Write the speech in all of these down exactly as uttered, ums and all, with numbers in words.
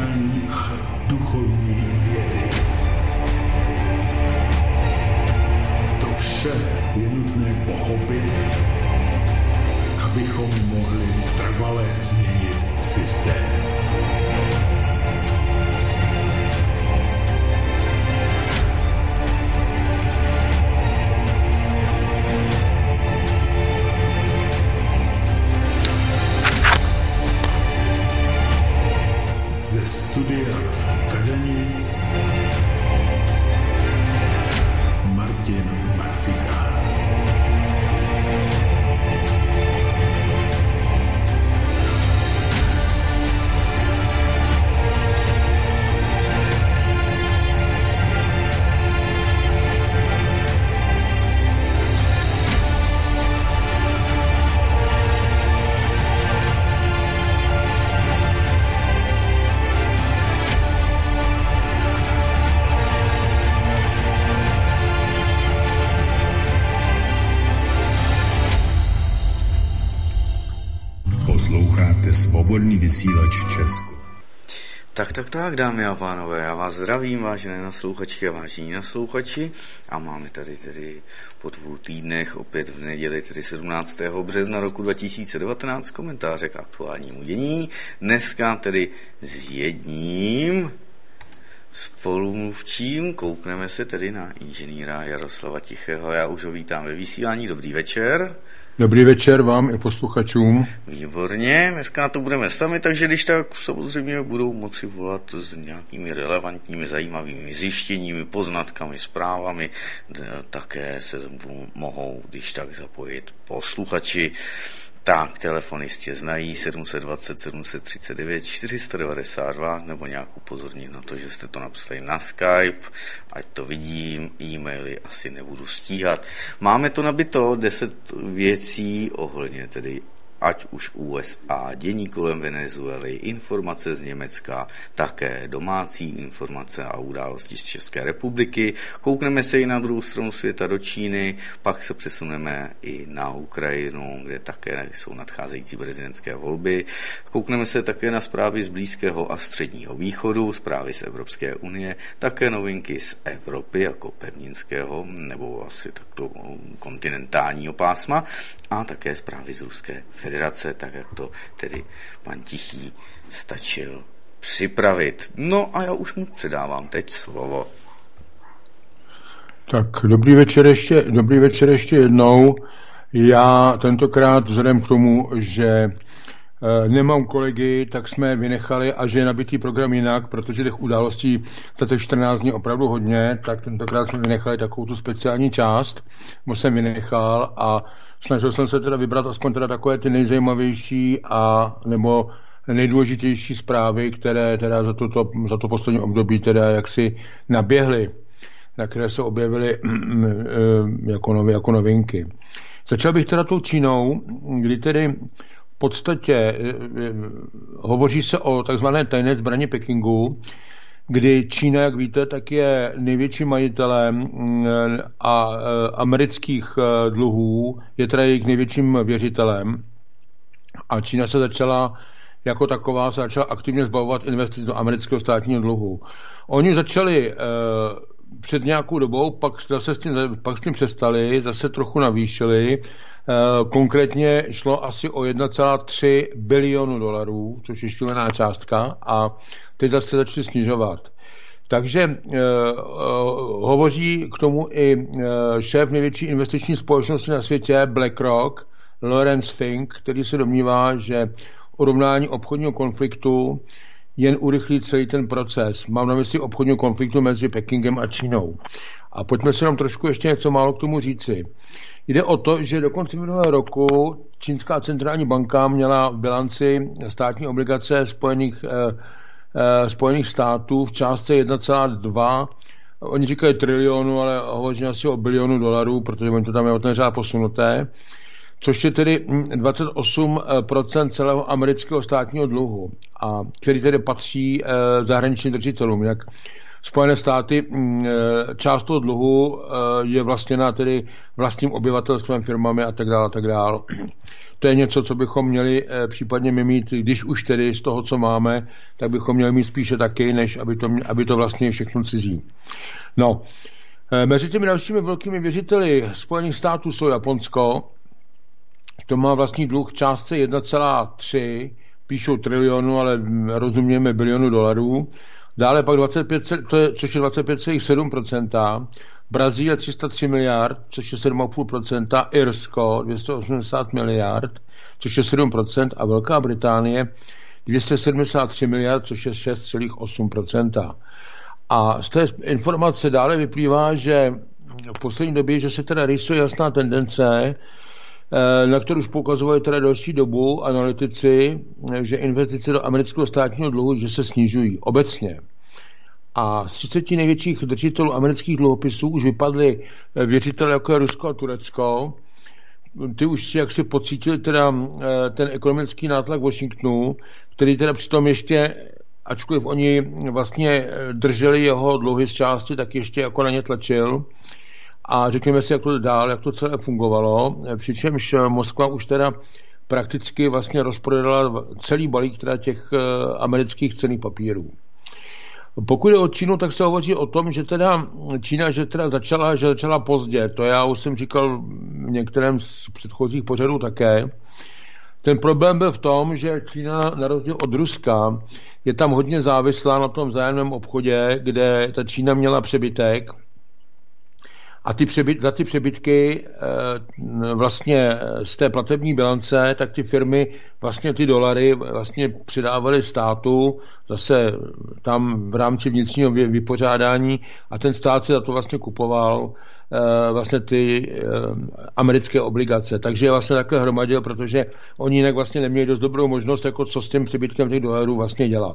sociální a duchovní vědy. To vše je nutné pochopit, abychom mohli trvale změnit systém. Ze studia v Kadani Martin Marcika. Posloucháte Svobodný vysílač Česku. Tak, tak, tak, dámy a pánové, já vás zdravím, vážené naslouchačky a vážení naslouchači, a máme tady tedy po dvou týdnech, opět v neděli, tedy sedmnáctého března roku dva tisíce devatenáct, komentáře k aktuálnímu dění. Dneska tedy s jedním spolumluvčím, koukneme se tedy na inženýra Jaroslava Tichého. Já už ho vítám ve vysílání, dobrý večer. Dobrý večer vám i posluchačům. Výborně, dneska na to budeme sami, takže když tak samozřejmě budou moci volat s nějakými relevantními, zajímavými zjištěními, poznatkami, zprávami, také se mohou, když tak, zapojit posluchači. Tak, telefon jistě znají sedm set dvacet, sedm set třicet devět, čtyři sta devadesát dva, nebo nějak upozornit na to, že jste to napsali na Skype, ať to vidím, e-maily asi nebudu stíhat. Máme to nabito, deset věcí ohledně tedy ať už U S A, dění kolem Venezuely, informace z Německa, také domácí informace a události z České republiky. Koukneme se i na druhou stranu světa do Číny, pak se přesuneme i na Ukrajinu, kde také jsou nadcházející prezidentské volby. Koukneme se také na zprávy z Blízkého a Středního východu, zprávy z Evropské unie, také novinky z Evropy jako pevninského nebo asi takto kontinentálního pásma a také zprávy z Ruské federace, tak jak to tedy pan Tichý stačil připravit. No a já už mu předávám teď slovo. Tak dobrý večer ještě, dobrý večer ještě jednou. Já tentokrát vzhledem k tomu, že e, nemám kolegy, tak jsme vynechali, a že je nabitý program jinak, protože těch událostí za těch čtrnáct dní opravdu hodně, tak tentokrát jsme vynechali takovou tu speciální část, bo jsem vynechal a snažil jsem se teda vybrat aspoň teda takové ty nejzajímavější a nebo nejdůležitější zprávy, které teda za, toto, za to poslední období teda jaksi naběhly, na které se objevily jako, nově, jako novinky. Začal bych teda tou Čínou, kdy tedy v podstatě hovoří se o takzvané tajné zbraně Pekingu, kdy Čína, jak víte, tak je největším majitelem a amerických dluhů, je teda jejich největším věřitelem, a Čína se začala jako taková se začala aktivně zbavovat investic do amerického státního dluhu. Oni začali před nějakou dobou, pak, zase s tím, pak s tím přestali, zase trochu navýšili. Konkrétně šlo asi o jedna celá tři bilionu dolarů, což je šílená částka, a teď zase začali snižovat. Takže eh, hovoří k tomu i eh, šéf největší investiční společnosti na světě BlackRock, Lawrence Fink, který se domnívá, že urovnání obchodního konfliktu jen urychlí celý ten proces. Mám na mysli obchodního konfliktu mezi Pekingem a Čínou. A pojďme se nám trošku ještě něco málo k tomu říci. Jde o to, že do konce minulého roku Čínská centrální banka měla v bilanci státní obligace Spojených, eh, eh, Spojených států v částce jedna celá dva, oni říkají trilionu, ale hovoří asi o bilionu dolarů, protože oni to tam je o ten řád posunuté, což je tedy dvacet osm procent celého amerického státního dluhu, a který tedy patří eh, zahraničním držitelům. Jak Spojené státy, část toho dluhu je vlastněna tedy vlastním obyvatelstvem, firmami a tak dále, a tak dále. to je něco, co bychom měli případně my mít, když už tedy z toho, co máme, tak bychom měli mít spíše taky, než aby to, aby to vlastně všechno cizí. No, mezi těmi dalšími velkými věřiteli Spojených států jsou Japonsko, to má vlastní dluh v částce jedna celá tři, píšou trilionu, ale rozumějme bilionu dolarů. Dále pak dvacet pět, to je, což je dvacet pět celá sedm procenta, Brazílie tři sta tři miliard, což je sedm celá pět procenta, Irsko dvě stě osmdesát miliard, což je sedm procent a Velká Británie dvě stě sedmdesát tři miliard, což je šest celá osm procenta. A z té informace dále vyplývá, že v poslední době, že se teda rýsuje jasná tendence, na kterou už poukazovali teda další dobu analytici, že investice do amerického státního dluhu, že se snižují obecně. A z třiceti největších držitelů amerických dluhopisů už vypadly věřitele, jako je Rusko a Turecko. Ty už si jaksi pocítili teda ten ekonomický nátlak Washingtonu, který teda přitom ještě, ačkoliv oni vlastně drželi jeho dluhy z části, tak ještě jako na ně tlačil. A řekněme si, jak to dál, jak to celé fungovalo. Přičemž Moskva už teda prakticky vlastně rozprodala celý balík teda těch amerických cenných papírů. Pokud je o Čínu, tak se hovoří o tom, že teda Čína že teda začala, že začala pozdě. To já už jsem říkal v některém z předchozích pořadů také. Ten problém byl v tom, že Čína na rozdíl od Ruska je tam hodně závislá na tom vzájemném obchodě, kde ta Čína měla přebytek. A ty přebyt, za ty přebytky e, vlastně z té platební bilance, tak ty firmy vlastně ty dolary vlastně přidávaly státu zase tam v rámci vnitřního vypořádání a ten stát si za to vlastně kupoval e, vlastně ty e, americké obligace. Takže je vlastně takhle hromadil, protože oni jinak vlastně neměli dost dobrou možnost, jako co s tím přebytkem těch dolarů vlastně dělat.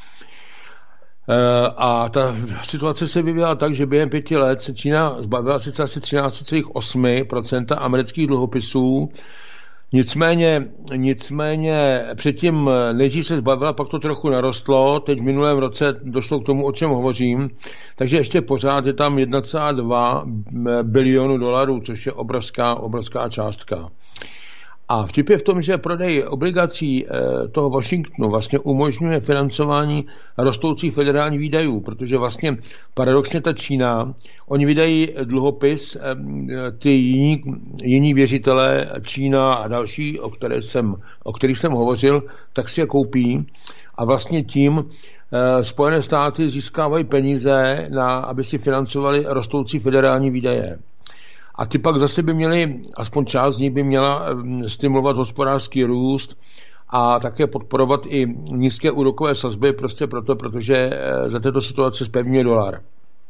A ta situace se vyvíjela tak, že během pěti let se Čína zbavila sice asi třináct celá osm procenta amerických dluhopisů, nicméně, nicméně předtím nejdřív se zbavila, pak to trochu narostlo, teď v minulém roce došlo k tomu, o čem hovořím, takže ještě pořád je tam jedna celá dva bilionu dolarů, což je obrovská, obrovská částka. A vtip je v tom, že prodej obligací toho Washingtonu vlastně umožňuje financování rostoucích federálních výdajů, protože vlastně paradoxně ta Čína, oni vydají dluhopis, ty jiní, jiní věřitelé, Čína a další, o, které jsem, o kterých jsem hovořil, tak si je koupí a vlastně tím Spojené státy získávají peníze, na, aby si financovali rostoucí federální výdaje. A ty pak zase by měly, aspoň část z nich by měla stimulovat hospodářský růst a také podporovat i nízké úrokové sazby, prostě proto, protože za této situace zpevňuje dolar.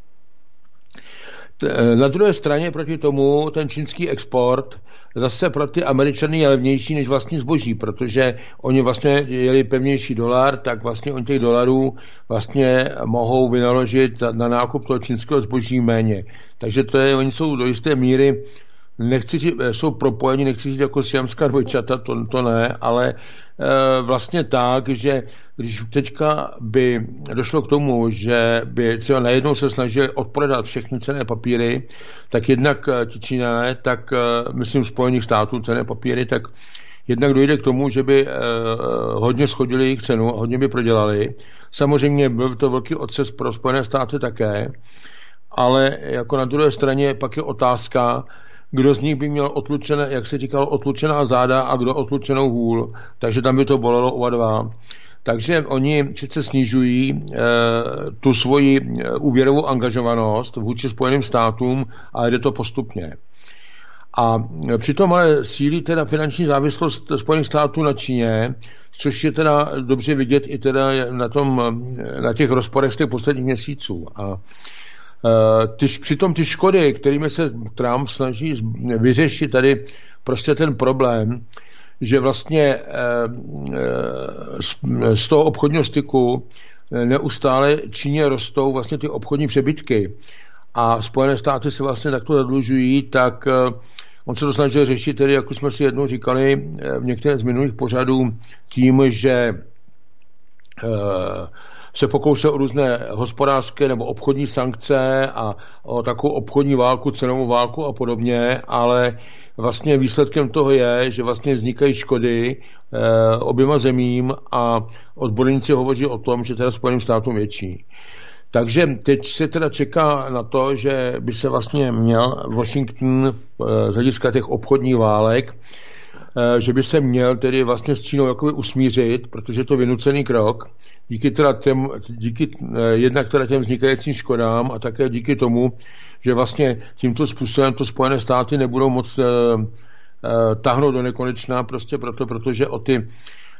Na druhé straně proti tomu ten čínský export zase pro ty Američany je levnější než vlastní zboží, protože oni vlastně jeli pevnější dolar, tak vlastně oni těch dolarů vlastně mohou vynaložit na nákup toho čínského zboží méně. Takže to je, oni jsou do jisté míry, nechci říct, jsou propojeni, nechci říct jako siamská dvojčata, to, to ne, ale e, vlastně tak, že když teďka by došlo k tomu, že by třeba najednou se snažili odprodat všechny cenné papíry, tak jednak ti Číňané, tak myslím Spojených států cenné papíry, tak jednak dojde k tomu, že by eh, hodně schodili jejich cenu, hodně by prodělali. Samozřejmě byl to velký otřes pro Spojené státy také, ale jako na druhé straně pak je otázka, kdo z nich by měl otlučené, jak se říkalo, otlučená záda a kdo otlučenou hůl. Takže tam by to bolelo oba dva. Takže oni sice snižují e, tu svoji úvěrovou angažovanost vůči Spojeným státům, ale jde to postupně. A přitom ale sílí teda finanční závislost Spojených států na Číně, což je teda dobře vidět i teda na, tom, na těch rozporech z těch posledních měsíců. A e, ty, přitom ty škody, kterými se Trump snaží vyřešit tady prostě ten problém, že vlastně z toho obchodního styku neustále Číně rostou vlastně ty obchodní přebytky a Spojené státy se vlastně takto zadlužují, tak on se to snažil řešit, tedy, jak jsme si jednou říkali v některé z minulých pořadů, tím, že se pokoušel o různé hospodářské nebo obchodní sankce a o takovou obchodní válku, cenovou válku a podobně, ale vlastně výsledkem toho je, že vlastně vznikají škody eh, oběma zemím a odborníci hovoří o tom, že teda Spojeným státům větší. Takže teď se teda čeká na to, že by se vlastně měl Washington z hlediska těch obchodních válek, že by se měl tedy vlastně s Čínou jakoby usmířit, protože je to vynucený krok, díky teda těm, díky jednak teda těm vznikajícím škodám a také díky tomu, že vlastně tímto způsobem to Spojené státy nebudou moc eh, eh, tahnout do nekonečna, prostě proto, protože o ty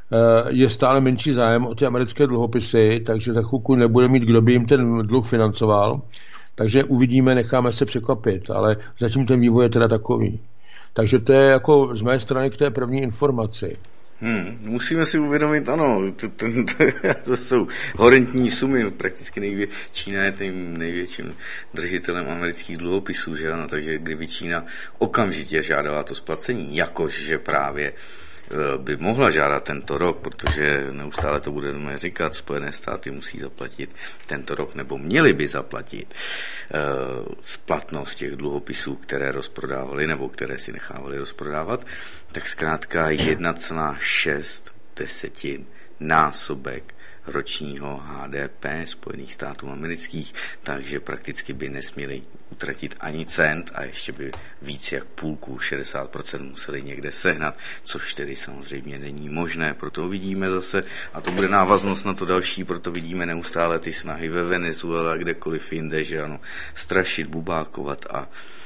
je stále menší zájem o ty americké dluhopisy, takže za chvilku nebude mít, kdo by jim ten dluh financoval. Takže uvidíme, necháme se překvapit, ale zatím ten vývoj je teda takový. Takže to je jako z mé strany k té první informaci. Hmm, musíme si uvědomit, ano, to, to, to, to jsou horentní sumy, prakticky nejvě, Čína je tím největším držitelem amerických dluhopisů, že ano, takže kdyby Čína okamžitě žádala to splacení, jakož že právě by mohla žádat tento rok, protože neustále to budeme říkat, Spojené státy musí zaplatit tento rok, nebo měly by zaplatit uh, splatnost těch dluhopisů, které rozprodávali, nebo které si nechávali rozprodávat, tak zkrátka jedna celá šest desetin násobek ročního H D P Spojených států amerických, takže prakticky by nesměli utratit ani cent a ještě by víc jak půlku, šedesát procent museli někde sehnat, což tedy samozřejmě není možné. Proto vidíme zase, a to bude návaznost na to další, proto vidíme neustále ty snahy ve Venezuela, kdekoliv jinde, že ano, strašit, bubákovat a,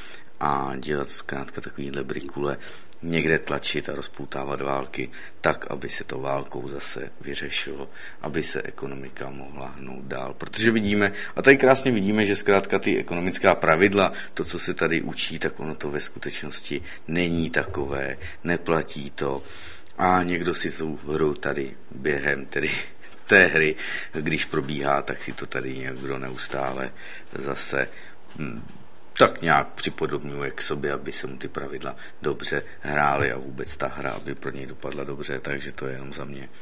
a dělat zkrátka takovýhle brikule, někde tlačit a rozpoutávat války tak, aby se to válkou zase vyřešilo, aby se ekonomika mohla hnout dál. Protože vidíme, a tady krásně vidíme, že zkrátka ty ekonomická pravidla, to, co se tady učí, tak ono to ve skutečnosti není takové, neplatí to a někdo si tu hru tady během tedy té hry, když probíhá, tak si to tady někdo neustále zase hm, tak nějak připodobňuje k sobě, aby se mu ty pravidla dobře hrály a vůbec ta hra, aby pro něj dopadla dobře, takže to je jenom za mě.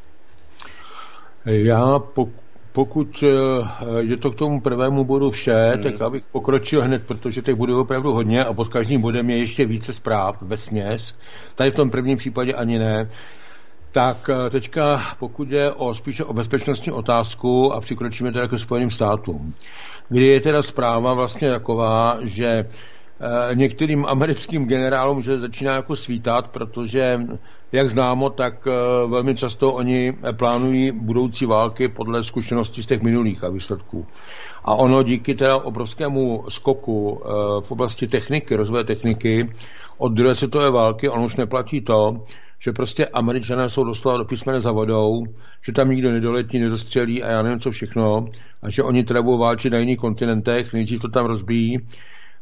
Já pokud je to k tomu prvému bodu vše, hmm. tak abych pokročil hned, protože těch bodů opravdu hodně a pod každým bodem je ještě více zpráv vesměs. Tady v tom prvním případě ani ne. Tak teďka pokud je o spíše o bezpečnostní otázku a přikročíme teda ke Spojeným státům, kdy je teda zpráva vlastně taková, že e, některým americkým generálům že začíná jako svítat, protože jak známo, tak e, velmi často oni plánují budoucí války podle zkušeností z těch minulých a výsledků. A ono díky teda obrovskému skoku e, v oblasti techniky, rozvoje techniky od druhé světové války, on už neplatí to, že prostě Američané jsou doslova do písmene za vodou, že tam nikdo nedoletí, nedostřelí a já nevím co všechno, a že oni teda budou válčit na jiných kontinentech, nejdřív to tam rozbíjí, e,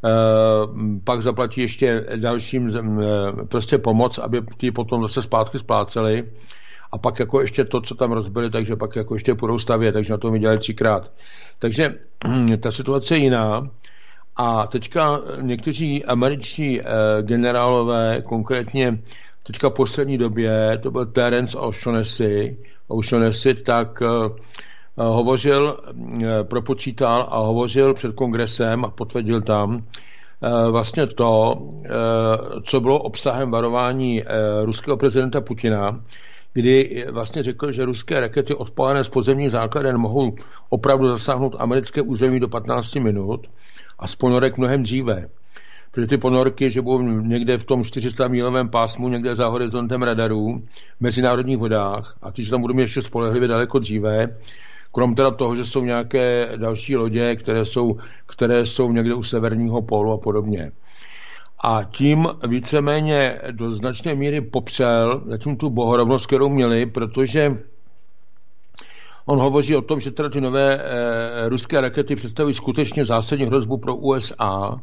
pak zaplatí ještě dalším e, prostě pomoc, aby ti potom zase zpátky spláceli a pak jako ještě to, co tam rozbili, takže pak jako ještě půjdou stavět, takže na to mi dělali třikrát. Takže ta situace je jiná. A teďka někteří američtí e, generálové, konkrétně teďka v poslední době, to byl Terence O'Shaughnessy, O'Shaughnessy tak uh, hovořil, uh, propočítal a hovořil před kongresem a potvrdil tam uh, vlastně to, uh, co bylo obsahem varování uh, ruského prezidenta Putina, kdy vlastně řekl, že ruské rakety odpálené z pozemních základen mohou opravdu zasáhnout americké území do patnáct minut a z ponorek mnohem dříve. Protože ty ponorky, že budou někde v tom čtyři sta mílovém pásmu, někde za horizontem radarů, v mezinárodních vodách, a ty, že tam budou mít ještě spolehlivě daleko dříve, krom teda toho, že jsou nějaké další lodě, které jsou, které jsou někde u severního pólu a podobně. A tím víceméně do značné míry popřel zatím tu bohorovnost, kterou měli, protože on hovoří o tom, že teda ty nové e, ruské rakety představují skutečně zásadní hrozbu pro U S A.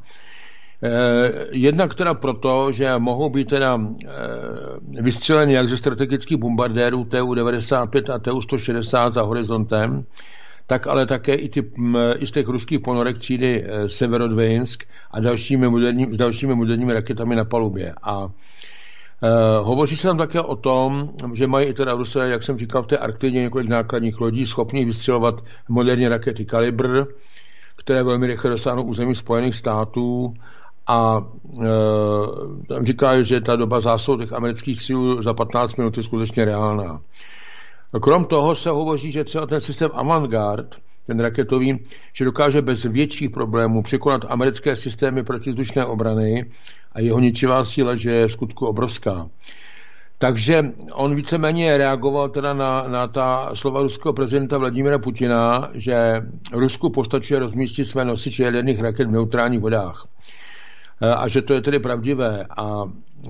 Jednak teda proto, že mohou být teda vystřeleny jak ze strategických bombardérů T U devadesát pět a T U sto šedesát za horizontem, tak ale také i, ty, i z těch ruských ponorek třídy Severodvinsk a dalšími moderní, s dalšími moderními raketami na palubě. A Uh, hovoří se tam také o tom, že mají i teda Rusové, jak jsem říkal, v té Arktidě několik nákladních lodí schopných vystřelovat moderní rakety Kalibr, které velmi rychle dosáhnou území Spojených států a uh, tam říká, že ta doba zásobu těch amerických sil za patnáct minut je skutečně reálná. Krom toho se hovoří, že třeba ten systém Avangard, ten raketový, že dokáže bez větších problémů překonat americké systémy protizdušné obrany a jeho ničivá síla, že je v skutku obrovská. Takže on víceméně reagoval teda na, na ta slova ruského prezidenta Vladimira Putina, že Rusku postačuje rozmístit své nosiče jaderných raket v neutrálních vodách. A že to je tedy pravdivé. A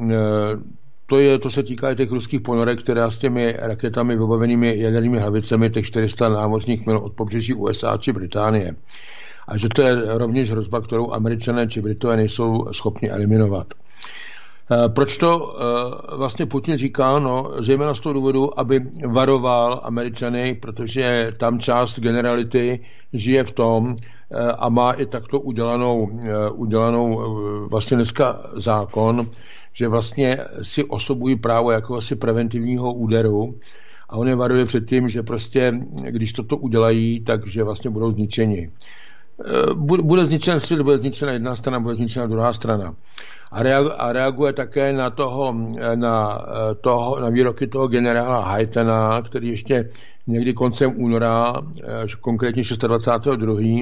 to, je, to se týká i těch ruských ponorek, které s těmi raketami vybavenými jadernými hlavicemi, těch čtyři sta námořních mil od pobřeží U S A či Británie. A že to je rovněž hrozba, kterou Američané či Britové nejsou schopni eliminovat. Proč to vlastně Putin říká? No, zejména z toho důvodu, aby varoval Američany, protože tam část generality žije v tom a má i takto udělanou, udělanou vlastně dneska zákon, že vlastně si osobují právo jakéhosi preventivního úderu a on je varuje před tím, že prostě, když toto udělají, takže vlastně budou zničeni. Bude zničen svět, bude zničena jedna strana, bude zničena druhá strana. A reaguje také na, toho, na, toho, na výroky toho generála Haytena, který ještě někdy koncem února, konkrétně dvacátého druhého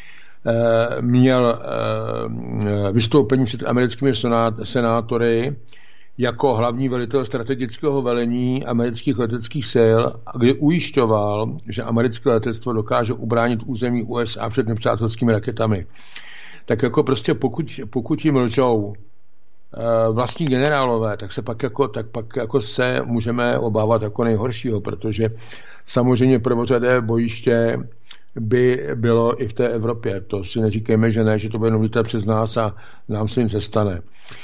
měl vystoupení před americkými senátory jako hlavní velitel strategického velení amerických leteckých sil, kde ujišťoval, že americké letectvo dokáže ubránit území U S A před nepřátelskými raketami. Tak jako prostě pokud, pokud jim lžou vlastní generálové, tak se pak jako, tak pak jako se můžeme obávat jako nejhoršího, protože samozřejmě prvořadé bojiště by bylo i v té Evropě. To si neříkejme, že ne, že to bude jenom lítat přes nás a nám se nic nestane.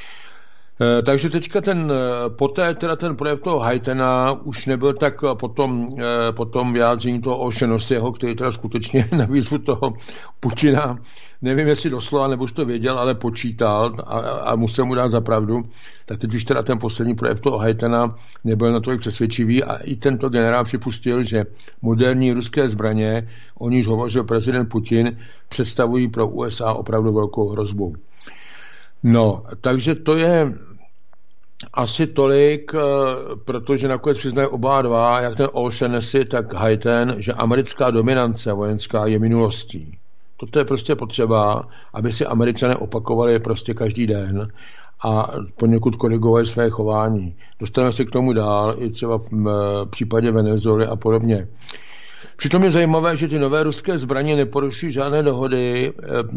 Takže teďka ten, poté teda ten projev toho Haytena už nebyl tak potom, potom vyjádření toho O'Shannessyho, který teda skutečně na výzvu toho Putina, nevím jestli doslova, nebo už to věděl, ale počítal a, a musel mu dát za pravdu, tak teď už teda ten poslední projev toho Haytena nebyl natolik přesvědčivý a i tento generál připustil, že moderní ruské zbraně, o níž hovořil prezident Putin, představují pro U S A opravdu velkou hrozbu. No, takže to je asi tolik, protože nakonec přiznají oba dva, jak ten O'Shannessy, tak Hayten, že americká dominance vojenská je minulostí. Toto je prostě potřeba, aby si Američané opakovali prostě každý den a poněkud korigovali své chování. Dostaneme se k tomu dál, i třeba v případě Venezuely a podobně. Přitom je zajímavé, že ty nové ruské zbraně neporušují žádné dohody,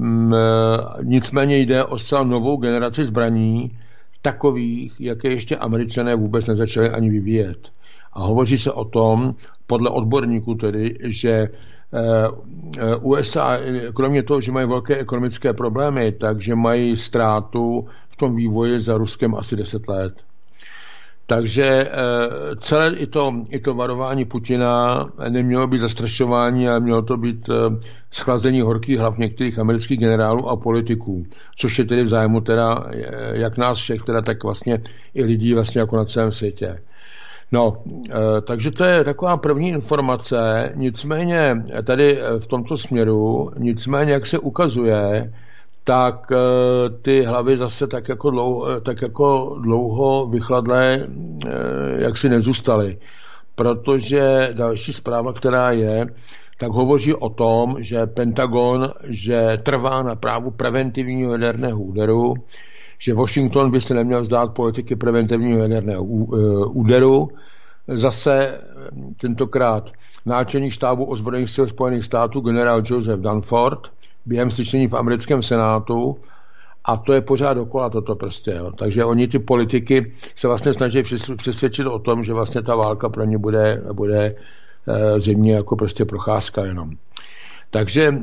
nicméně jde o zcela novou generaci zbraní, takových, jaké ještě Američané vůbec nezačali ani vyvíjet. A hovoří se o tom, podle odborníků tedy, že U S A, kromě toho, že mají velké ekonomické problémy, takže mají ztrátu v tom vývoji za Ruskem asi deset let. Takže celé i to, i to varování Putina nemělo být zastrašování, ale mělo to být schlazení horkých hlav některých amerických generálů a politiků, což je tedy v zájmu teda jak nás všech, teda tak vlastně i lidí vlastně jako na celém světě. No, takže to je taková první informace, nicméně tady v tomto směru, nicméně jak se ukazuje, tak ty hlavy zase tak jako dlouho, tak jako dlouho vychladlé jak si nezůstaly. Protože další zpráva, která je, tak hovoří o tom, že Pentagon, že trvá na právu preventivního jaderného úderu, že Washington by se neměl vzdát politiky preventivního jaderného úderu. Zase tentokrát náčelník štábu ozbrojených sil Spojených států generál Joseph Dunford během slyšení v americkém senátu, a to je pořád dokola toto prostě. Jo. Takže oni ty politiky se vlastně snaží přesvědčit o tom, že vlastně ta válka pro ně bude, bude zřejmě jako prostě procházka jenom. Takže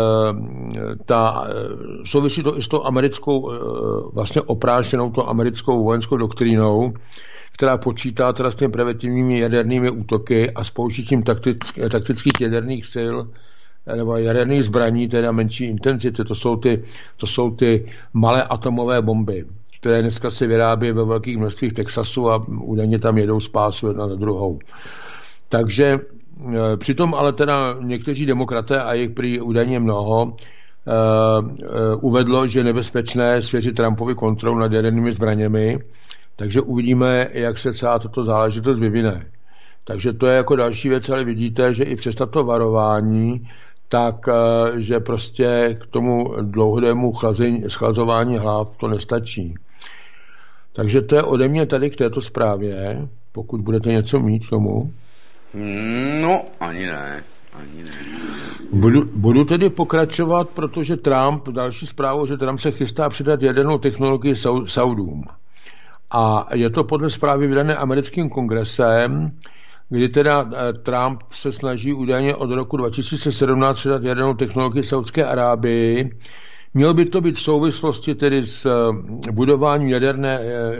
ta, souvisí to i s tou americkou, vlastně oprášenou tou americkou vojenskou doktrínou, která počítá teda s těmi preventivními jadernými útoky a s použitím taktick, taktických jaderných sil nebo jaderných zbraní, teda menší intenzity. To jsou ty, to jsou ty malé atomové bomby, které dneska se vyrábí ve velkých množstvích v Texasu a údajně tam jedou z pásu jedna na druhou. Takže přitom ale teda někteří demokraté, a jich prý údajně mnoho, uvedlo, že je nebezpečné svěřit Trumpovi kontrolu nad jadernými zbraněmi, takže uvidíme, jak se celá tato záležitost vyvine. Takže to je jako další věc, ale vidíte, že i přes tato varování, tak, že prostě k tomu dlouhodobému schlazování hlav to nestačí. Takže to je ode mě tady k této zprávě, pokud budete něco mít k tomu. No, ani ne. Ani ne. Budu, budu tedy pokračovat, protože Trump, další zprávu, že Trump se chystá přidat jadernou technologii Saudům. A je to podle zprávy vydané americkým kongresem, kdy teda Trump se snaží údajně od roku dva tisíce sedmnáct přidat jadernou technologii Saudské Arábii. Mělo by to být v souvislosti tedy s budováním jaderné,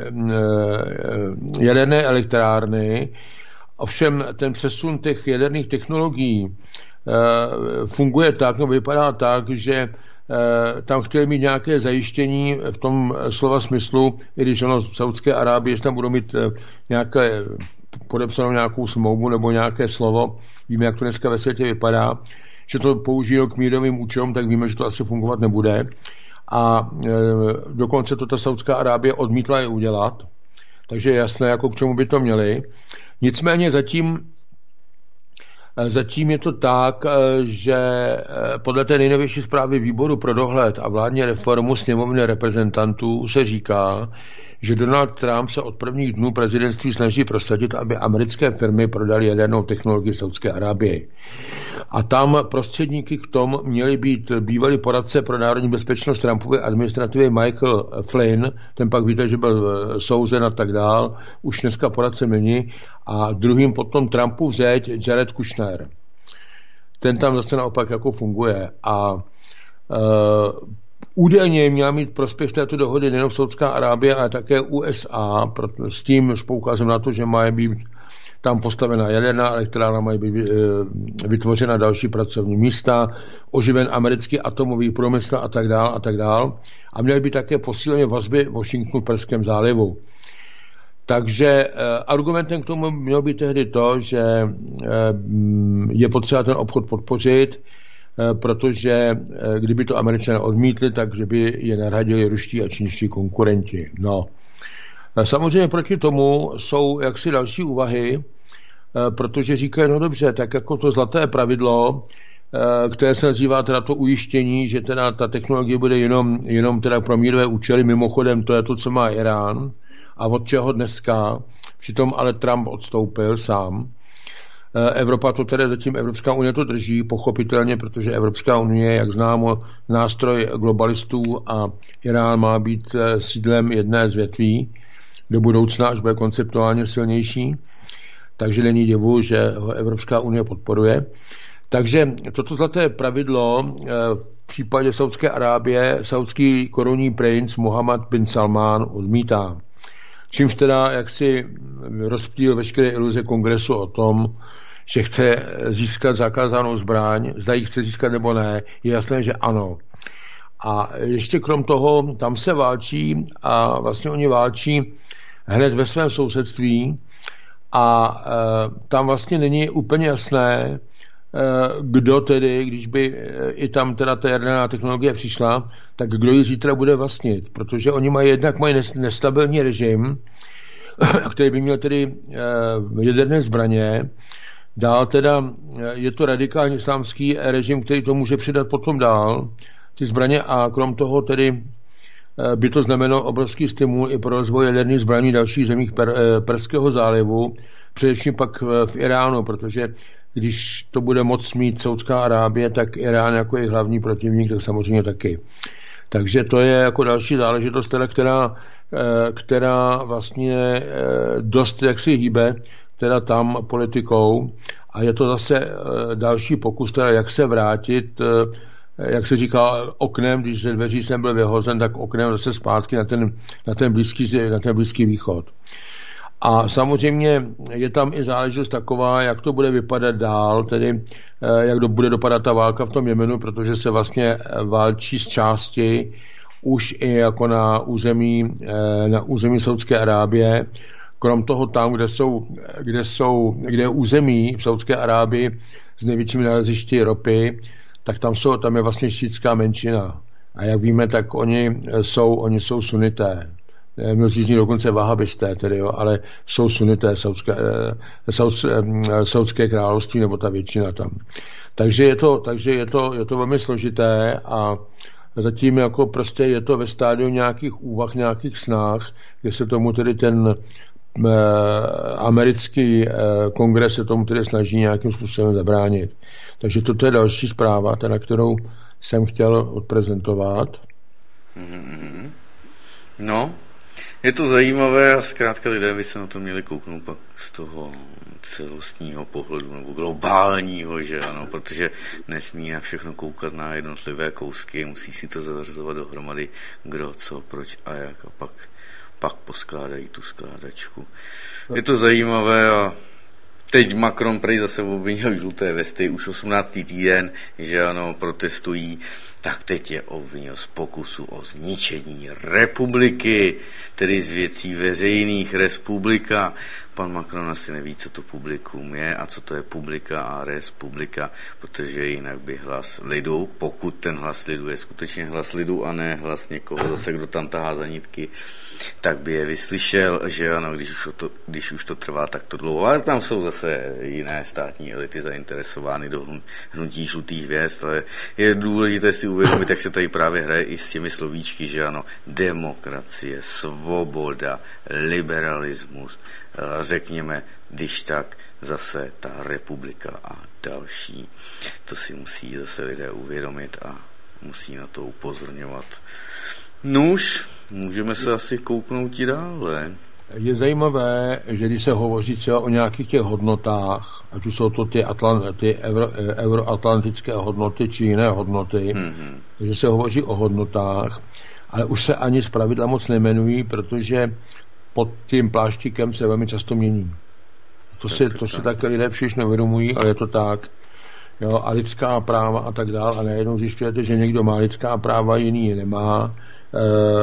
jaderné elektrárny. Ovšem ten přesun těch jaderných technologií funguje tak, nebo vypadá tak, že tam chtěli mít nějaké zajištění v tom slova smyslu, i když ono v Saudské Arábii, jestli tam budou mít nějaké podepsanou nějakou smlouvu nebo nějaké slovo, víme, jak to dneska ve světě vypadá, že to použijou k mírovým účelům, tak víme, že to asi fungovat nebude. A e, dokonce to ta Saudská Arábie odmítla je udělat, takže je jasné, jako k čemu by to měli. Nicméně zatím, zatím je to tak, že podle té nejnovější zprávy Výboru pro dohled a vládní reformu sněmovny reprezentantů se říká, že Donald Trump se od prvních dnů prezidentství snaží prosadit, aby americké firmy prodaly jadernou technologii Saudské Arábii. A tam prostředníky k tomu měli být bývalý poradce pro národní bezpečnost Trumpovy administrativy Michael Flynn, ten pak víte, že byl souzen a tak dál, už dneska poradce není, a druhým potom Trumpův zeď Jared Kushner. Ten tam zase naopak jako funguje. A uh, údajně měla mít prospěch této dohody nejen Saudská Arábie, ale také U S A, s tím s poukazem na to, že mají být tam postavena jaderná elektrárna, mají být vytvořena další pracovní místa, oživen americký atomový průmysl a tak dál a tak dál. A měly být také posílené vazby Washingtonu v Perském zálivu. Takže argumentem k tomu mělo být tehdy to, že je potřeba ten obchod podpořit, protože kdyby to Američané odmítli, takže by je nahradili ruští a čínští konkurenti. No. Samozřejmě proti tomu jsou jaksi další úvahy, protože říkají, no dobře, tak jako to zlaté pravidlo, které se nazývá teda to ujištění, že teda ta technologie bude jenom, jenom teda pro mírové účely, mimochodem to je to, co má Irán, a od čeho dneska, přitom ale Trump odstoupil sám. Evropa to tedy zatím, Evropská unie to drží, pochopitelně, protože Evropská unie, jak známo, nástroj globalistů a Irán má být sídlem jedné z větví do budoucna, až bude konceptuálně silnější, takže není divu, že ho Evropská unie podporuje. Takže toto zlaté pravidlo v případě Saudské Arábie saudský korunní princ Mohammed bin Salman odmítá. Čímž teda jaksi rozptýlil veškeré iluze kongresu o tom, že chce získat zakázanou zbraň, zda ji chce získat nebo ne, je jasné, že ano. A ještě krom toho, tam se válčí a vlastně oni válčí hned ve svém sousedství a e, tam vlastně není úplně jasné, e, kdo tedy, když by e, i tam teda ta jaderná technologie přišla, tak kdo ji zítra bude vlastnit, protože oni mají jednak mají nestabilní režim, který by měl tedy e, jaderné zbraně. Dál teda je to radikální islámský režim, který to může přidat potom dál, ty zbraně, a krom toho tedy by to znamenalo obrovský stimul i pro rozvoj jaderných zbraní v dalších zemích per, Perského zálivu, především pak v Iránu, protože když to bude moc mít Saudská Arábie, tak Irán jako jejich hlavní protivník, tak samozřejmě taky. Takže to je jako další záležitost, teda, která, která vlastně dost jaksi hýbe teda tam politikou, a je to zase další pokus, teda jak se vrátit, jak se říká, oknem, když ze dveří jsem byl vyhozen, tak oknem zase zpátky na ten, na ten, blízký, na ten blízký východ. A samozřejmě je tam i záležitost taková, jak to bude vypadat dál, tedy jak do, bude dopadat ta válka v tom Jemenu, protože se vlastně válčí z části už i jako na území, na území Saúdské Arábie. Krom toho tam, kde jsou, kde jsou, kde je území v Saúdské Arábii s největšími nalezišti ropy, tak tam, jsou, tam je vlastně šítská menšina. A jak víme, tak oni jsou, oni jsou sunité. Mnozí z nich dokonce vahabisté, tedy, jo, ale jsou sunité saudské, saudské, saudské království, nebo ta většina tam. Takže je to, takže je to, je to velmi složité a zatím jako prostě je to ve stádiu nějakých úvah, nějakých snách, kde se tomu tedy ten eh, americký eh, kongres se tomu tedy snaží nějakým způsobem zabránit. Takže toto je další zpráva, na kterou jsem chtěl odprezentovat. Mm-hmm. No, je to zajímavé a zkrátka lidé by se na to měli kouknout pak z toho celostního pohledu nebo globálního, že ano, protože nesmí na všechno koukat na jednotlivé kousky, musí si to zařazovat dohromady, kdo, co, proč a jak a pak, pak poskládají tu skládačku. Je to zajímavé a teď Macron prej zase obvinil žluté vesty, už osmnáctý týden, že ano, protestují, tak teď je obvinil z pokusu o zničení republiky, tedy z věcí veřejných, republika. Pan Macron asi neví, co to publikum je a co to je publika a republika, protože jinak by hlas lidu, pokud ten hlas lidu je skutečně hlas lidu a ne hlas někoho zase, kdo tam tahá za nitky, tak by je vyslyšel, že ano, když už to, když už to trvá takto dlouho. Ale tam jsou zase jiné státní elity zainteresovány do hnutí žlutých hvězd, ale je důležité si uvědomit, jak se tady právě hraje i s těmi slovíčky, že ano, demokracie, svoboda, liberalismus, řekněme, když tak zase ta republika a další. To si musí zase lidé uvědomit a musí na to upozorňovat. Nuž, můžeme se asi kouknout i dále. Je zajímavé, že když se hovoří třeba o nějakých těch hodnotách, ať už jsou to ty, atlant, ty euro, euroatlantické hodnoty či jiné hodnoty, mm-hmm. že se hovoří o hodnotách, ale už se ani zpravidla moc nejmenují, protože pod tím pláštíkem se velmi často mění. To, tak, si, tak, to tak. si také lidé příliš neuvědomují, ale je to tak. Jo, a lidská práva a tak dále. A najednou zjišťujete, že někdo má lidská práva, jiný je nemá. E,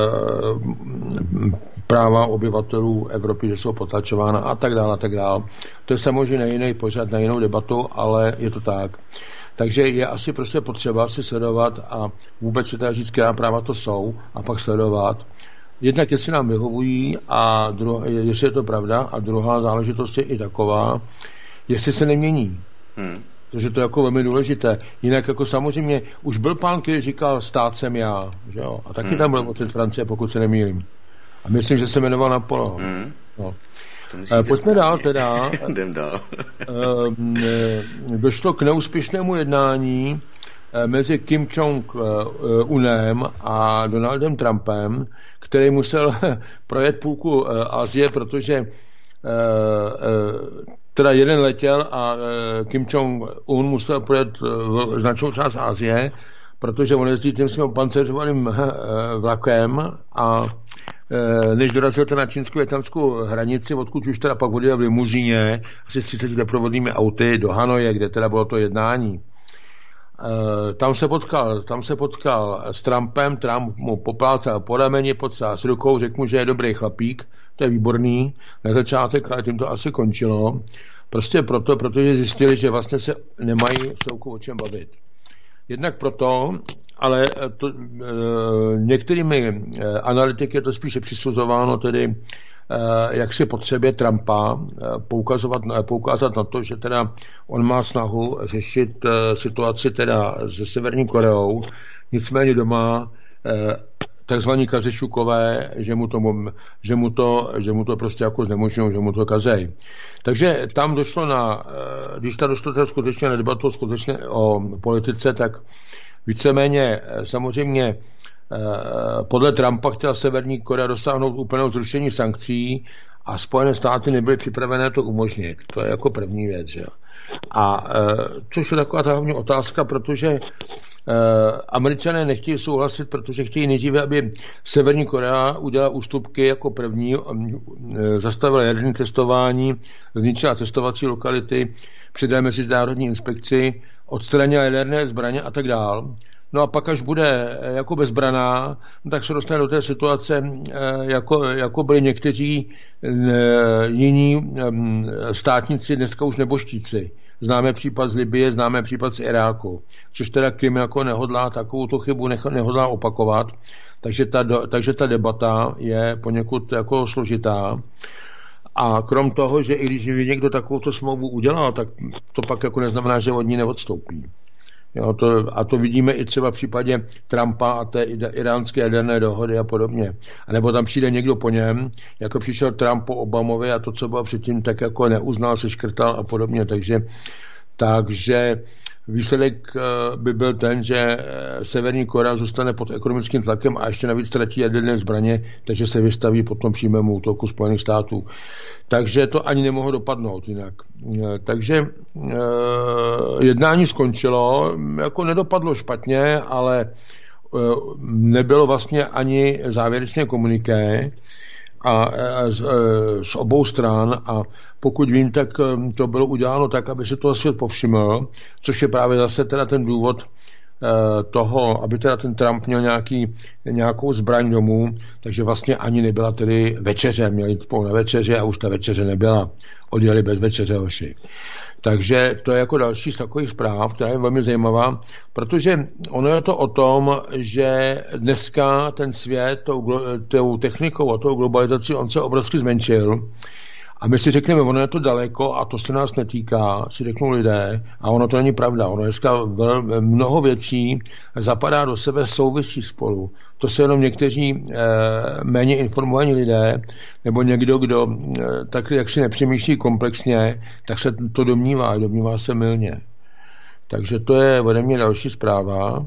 práva obyvatelů Evropy, že jsou potlačována a tak dále a tak dále. To je samozřejmě na jiný pořad, na jinou debatu, ale je to tak. Takže je asi prostě potřeba si sledovat a vůbec si teda říct, která práva to jsou a pak sledovat. Jednak, jestli nám vyhovují a druh- jestli je to pravda a druhá záležitost je i taková, jestli se nemění. Hmm. Takže to je jako velmi důležité. Jinak jako samozřejmě už byl pán, který říkal stát jsem já, že jo? A taky hmm. tam byl otec Francie, pokud se nemýlím. A myslím, že se jmenoval Napoleon. Hmm. No. E, pojďme dál teda. Jdem dál. e, došlo k neúspěšnému jednání mezi Kim Jong-unem a Donaldem Trumpem, který musel projet půlku Asie, protože teda jeden letěl a Kim Jong-un musel projet značnou část Asie, protože on jezdí tím svým pancéřovaným vlakem a než dorazil na čínsko-větnamskou hranici, odkud už teda pak odjel v limuzíně asi s třiceti doprovodnými auty do Hanoje, kde teda bylo to jednání. Tam se potkal, tam se potkal s Trumpem, Trump mu poplácal po rameni, potřál s rukou, řekl mu, že je dobrý chlapík, to je výborný, na začátek, ale tím to asi končilo. Prostě proto, protože zjistili, že vlastně se nemají v celku o čem bavit. Jednak proto, ale to, e, některými analytiky je to spíše přisuzováno tedy jak si potřebuje Trumpa poukazovat, poukázat na to, že teda on má snahu řešit situaci teda se Severní Koreou, nicméně doma takzvaní kazešukové, že mu to, že mu to, že mu to prostě jako znemožňují, že mu to kazej. Takže tam došlo na, když ta došlo teda skutečně na debatu skutečně o politice, tak víceméně samozřejmě podle Trumpa chtěla Severní Korea dosáhnout úplného zrušení sankcí a Spojené státy nebyly připravené to umožnit. To je jako první věc. Že? A což je taková ta hlavní otázka, protože Američané nechtějí souhlasit, protože chtějí nejdříve, aby Severní Korea udělala ústupky jako první, zastavila jaderné testování, zničila testovací lokality, přidala mezinárodní inspekci, odstranila jaderné zbraně a tak dál. No a pak, až bude jako bezbraná, tak se dostane do té situace, jako, jako byli někteří jiní státníci, dneska už neboštíci. Známe případ z Libye, známe případ z Iráku, což teda Kim jako nehodlá takovou tu chybu nehodlá opakovat, takže ta, takže ta debata je poněkud jako složitá. A krom toho, že i když někdo takovou smlouvu udělal, tak to pak jako neznamená, že od ní neodstoupí. Jo, to, a to vidíme i třeba v případě Trumpa a té iránské jaderné dohody a podobně. A nebo tam přijde někdo po něm, jako přišel Trump po Obamovi a to, co bylo předtím, tak jako neuznal, seškrtal a podobně. Takže, takže výsledek by byl ten, že Severní Korea zůstane pod ekonomickým tlakem a ještě navíc ztratí jaderné zbraně, takže se vystaví pod tom přímému útoku Spojených států. Takže to ani nemohlo dopadnout jinak. Takže jednání skončilo, jako nedopadlo špatně, ale nebylo vlastně ani závěrečné komuniké a z, z obou stran a pokud vím, tak to bylo uděláno tak, aby se toho svět povšiml, což je právě zase teda ten důvod toho, aby teda ten Trump měl nějaký, nějakou zbraň domů, takže vlastně ani nebyla tedy večeře, měli spolu na večeře a už ta večeře nebyla. Odjeli bez večeře hoši. Takže to je jako další z takových zpráv, která je velmi zajímavá, protože ono je to o tom, že dneska ten svět tou, tou technikou a tou globalizací on se obrovsky zmenšil. A my si řekneme, ono je to daleko a to se nás netýká, si řeknou lidé, a ono to není pravda. Ono dneska vel, mnoho věcí zapadá do sebe, souvisí spolu. To se jenom někteří e, méně informovaní lidé, nebo někdo, kdo e, tak jak si nepřemýšlí komplexně, tak se to domnívá, domnívá se mylně. Takže to je ode mě další zpráva.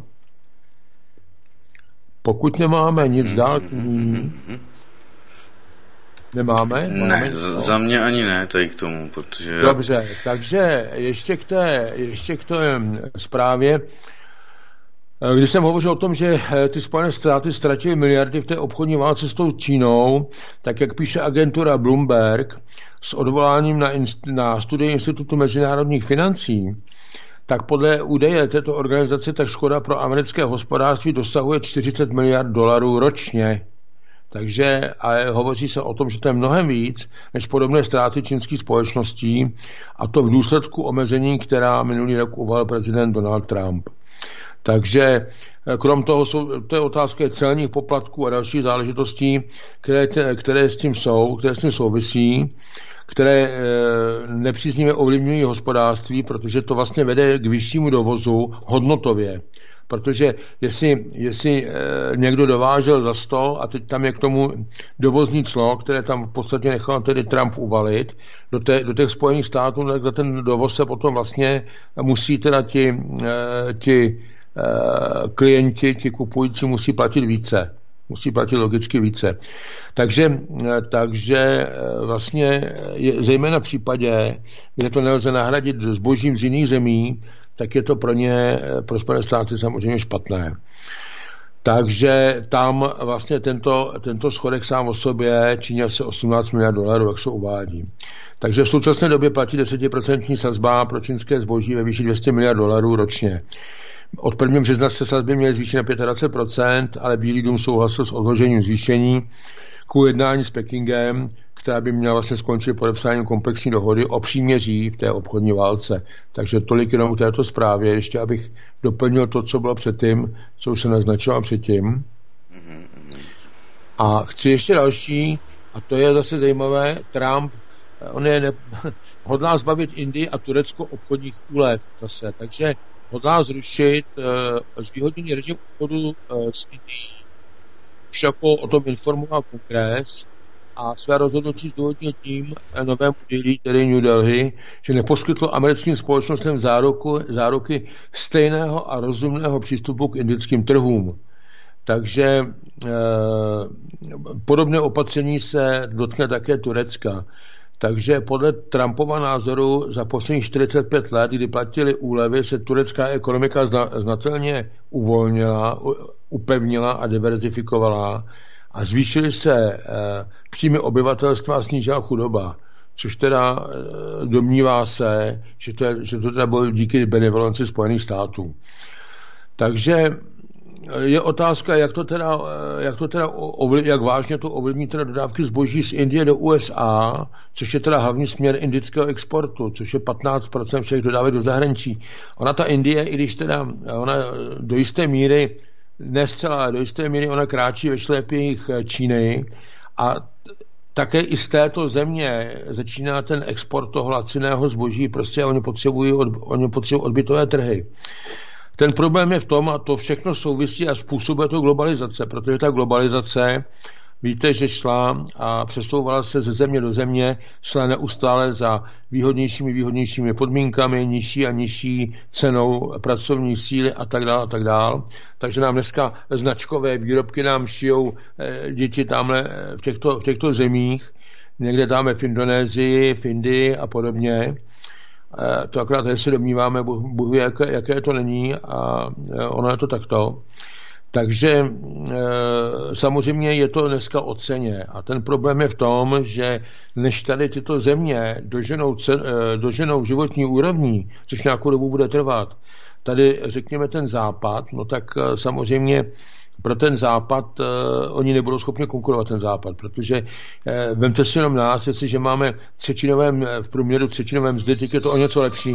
Pokud nemáme nic dál k ní, nemáme? Ne, Máme? za mě ani ne tady k tomu, protože... Dobře, takže ještě k té, ještě k té zprávě. Když jsem hovořil o tom, že ty Spojené státy ztratily miliardy v té obchodní válce s tou Čínou, tak jak píše agentura Bloomberg s odvoláním na, inst- na studii Institutu mezinárodních financí, tak podle údaje této organizace tak škoda pro americké hospodářství dosahuje čtyřicet miliard dolarů ročně. Takže ale hovoří se o tom, že to je mnohem víc než podobné ztráty čínských společností a to v důsledku omezení, která minulý rok uvalil prezident Donald Trump. Takže krom toho jsou, to je otázka celních poplatků a dalších záležitostí, které, které s tím jsou, které s tím souvisí, které e, nepříznivě ovlivňují hospodářství, protože to vlastně vede k vyššímu dovozu hodnotově. Protože jestli, jestli e, někdo dovážel za sto a teď tam je k tomu dovozní clo, které tam v podstatě nechal tedy Trump uvalit do, té, do těch Spojených států, tak za ten dovoz se potom vlastně musí teda ti, e, ti e, klienti, ti kupující musí platit více. Musí platit logicky více. Takže, takže vlastně je, zejména v případě, kde to nelze nahradit zbožím z jiných zemí, tak je to pro ně, pro Spojené státy samozřejmě špatné. Takže tam vlastně tento, tento schodek sám o sobě činí asi osmnáct miliard dolarů, jak se uvádí. Takže v současné době platí desetiprocentní sazba pro čínské zboží ve výši dvě stě miliard dolarů ročně. Od prvního března se sazby měly zvýšit na dvacet pět procent, ale Bílý dům souhlasil s odložením zvýšení kvůli jednání s Pekingem, která by měla vlastně skončit podepsáním komplexní dohody o příměří v té obchodní válce. Takže tolik jenom k této zprávě, ještě abych doplnil to, co bylo předtím, co už se naznačilo předtím. A chci ještě další, a to je zase zajímavé, Trump, on je ne, hodlá zbavit Indii a Turecko obchodních úlev zase, takže hodlá zrušit uh, zvýhodněný režim obchodu uh, s Indií. Už jako o tom informoval kongres a své rozhodnutí zdůvodnil tím novému dělí, tedy New Delhi, že neposkytlo americkým společnostem záruku, záruky stejného a rozumného přístupu k indickým trhům. Takže uh, podobné opatření se dotkne také Turecka. Takže podle Trumpova názoru za posledních čtyřicet pět let, kdy platili úlevy, se turecká ekonomika znatelně uvolnila, upevnila a diverzifikovala a zvýšily se e, příjmy obyvatelstva a snížila chudoba. Což teda e, domnívá se, že to, je, že to teda bylo díky benevolenci Spojených států. Takže je otázka, jak to teda, jak to teda ovliv, jak vážně to ovlivní teda dodávky zboží z Indie do U S A, což je teda hlavní směr indického exportu, což je patnáct procent všech dodávek do zahraničí. Ona ta Indie, i když teda ona do jisté míry, ne zcela, ale do jisté míry ona kráčí ve šlépích Číny a také i z této země začíná ten export toho laciného zboží, prostě oni potřebují, od, oni potřebují odbytové trhy. Ten problém je v tom, a to všechno souvisí a způsobuje to globalizace, protože ta globalizace, víte, že šla a přesouvala se ze země do země, šla neustále za výhodnějšími, výhodnějšími podmínkami, nižší a nižší cenou pracovní síly a tak dále a tak dále. Takže nám dneska značkové výrobky nám šijou děti tamhle v těchto, v těchto zemích, někde dáme v Indonésii, v Indii a podobně. To akorát se domníváme, Bůh ví, jaké, jaké to není a ono je to takto. Takže samozřejmě je to dneska o ceně a ten problém je v tom, že než tady tyto země doženou, doženou životní úrovní, což nějakou dobu bude trvat, tady řekněme ten západ, no tak samozřejmě pro ten západ uh, oni nebudou schopni konkurovat ten západ, protože uh, vemte si jenom nás, jestliže máme třetinové, v průměru třetinové mzdy, teď je to o něco lepší.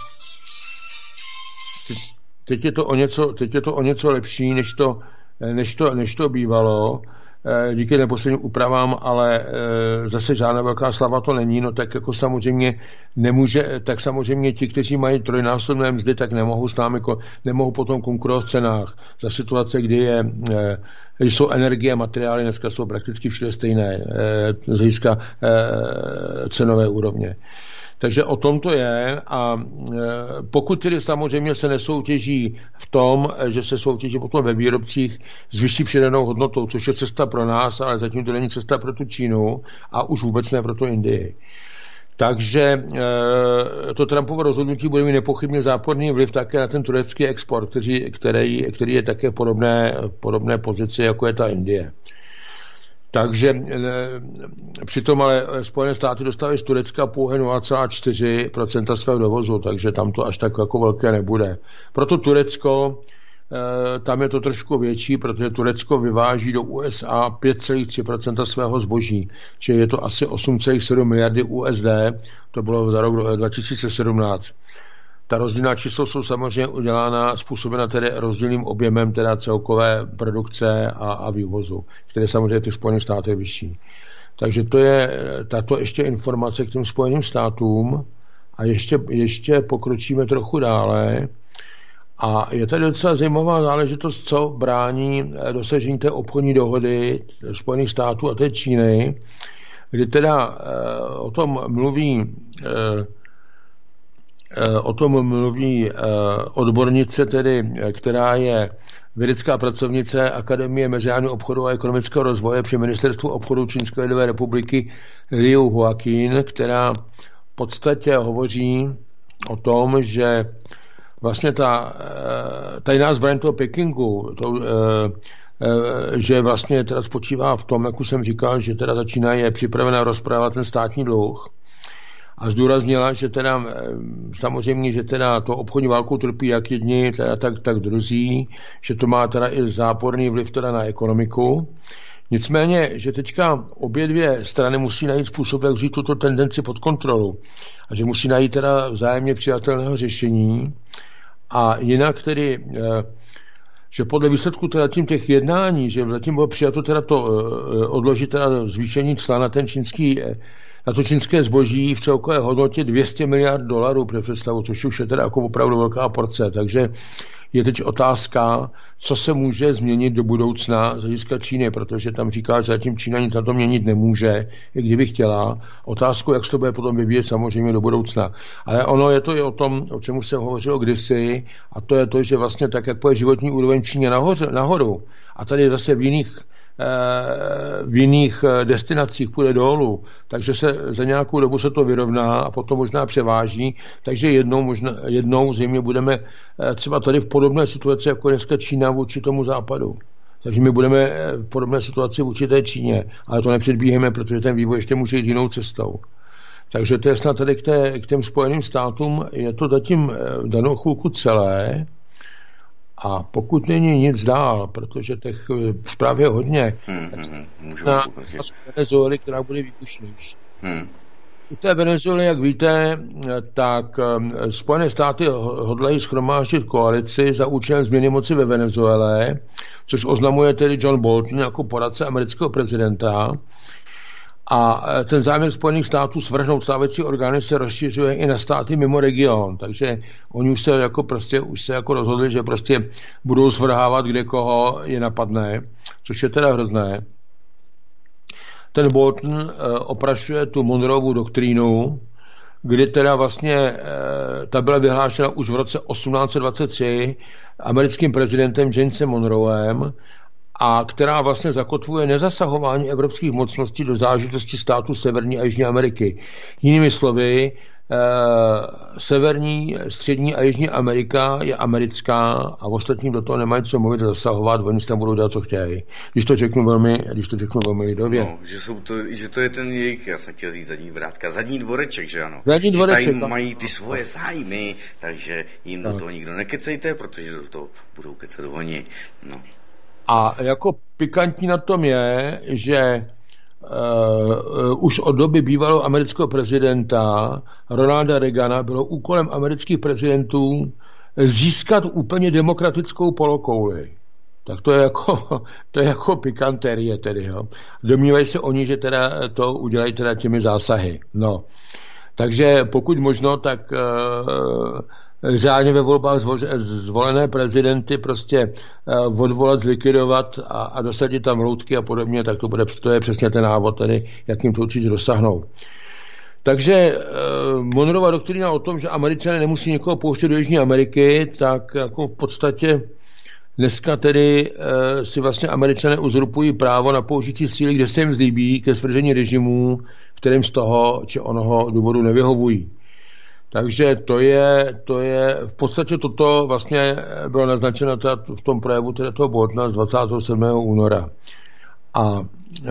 Teď, teď, je to o něco, teď je to o něco lepší, než to, než to, než to bývalo, uh, díky neposledním úpravám, ale uh, zase žádná velká slava to není, no tak jako samozřejmě nemůže, tak samozřejmě ti, kteří mají trojnásobné mzdy, tak nemohou s námi, nemohou potom konkurovat v cenách. Za situace, kdy je, kdy jsou energie a materiály, dneska jsou prakticky všude stejné z hlediska cenové úrovně. Takže o tom to je a pokud tedy samozřejmě se nesoutěží v tom, že se soutěží potom ve výrobcích s vyšší přidanou hodnotou, což je cesta pro nás, ale zatím to není cesta pro tu Čínu a už vůbec ne pro tu Indii. Takže to Trumpovo rozhodnutí bude mít nepochybně záporný vliv také na ten turecký export, který, který, který je také podobné, podobné pozici, jako je ta Indie. Takže přitom ale Spojené státy dostávají z Turecka pouhé nula celá čtyři procenta svého dovozu, takže tam to až tak jako velké nebude. Proto Turecko, tam je to trošku větší, protože Turecko vyváží do U S A pět celá tři procenta svého zboží, čili je to asi osm celá sedm miliardy U S D, to bylo za rok dva tisíce sedmnáct. Ta rozdílná číslo jsou samozřejmě udělána, způsobena tedy rozdílným objemem teda celkové produkce a, a vývozu, které samozřejmě těch Spojených států je vyšší. Takže to je tato ještě informace k těm Spojeným státům a ještě, ještě pokročíme trochu dále. A je tady docela zajímavá záležitost, co brání dosažení té obchodní dohody Spojených států a té Číny, kdy teda o tom mluví o tom mluví odbornice, tedy, která je vědecká pracovnice Akademie mezinárodního obchodu a ekonomického rozvoje při Ministerstvu obchodu Čínské lidové republiky Liu Huaqin, která v podstatě hovoří o tom, že vlastně ta tajná zbraň toho Pekingu, to, že vlastně teda spočívá v tom, jak už jsem říkal, že teda ta Čína je připravena rozprávat ten státní dluh a zdůraznila, že teda samozřejmě, že teda to obchodní válkou trpí jak jedni, teda tak, tak druzí, že to má teda i záporný vliv teda na ekonomiku. Nicméně, že teďka obě dvě strany musí najít způsob, jak vzít tuto tendenci pod kontrolu a že musí najít teda vzájemně přijatelného řešení a jinak tedy, že podle výsledku teda tím těch jednání, že zatím bylo přijato teda to odložit teda zvýšení cla na ten čínský, na to čínské zboží v celkové hodnotě dvě stě miliard dolarů pro představu, což už je teda jako opravdu velká porce, takže je teď otázka, co se může změnit do budoucna z hlediska Číny, protože tam říká, že zatím Čína nic na to měnit nemůže, i kdyby chtěla. Otázku, jak se to bude potom vyvíjet samozřejmě do budoucna. Ale ono je to i o tom, o čemu jsem hovořil kdysi, a to je to, že vlastně tak, jak půjde životní úroveň Číně nahoře, nahoru, a tady zase v jiných v jiných destinacích půjde dolů, takže se za nějakou dobu se to vyrovná a potom možná převáží, takže jednou, možná, jednou zřejmě budeme třeba tady v podobné situaci, jako dneska Čína vůči tomu západu. Takže my budeme v podobné situaci vůči té Číně, ale to nepředbíháme, protože ten vývoj ještě může jít jinou cestou. Takže to je snad tady k, té, k těm Spojeným státům, je to zatím danou chvilku celé A pokud není nic dál, protože těch zpráv je hodně, hmm, hmm, můžu na Venezuely, která bude výbušnější. Hmm. U té Venezuely, jak víte, tak Spojené státy hodlají shromáždit koalici za účelem změny moci ve Venezuele, což oznamuje tedy John Bolton jako poradce amerického prezidenta. A ten záměr Spojených států svrhnout stávající orgány se rozšiřuje i na státy mimo region. Takže oni už se jako prostě už se jako rozhodli, že prostě budou svrhávat, kde koho je napadne, což je teda hrozné. Ten Bolton oprašuje tu Monroeovu doktrínu, kdy teda vlastně ta byla vyhlášena už v roce osmnáct set dvacet tři americkým prezidentem Jamesem Monroem, a která vlastně zakotvuje nezasahování evropských mocností do záležitostí států Severní a Jižní Ameriky. Jinými slovy, eh, Severní, Střední a Jižní Amerika je americká a ostatním do toho nemají co mluvit a zasahovat, oni si tam budou dělat, co chtějí. Když to řeknu velmi, když to řeknu velmi lidově. No, že, jsou to, že to je ten jejich, já jsem chtěl říct zadní vrátka, zadní dvoreček, že ano? Zadní dvoreček, že tady mají ty svoje zájmy, takže jim do toho nikdo nekecejte, protože do toho budou kecat oni. No. A jako pikantní na tom je, že uh, už od doby bývalého amerického prezidenta Ronalda Reagana bylo úkolem amerických prezidentů získat úplně demokratickou polokouli. Tak to je jako, to je jako pikanterie tedy. Jo. Domnívají se oni, že teda to udělají teda těmi zásahy. No. Takže pokud možno, tak uh, řádně ve volbách zvolené prezidenty prostě odvolat, zlikvidovat a, a dosadit tam loutky a podobně, tak to, bude, to je přesně ten návod, tedy, jak jim to určitě dosáhnout. Takže Monroeva doktrína o tom, že Američané nemusí někoho pouštět do Jižní Ameriky, tak jako v podstatě dneska tedy si vlastně Američané uzurpují právo na použití síly, kde se jim zlíbí, ke svržení režimů, kterým z toho či onoho důvodu nevyhovují. Takže to je, to je, v podstatě toto vlastně bylo naznačeno v tom projevu teda toho Boltona z dvacátého sedmého února. A e,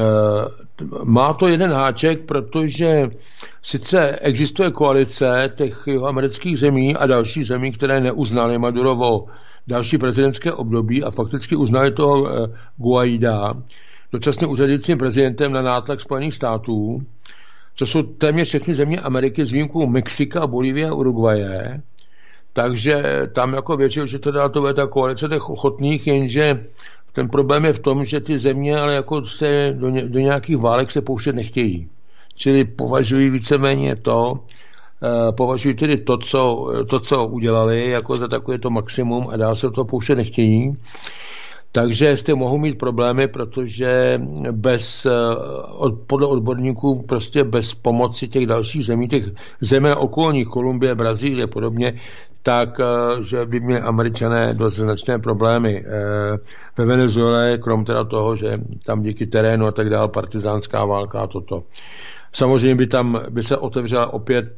má to jeden háček, protože sice existuje koalice těch jeho amerických zemí a dalších zemí, které neuznaly Madurovo další prezidentské období a fakticky uznali toho e, Guaida dočasně úřadujícím prezidentem na nátlak Spojených států, co jsou téměř všechny země Ameriky s výjimkou Mexika, Bolívie a Uruguaye. Takže tam jako věřil, že teda to bude ta koalice těch ochotných, jenže ten problém je v tom, že ty země ale jako se do, ně, do nějakých válek se pouštět nechtějí. Čili považují víceméně to, eh, považují tedy to co, to, co udělali, jako za takové to maximum a dál se to pouštět nechtějí. Takže jste mohou mít problémy, protože bez, podle odborníků, prostě bez pomoci těch dalších zemí, těch zemí okolních, Kolumbie, Brazílie a podobně, tak, že by měli Američané dost značné problémy. Ve Venezuele, krom teda toho, že tam díky terénu a tak dále partizánská válka a toto. Samozřejmě by tam by se otevřela opět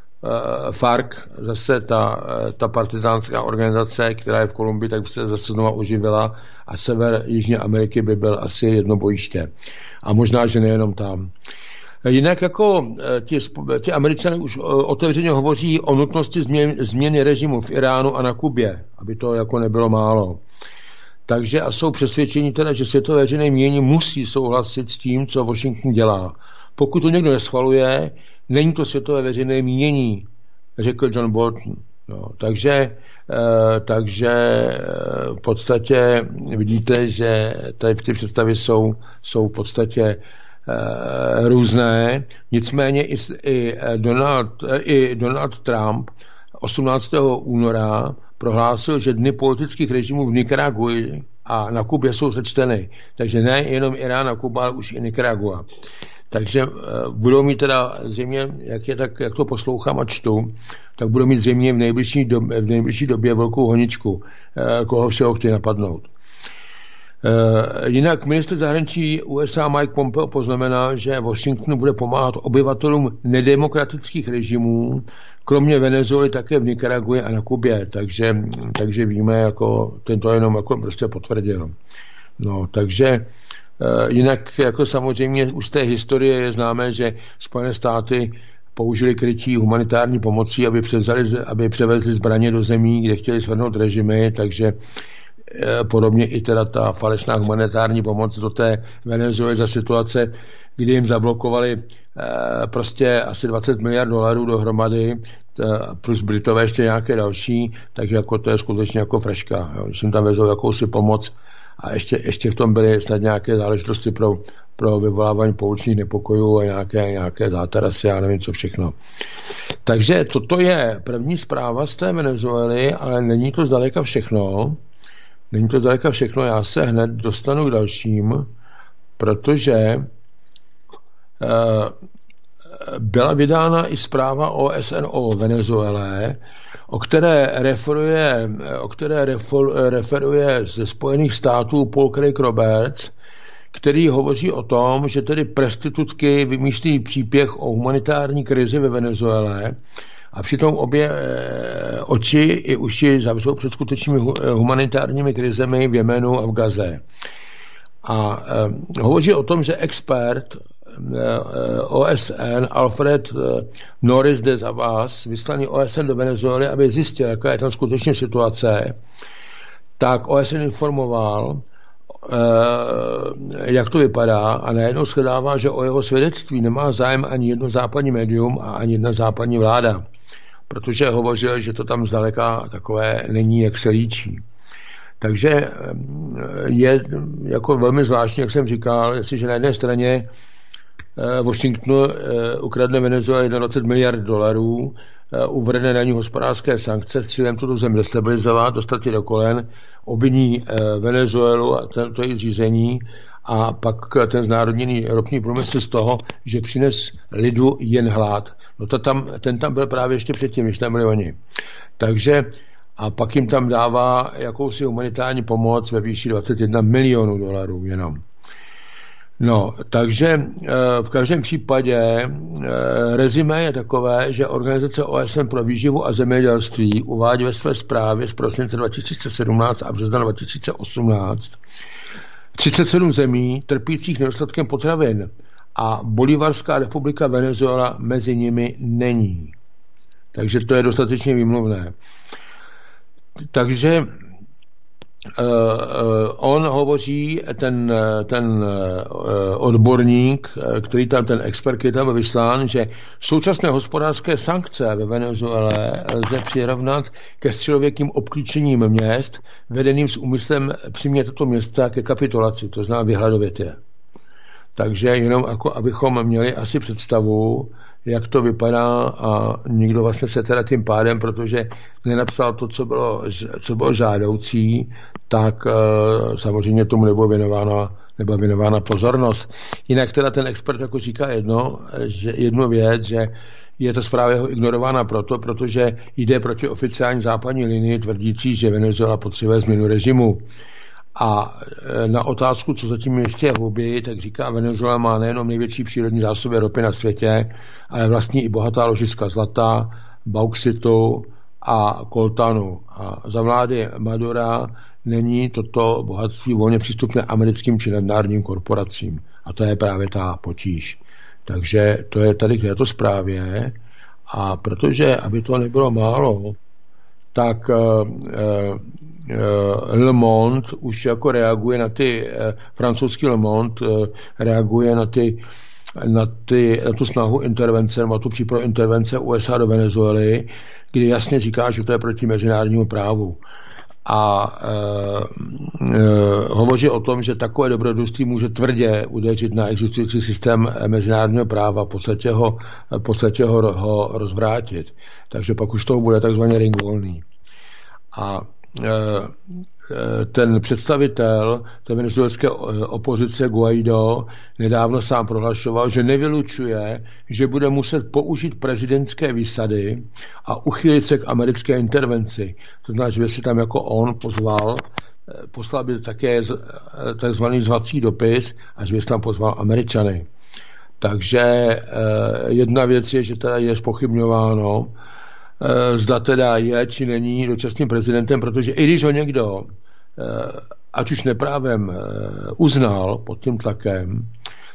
F A R C, zase ta, ta partizánská organizace, která je v Kolumbii, tak by se zase znova oživila a sever Jižní Ameriky by byl asi jedno bojiště. A možná, že nejenom tam. Jinak jako ti, ti Američané už otevřeně hovoří o nutnosti změn, změny režimu v Iránu a na Kubě, aby to jako nebylo málo. Takže a jsou přesvědčení teda, že světové veřejné mínění musí souhlasit s tím, co Washington dělá. Pokud to někdo neschvaluje, není to světové veřejné mínění, řekl John Bolton. No, takže, eh, takže v podstatě vidíte, že tady ty představy jsou, jsou v podstatě eh, různé. Nicméně i, i, Donald, i Donald Trump osmnáctého února prohlásil, že dny politických režimů v Nikaraguji a na Kubě jsou sečteny. Takže ne jenom Irán a Kuba, ale už i Nikaragua. Takže uh, budou mít teda zřejmě, jak, je, tak, jak to poslouchám a čtu, tak budou mít zřejmě v nejbližší době, v nejbližší době velkou honičku, uh, koho všeho chtějí napadnout. Uh, jinak ministr zahraničí U S A Mike Pompeo poznamenal, že Washington bude pomáhat obyvatelům nedemokratických režimů, kromě Venezuely také v Nikaraguji a na Kubě, takže, takže víme, jako tento jenom jako prostě potvrdil. No, takže jinak jako samozřejmě už z té historie je známé, že Spojené státy použili krytí humanitární pomocí, aby, převzali, aby převezli zbraně do zemí, kde chtěli svrhnout režimy, takže podobně i teda ta falešná humanitární pomoc do té Venezuely za situace, kdy jim zablokovali prostě asi dvacet miliard dolarů dohromady, plus Britové ještě nějaké další, takže jako to je skutečně jako freška. Jo. Když jim tam vezou jakousi pomoc a ještě, ještě v tom byly snad nějaké záležitosti pro, pro vyvolávání pouličních nepokojů a nějaké, nějaké zátarasy, já nevím co všechno. Takže toto je první zpráva z té Venezuely, ale není to zdaleka všechno. Není to zdaleka všechno, já se hned dostanu k dalším, protože byla vydána i zpráva O S N o Venezuele, o které referuje, o které referuje ze Spojených států Paul Craig Roberts, který hovoří o tom, že tedy prostitutky vymýšlí příběh o humanitární krizi ve Venezuele a přitom obě oči i uši zavřou před skutečnými humanitárními krizemi v Jemenu a v Gaze. A hovoří o tom, že expert O S N Alfred Norris de Zavas, vyslaný O S N do Venezuely, aby zjistil, jaká je tam skutečně situace, tak O S N informoval, jak to vypadá, a najednou shledává, že o jeho svědectví nemá zájem ani jedno západní médium a ani jedna západní vláda, protože hovořil, že to tam zdaleka takové není, jak se líčí. Takže je jako velmi zvláštní, jak jsem říkal, jestliže na jedné straně Washingtonu ukradne Venezuela dvacet miliard dolarů, uvrhne na ní hospodářské sankce s cílem tuto zemi destabilizovat, dostat ji do kolen, obviní Venezuelu a to její řízení a pak ten znárodněný ropný průmysl z toho, že přines lidu jen hlad. No to tam, ten tam byl právě ještě předtím, než tam byli oni. Takže a pak jim tam dává jakousi humanitární pomoc ve výši dvacet jedna milionů dolarů jenom. No, takže v každém případě rezime je takové, že Organizace O S N pro výživu a zemědělství uvádí ve své zprávě z prosince dva tisíce sedmnáct a března dva tisíce osmnáct třicet sedm zemí trpících nedostatkem potravin a Bolívarská republika Venezuela mezi nimi není. Takže to je dostatečně výmluvné. Takže Uh, uh, on hovoří, ten, ten uh, odborník, který tam, ten expert, který tam vyslán, že současné hospodářské sankce ve Venezuele lze přirovnat ke středověkým obklíčením měst, vedeným s úmyslem přimět toto města ke kapitulaci, to znamená vyhladovět je. Takže jenom jako, abychom měli asi představu, jak to vypadá, a nikdo vlastně se teda tím pádem, protože nenapsal to, co bylo, co bylo žádoucí, tak e, samozřejmě tomu nebylo věnována, nebyla věnována pozornost. Jinak teda ten expert jako říká jedno, že jednu věc, že je to zpráva jeho ignorována proto, protože jde proti oficiální západní linii tvrdící, že Venezuela potřebuje změnu režimu. A na otázku, co zatím ještě je v hubi, tak říká, Venezuela má nejenom největší přírodní zásoby ropy na světě, ale vlastní i bohatá ložiska zlata, bauxitu a koltanu. A za vlády Madura není toto bohatství volně přístupné americkým či nadnárodním korporacím. A to je právě ta potíž. Takže to je tady k této zprávě. A protože, aby to nebylo málo, tak uh, uh, Le Monde už jako reaguje na ty, uh, francouzský Le Monde uh, reaguje na ty, na, ty, na tu snahu intervence, na tu přípravu intervence U S A do Venezuely, kdy jasně říká, že to je proti mezinárodnímu právu. A uh, uh, hovoří o tom, že takové dobrodružství může tvrdě udeřit na existující systém mezinárodního práva, v podstatě ho, v podstatě ho, ho rozvrátit. Takže pak už toho bude takzvaný ring volný. A uh, ten představitel té venezuelské opozice Guaido nedávno sám prohlašoval, že nevylučuje, že bude muset použít prezidentské výsady a uchylit se k americké intervenci. To znamená, že si tam jako on pozval, poslal by také takzvaný zvací dopis a že by tam pozval Američany. Takže jedna věc je, že teda je zpochybňováno, zda teda je, či není dočasným prezidentem, protože i když ho někdo, ať už neprávem, uznal pod tím tlakem,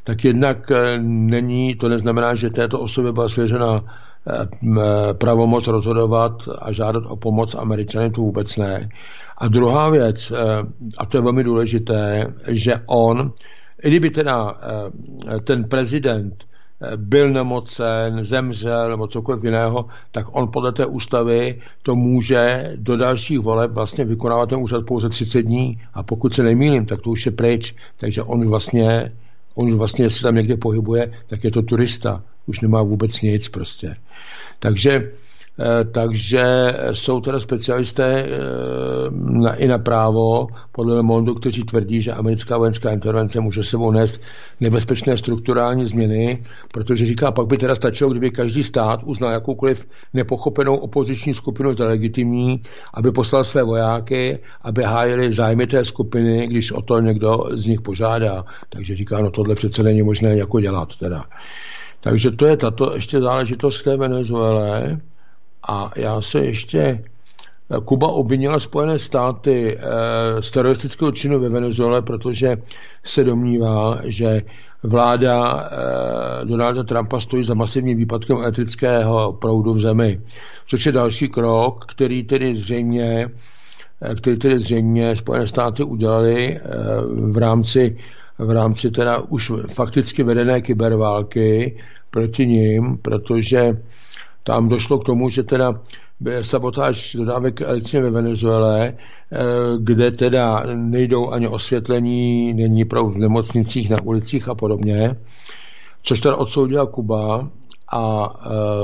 tak jednak není, to neznamená, že této osobě byla svěřena pravomoc rozhodovat a žádat o pomoc Američany, to vůbec ne. A druhá věc, a to je velmi důležité, že on, i kdyby teda ten prezident byl nemocen, zemřel nebo cokoliv jiného, tak on podle té ústavy to může do dalších voleb vlastně vykonávat ten úřad pouze třicet dní a pokud se nemýlím, tak to už je pryč, takže on vlastně, on už vlastně, jestli tam někde pohybuje, tak je to turista, už nemá vůbec nic prostě. Takže Takže jsou teda specialisté na, i na právo podle Le Monde, kteří tvrdí, že americká vojenská intervence může sebou nést nebezpečné strukturální změny, protože říká, pak by teda stačilo, kdyby každý stát uznal jakoukoliv nepochopenou opoziční skupinu za legitimní, aby poslal své vojáky, aby hájili zájmy té skupiny, když o to někdo z nich požádá. Takže říká, no tohle přece není možné jako dělat teda. Takže to je tato ještě záležitost k té Venezuele. A já se ještě... Kuba obvinila Spojené státy z teroristického činu ve Venezuele, protože se domnívá, že vláda Donalda Trumpa stojí za masivním výpadkem elektrického proudu v zemi. Což je další krok, který tedy zřejmě, který tedy zřejmě Spojené státy udělali v rámci, v rámci teda už fakticky vedené kyberválky proti nim, protože tam došlo k tomu, že teda sabotáž dodávek elektřiny ve Venezuele, kde teda nejdou ani osvětlení, není proud v nemocnicích, na ulicích a podobně, což teda odsoudila Kuba a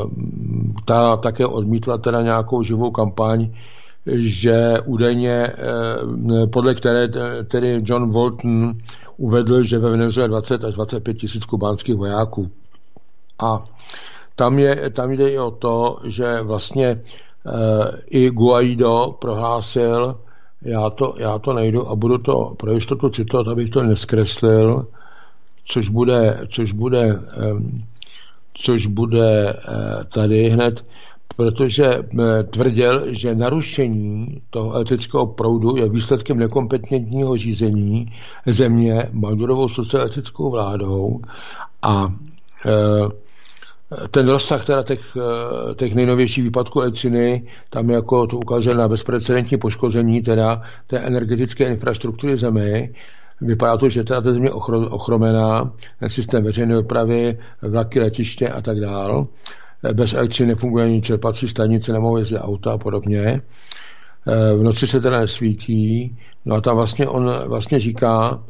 ta také odmítla teda nějakou živou kampaň, že údajně, podle které tedy John Bolton uvedl, že ve Venezuele dvacet až dvacet pět tisíc kubánských vojáků. A Tam, je, tam jde i o to, že vlastně e, i Guaido prohlásil, já to, já to najdu a budu to pro jistotu citovat, abych to neskreslil, což bude, což bude, e, což bude e, tady hned, protože e, tvrdil, že narušení toho elektrického proudu je výsledkem nekompetentního řízení země Madurovou socialistickou vládou a e, ten rozsah teda těch, těch nejnovějších výpadků elektřiny, tam jako to ukazuje na bezprecedentní poškození teda té energetické infrastruktury zemi. Vypadá to, že teda ta země ochromená, ten systém veřejné dopravy, vlaky, letiště a tak dál. Bez elektřiny nefunguje ani čerpací stanice, nemohou jezdit auta a podobně. V noci se teda nesvítí. No a tam vlastně on vlastně říká,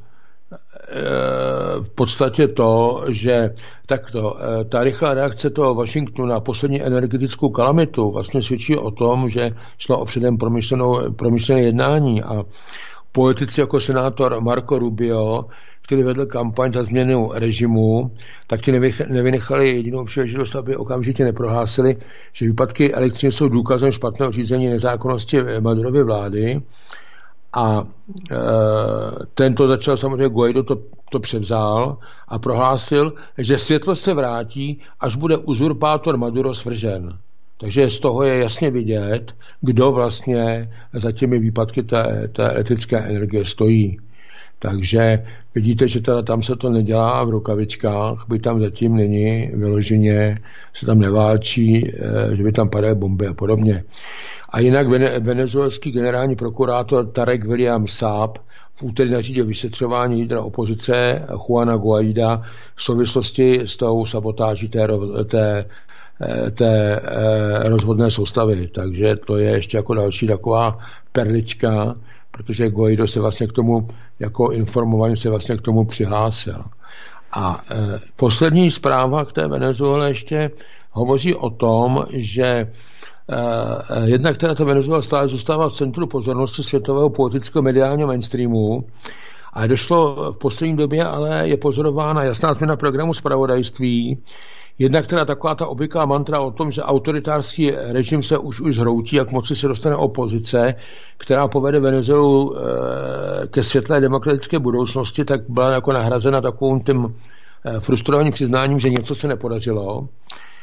v podstatě to, že takto, ta rychlá reakce toho Washingtonu na poslední energetickou kalamitu vlastně svědčí o tom, že šlo o předem promyšlené jednání a politici jako senátor Marco Rubio, který vedl kampaň za změnu režimu, tak ti nevynechali jedinou příležitost, aby okamžitě neprohlásili, že výpadky elektřiny jsou důkazem špatného řízení nezákonnosti Madurovy vlády. A e, tento začal samozřejmě Guaido to, to převzal a prohlásil, že světlo se vrátí, až bude uzurpátor Maduro svržen. Takže z toho je jasně vidět, kdo vlastně za těmi výpadky té, té elektrické energie stojí. Takže vidíte, že teda tam se to nedělá v rukavičkách, by tam zatím není vyloženě, se tam neválčí, že by tam padaly bomby a podobně. A jinak venezuelský generální prokurátor Tarek William Saab v úterý nařídil vyšetřování lídra opozice Juana Guaida v souvislosti s tou sabotáží té, té, té rozvodné soustavy. Takže to je ještě jako další taková perlička, protože Guaido se vlastně k tomu, jako informovaný se vlastně k tomu přihlásil. A e, poslední zpráva k té Venezuele ještě hovoří o tom, že Uh, jednak teda ta Venezuela stále zůstává v centru pozornosti světového politického mediálního mainstreamu a došlo v poslední době, ale je pozorována jasná změna programu zpravodajství. Jednak teda taková ta obvyklá mantra o tom, že autoritářský režim se už už zhroutí, jak moci se dostane opozice, která povede Venezuelu uh, ke světlé demokratické budoucnosti, tak byla jako nahrazena takovým tím uh, frustrovaným přiznáním, že něco se nepodařilo.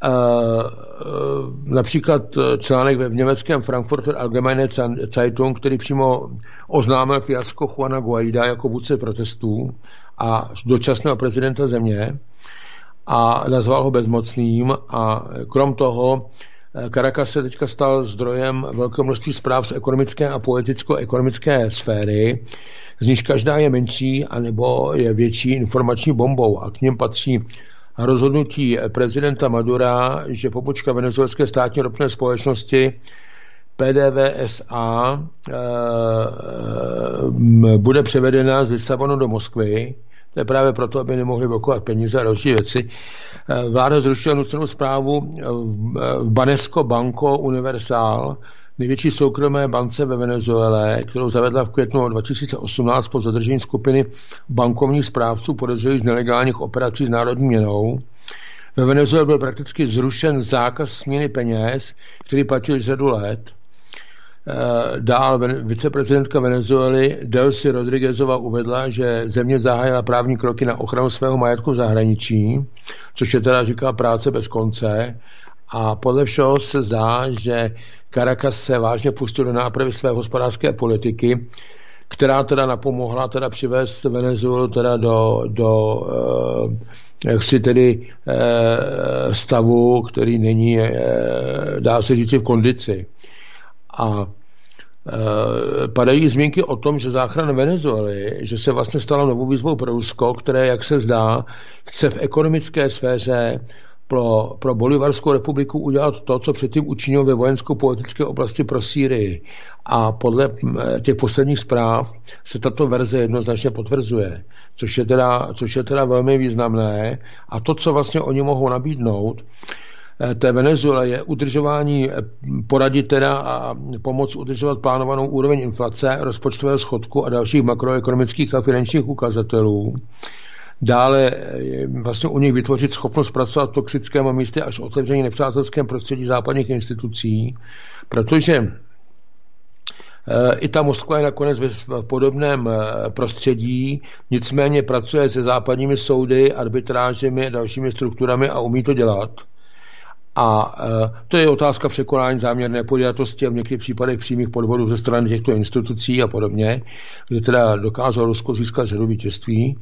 například článek v německém Frankfurter Allgemeine Zeitung, který přímo oznámil fiasko Juana Guaida jako vůdce protestů a dočasného prezidenta země a nazval ho bezmocným, a krom toho Caracas se teďka stal zdrojem velkého množství zpráv z ekonomické a politicko-ekonomické sféry, z níž každá je menší anebo je větší informační bombou, a k něm patří rozhodnutí prezidenta Madura, že pobočka venezuelské státní ropné společnosti P D V S A e, bude převedena z Lisabonu do Moskvy. To je právě proto, aby nemohli blokovat peníze a další věci. Vláda zrušila nucenou správu v Banesco Banco Universal, největší soukromé bance ve Venezuele, kterou zavedla v květnu dva tisíce osmnáct po zadržení skupiny bankovních správců podezřelých z nelegálních operací s národní měnou. Ve Venezuele byl prakticky zrušen zákaz směny peněz, který platil řadu let. Dál viceprezidentka Venezuely Delcy Rodriguezova uvedla, že země zahájila právní kroky na ochranu svého majetku v zahraničí, což je teda, říká, práce bez konce, a podle všeho se zdá, že Caracas se vážně pustil do nápravy své hospodářské politiky, která teda napomohla teda přivést Venezuelu teda do, do eh, jaksi tedy eh, stavu, který není, eh, dá se říct, v kondici. A e, padají zmínky o tom, že záchrana Venezuely, že se vlastně stala novou výzvou pro Rusko, které, jak se zdá, chce v ekonomické sféře pro, pro Bolivarskou republiku udělat to, co předtím učinil ve vojensko-politické oblasti pro Sýrii. A podle těch posledních zpráv se tato verze jednoznačně potvrzuje, což je teda, což je teda velmi významné. A to, co vlastně oni mohou nabídnout té Venezuele, je udržování, poradit teda a pomoc udržovat plánovanou úroveň inflace, rozpočtového schodku a dalších makroekonomických a finančních ukazatelů. Dále vlastně u nich vytvořit schopnost pracovat v toxickém místě až otevření nepřátelském prostředí západních institucí, protože i ta Moskva je nakonec v podobném prostředí, nicméně pracuje se západními soudy, arbitrážemi a dalšími strukturami a umí to dělat. A to je otázka překonání záměrné podjatosti a v některých případech přímých podvodů ze strany těchto institucí a podobně, kde teda dokázalo Rusko získat řadu vítězství.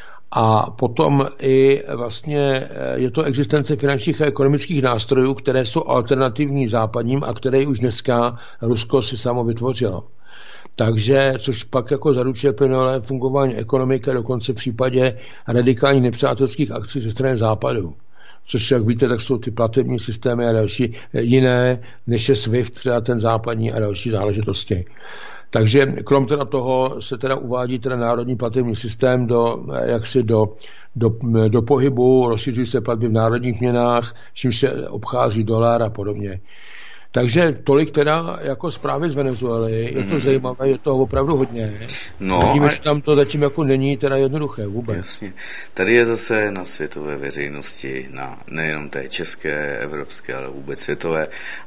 A potom i vlastně je to existence finančních a ekonomických nástrojů, které jsou alternativní západním a které už dneska Rusko si samo vytvořilo. Takže, což pak jako zaručuje plynulé fungování ekonomiky, dokonce v případě radikálních nepřátelských akcí ze strany západu. Což, jak víte, tak jsou ty platební systémy a další jiné, než je SWIFT, třeba ten západní a další záležitosti. Takže krom teda toho se teda uvádí teda národní platební systém do, jaksi do, do, do pohybu, rozšiřují se platby v národních měnách, čímž se obchází dolar a podobně. Takže tolik teda jako zprávy z Venezuely, je to mm. zajímavé, je to opravdu hodně. No, vidíme, a... že tam to zatím jako není teda jednoduché vůbec. Jasně. Tady je zase na světové veřejnosti, na nejenom té české, evropské, ale vůbec světové,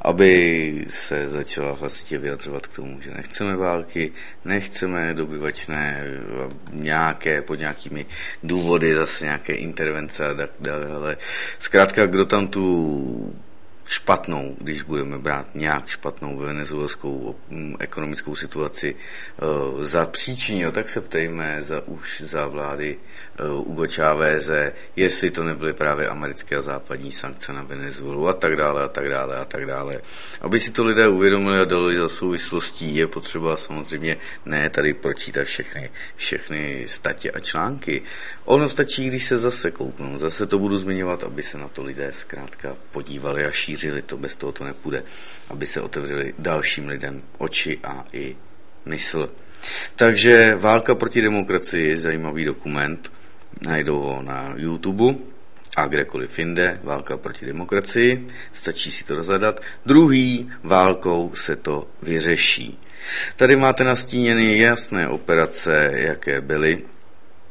aby se začala hlasitě vyjadřovat k tomu, že nechceme války, nechceme dobyvačné nějaké, pod nějakými důvody zase nějaké intervence a tak dále. Zkrátka, kdo tam tu špatnou, když budeme brát nějak špatnou venezuelskou ekonomickou situaci uh, za příčinu, tak se ptejme za, už za vlády uh, Hugo Cháveze, jestli to nebyly právě americké a západní sankce na Venezuelu a tak dále a tak dále a tak dále. Aby si to lidé uvědomili a dali do souvislostí, je potřeba samozřejmě ne tady pročítat všechny, všechny statě a články. Ono stačí, když se zase kouknou, zase to budu zmiňovat, aby se na to lidé zkrátka podívali a šířili to, bez toho to nepůjde, aby se otevřeli dalším lidem oči a i mysl. Takže Válka proti demokracii je zajímavý dokument, najdou ho na YouTube a kdekoliv jinde, Válka proti demokracii, stačí si to rozhledat. Druhý válkou se to vyřeší. Tady máte nastíněny jasné operace, jaké byly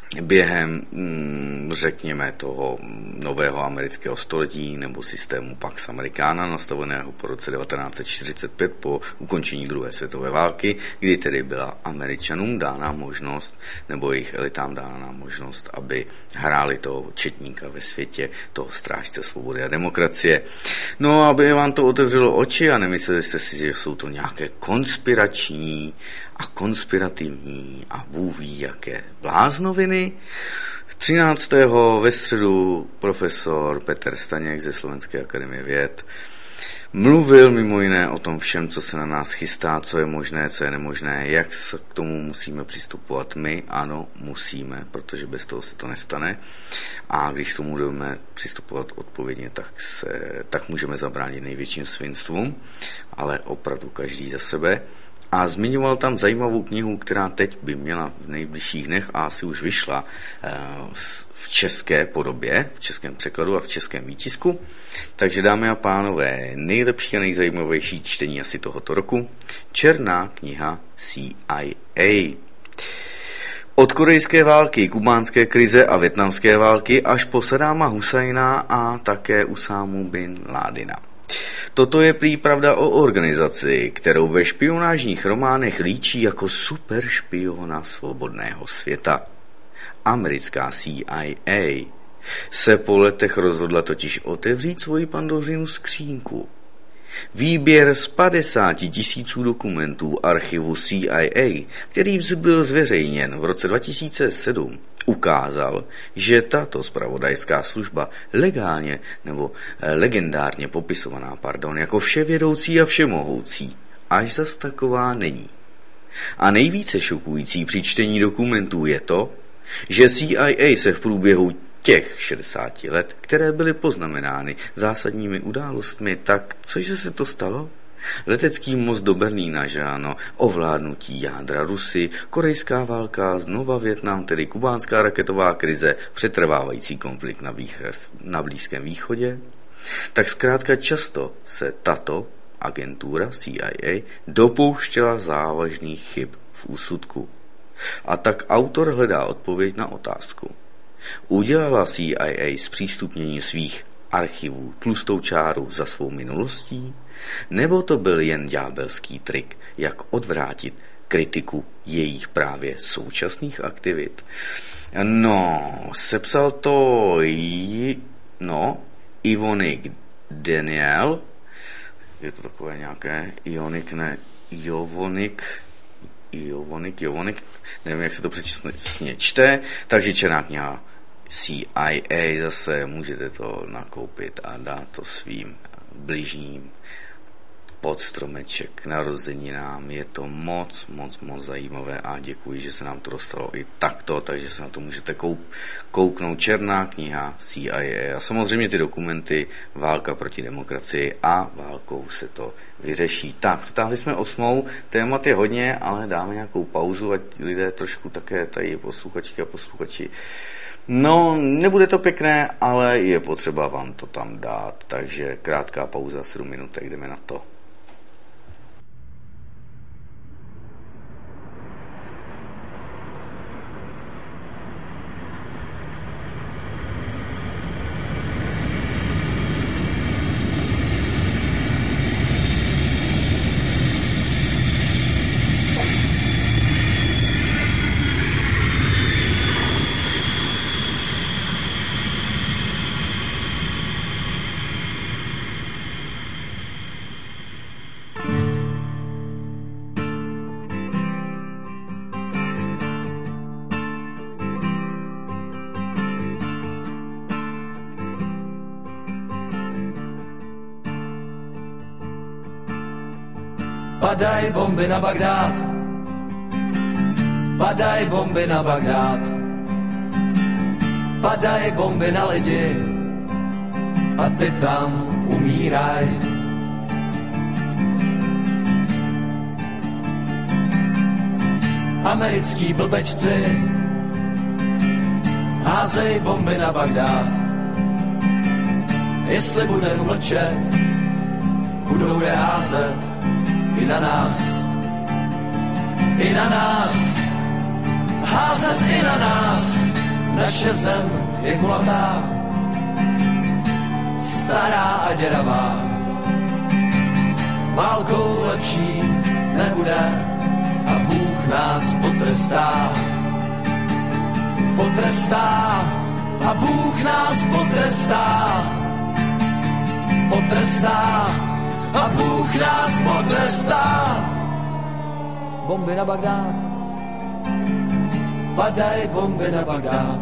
během, řekněme, toho nového amerického století nebo systému Pax Americana nastaveného po roce devatenáct set čtyřicet pět po ukončení druhé světové války, kdy tedy byla Američanům dána možnost, nebo jejich elitám dána možnost, aby hráli toho četníka ve světě, toho strážce svobody a demokracie. No, aby vám to otevřelo oči a nemysleli jste si, že jsou to nějaké konspirační a konspirativní a Bůh ví jaké bláznoviny. třináctého ve středu profesor Petr Staněk ze Slovenské akademie věd mluvil mimo jiné o tom všem, co se na nás chystá, co je možné, co je nemožné, jak se k tomu musíme přistupovat my. Ano, musíme, protože bez toho se to nestane. A když tomu budeme přistupovat odpovědně, tak, se, tak můžeme zabránit největším svinstvům, ale opravdu každý za sebe. A zmiňoval tam zajímavou knihu, která teď by měla v nejbližších dnech a asi už vyšla v české podobě, v českém překladu a v českém výtisku. Takže dámy a pánové, nejlepší a nejzajímavější čtení asi tohoto roku. Černá kniha C I A. Od korejské války, kubánské krize a vietnamské války až po Saddáma Husajna a také Usámu bin Ládina. Toto je prý pravda o organizaci, kterou ve špionážních románech líčí jako superšpiona svobodného světa. Americká C I A se po letech rozhodla totiž otevřít svoji Pandořinu skřínku. Výběr z padesáti tisíců dokumentů archivu C I A, který byl zveřejněn v roce dva tisíce sedm, ukázal, že tato zpravodajská služba legálně nebo legendárně popisovaná, pardon, jako vševědoucí a všemohoucí, až zas taková není. A nejvíce šokující při čtení dokumentů je to, že C I A se v průběhu těch šedesáti let, které byly poznamenány zásadními událostmi, tak cože se to stalo? Letecký most do Berlína, že ano, ovládnutí jádra Rusy, korejská válka, znova Vietnam, tedy kubánská raketová krize, přetrvávající konflikt na, vých, na Blízkém východě. Tak zkrátka často se tato agentura C I A dopouštěla závažných chyb v úsudku. A tak autor hledá odpověď na otázku. Udělala C I A zpřístupnění svých archivů tlustou čáru za svou minulostí? Nebo to byl jen ďábelský trik, jak odvrátit kritiku jejich právě současných aktivit? No, sepsal to j... no, Ivonik Daniel, je to takové nějaké Ionik, ne, Jovonik, Jovonik, Jovonik, nevím, jak se to přesně čte, takže černá kniha C I A, zase můžete to nakoupit a dát to svým bližním pod stromeček k narozeninám. Je to moc, moc, moc zajímavé a děkuji, že se nám to dostalo i takto, takže se na to můžete koup, kouknout. Černá kniha C I A. A samozřejmě ty dokumenty Válka proti demokracii a válkou se to vyřeší. Tak, přitáhli jsme osmou, témat je hodně, ale dáme nějakou pauzu, ať lidé trošku také tady posluchačky a posluchači. No, nebude to pěkné, ale je potřeba vám to tam dát, takže krátká pauza, sedm minut, jdeme na to. Padaj bomby na Bagdád, padaj bomby na Bagdád, padaj bomby na lidi a ty tam umíraj. Americký blbečci házej bomby na Bagdád. Jestli budeme mlčet, budou je házet i na nás, i na nás, házet i na nás. naše zem je kulatá, stará a děravá. Válkou lepší nebude a Bůh nás potrestá. Potrestá a Bůh nás potrestá. Potrestá a Bůh nás potrestá. Bomby na Bagdád, padaj bomby na Bagdád,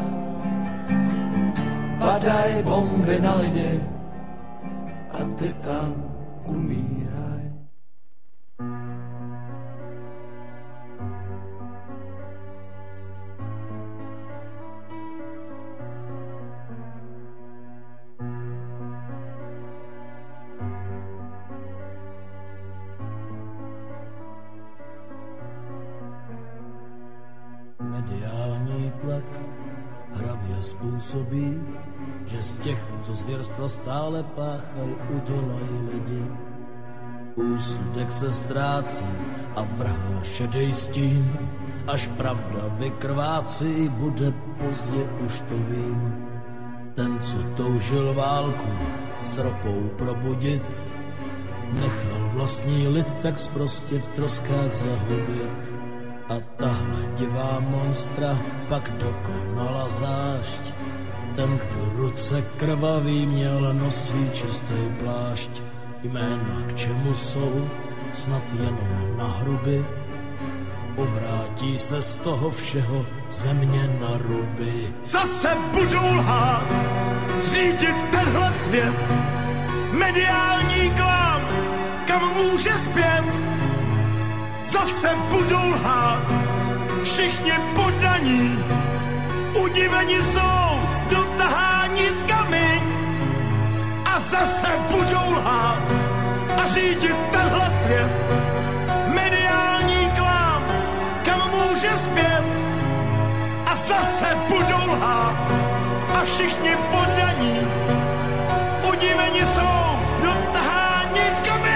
padaj bomby na lidi a ty tam umíraj. Mediální tlak hravě způsobí, že z těch, co zvěrstva stále páchaj, udělají lidi. Úsudek se ztrácí a vrhá šedej stín, až pravda vykrvácí, bude pozdě, už to vím. Ten, co toužil válku s ropou probudit, nechal vlastní lid tak sprostě v troskách zahubit. A tahle divá monstra pak dokonala zášť. Ten, kdo ruce krvavý měl, nosí čistý plášť. Jména k čemu jsou, snad jenom na hruby. Obrátí se z toho všeho země na ruby. Zase budou lhát, řídit tenhle svět. Mediální klám, kam může zpět. Zase budou lhát, všichni poddaní, udiveni jsou, dotahání tkami. A zase budou lhát a řídit tenhle svět. Mediální klám, kam může zpět. A zase budou lhát a všichni poddaní, udiveni jsou, dotahání tkami.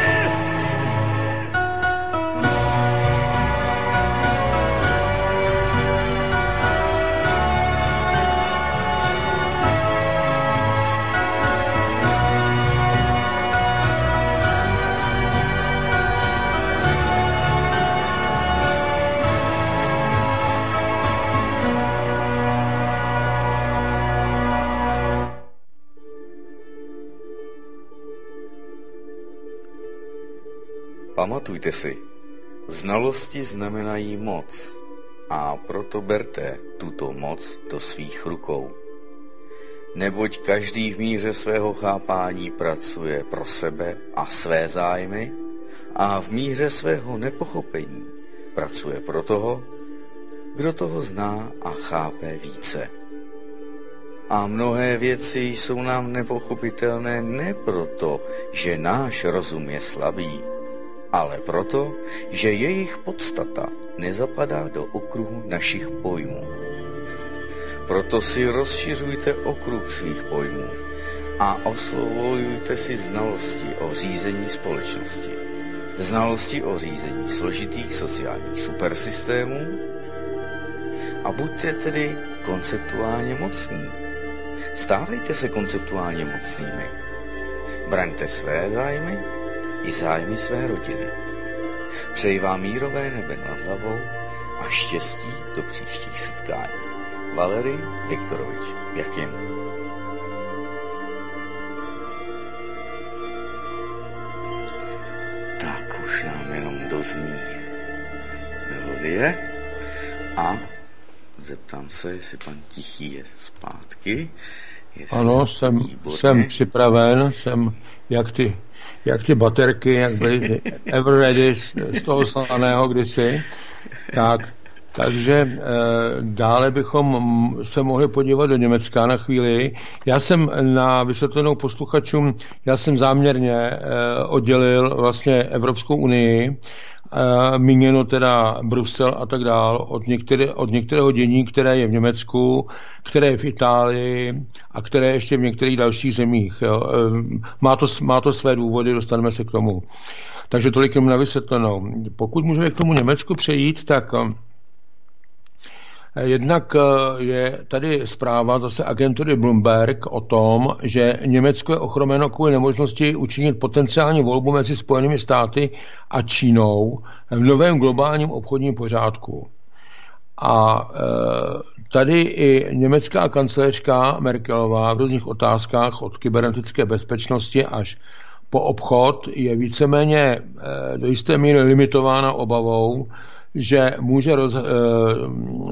Pamatujte si, znalosti znamenají moc a proto berte tuto moc do svých rukou. Neboť každý v míře svého chápání pracuje pro sebe a své zájmy a v míře svého nepochopení pracuje pro toho, kdo toho zná a chápe více. A mnohé věci jsou nám nepochopitelné ne proto, že náš rozum je slabý, ale proto, že jejich podstata nezapadá do okruhu našich pojmů. Proto si rozšiřujte okruh svých pojmů a osvojujte si znalosti o řízení společnosti, znalosti o řízení složitých sociálních supersystémů a buďte tedy konceptuálně mocní. Stávejte se konceptuálně mocnými. Braňte své zájmy i zájmy své rodiny. Přeji vám mírové nebe nad hlavou a štěstí do příštích setkání. Valerij Viktorovič Jakim. Tak už nám jenom dozní melodie a zeptám se, jestli pan Tichý je zpátky. Jestli ano, jsem, jsem připraven, jsem jak ty, jak ty baterky, jak byly ever ready z, z toho slaného kdysi. Tak, takže e, dále bychom se mohli podívat do Německa na chvíli. Já jsem na vysvětlenou posluchačům, já jsem záměrně e, oddělil vlastně Evropskou unii, Uh, míněno teda Brusel a tak dál, od, některé, od některého dění, které je v Německu, které je v Itálii a které je ještě v některých dalších zemích. Jo. Uh, má, to, má to své důvody, dostaneme se k tomu. Takže tolik jenom na vysvětlenou. Pokud můžeme k tomu Německu přejít, tak uh, Jednak je tady zpráva zase agentury Bloomberg o tom, že Německo je ochromeno kvůli nemožnosti učinit potenciální volbu mezi Spojenými státy a Čínou v novém globálním obchodním pořádku. A tady i německá kancléřka Merkelová v různých otázkách od kybernetické bezpečnosti až po obchod je víceméně do jisté míry limitována obavou, že může roz, eh, eh,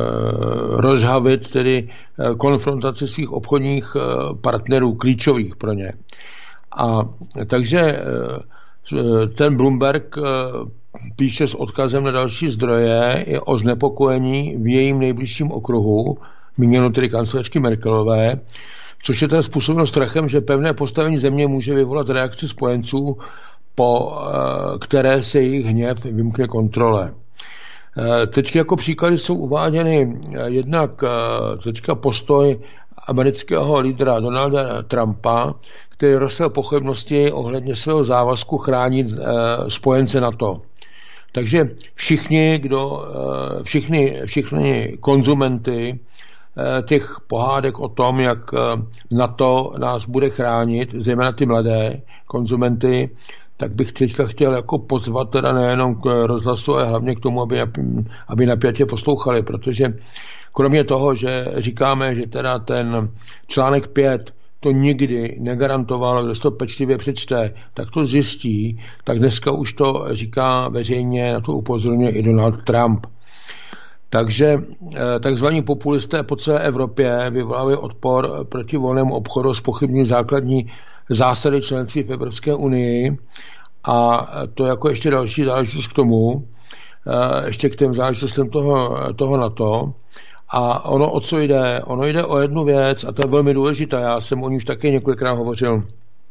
rozhavit tedy konfrontaci svých obchodních partnerů klíčových pro ně. A takže eh, ten Bloomberg eh, píše s odkazem na další zdroje i o znepokojení v jejím nejbližším okruhu, míněno tedy kancléřky Merkelové, což je ten způsobeno strachem, že pevné postavení země může vyvolat reakci spojenců, po které se jejich hněv vymkne kontrole. Teď jako příklady jsou uváděny jednak teďka postoj amerického lídra Donalda Trumpa, který rozsel pochybnosti ohledně svého závazku chránit spojence NATO. Takže všichni, kdo, všichni, všichni konzumenty těch pohádek o tom, jak NATO nás bude chránit, zejména ty mladé konzumenty, tak bych teďka chtěl jako pozvat teda nejenom k rozhlasu, ale hlavně k tomu, aby, aby napjatě poslouchali, protože kromě toho, že říkáme, že teda ten článek pět to nikdy negarantoval, kdo to pečlivě přečte, tak to zjistí, tak dneska už to říká veřejně, na to upozorňuje i Donald Trump. Takže takzvaní populisté po celé Evropě vyvolávají odpor proti volnému obchodu s pochybní základní zásady členství v Evropské unii a to jako ještě další záležitost k tomu, ještě k těm záležitostem toho, toho NATO. A ono o co jde? Ono jde o jednu věc a to je velmi důležitá. Já jsem o ní už také několikrát hovořil.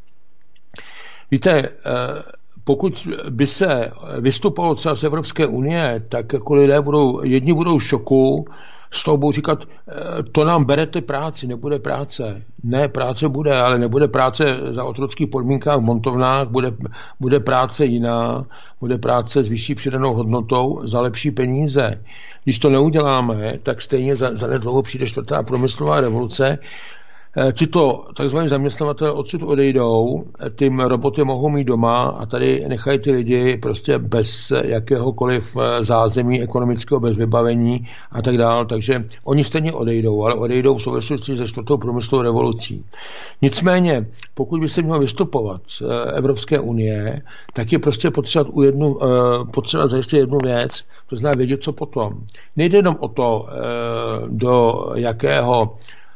Víte, pokud by se vystupovalo třeba z Evropské unie, tak jako lidé budou, jedni budou v šoku, z toho budou říkat, to nám berete práci, nebude práce. Ne, práce bude, ale nebude práce za otrockých podmínkách v montovnách, bude, bude práce jiná, bude práce s vyšší přidanou hodnotou za lepší peníze. Když to neuděláme, tak stejně za, za nedlouho přijde čtvrtá průmyslová revoluce. Tito takzvaní zaměstnavatelé odsud odejdou, ty roboty mohou mít doma a tady nechají ty lidi prostě bez jakéhokoliv zázemí ekonomického, bez vybavení a tak dále. Takže oni stejně odejdou, ale odejdou v souvislosti se čtvrtou průmyslovou revolucí. Nicméně, pokud by se mělo vystupovat z Evropské unie, tak je prostě potřeba, u jednu, potřeba zajistit jednu věc, to znamená vědět, co potom. Nejde jenom o to, do jakého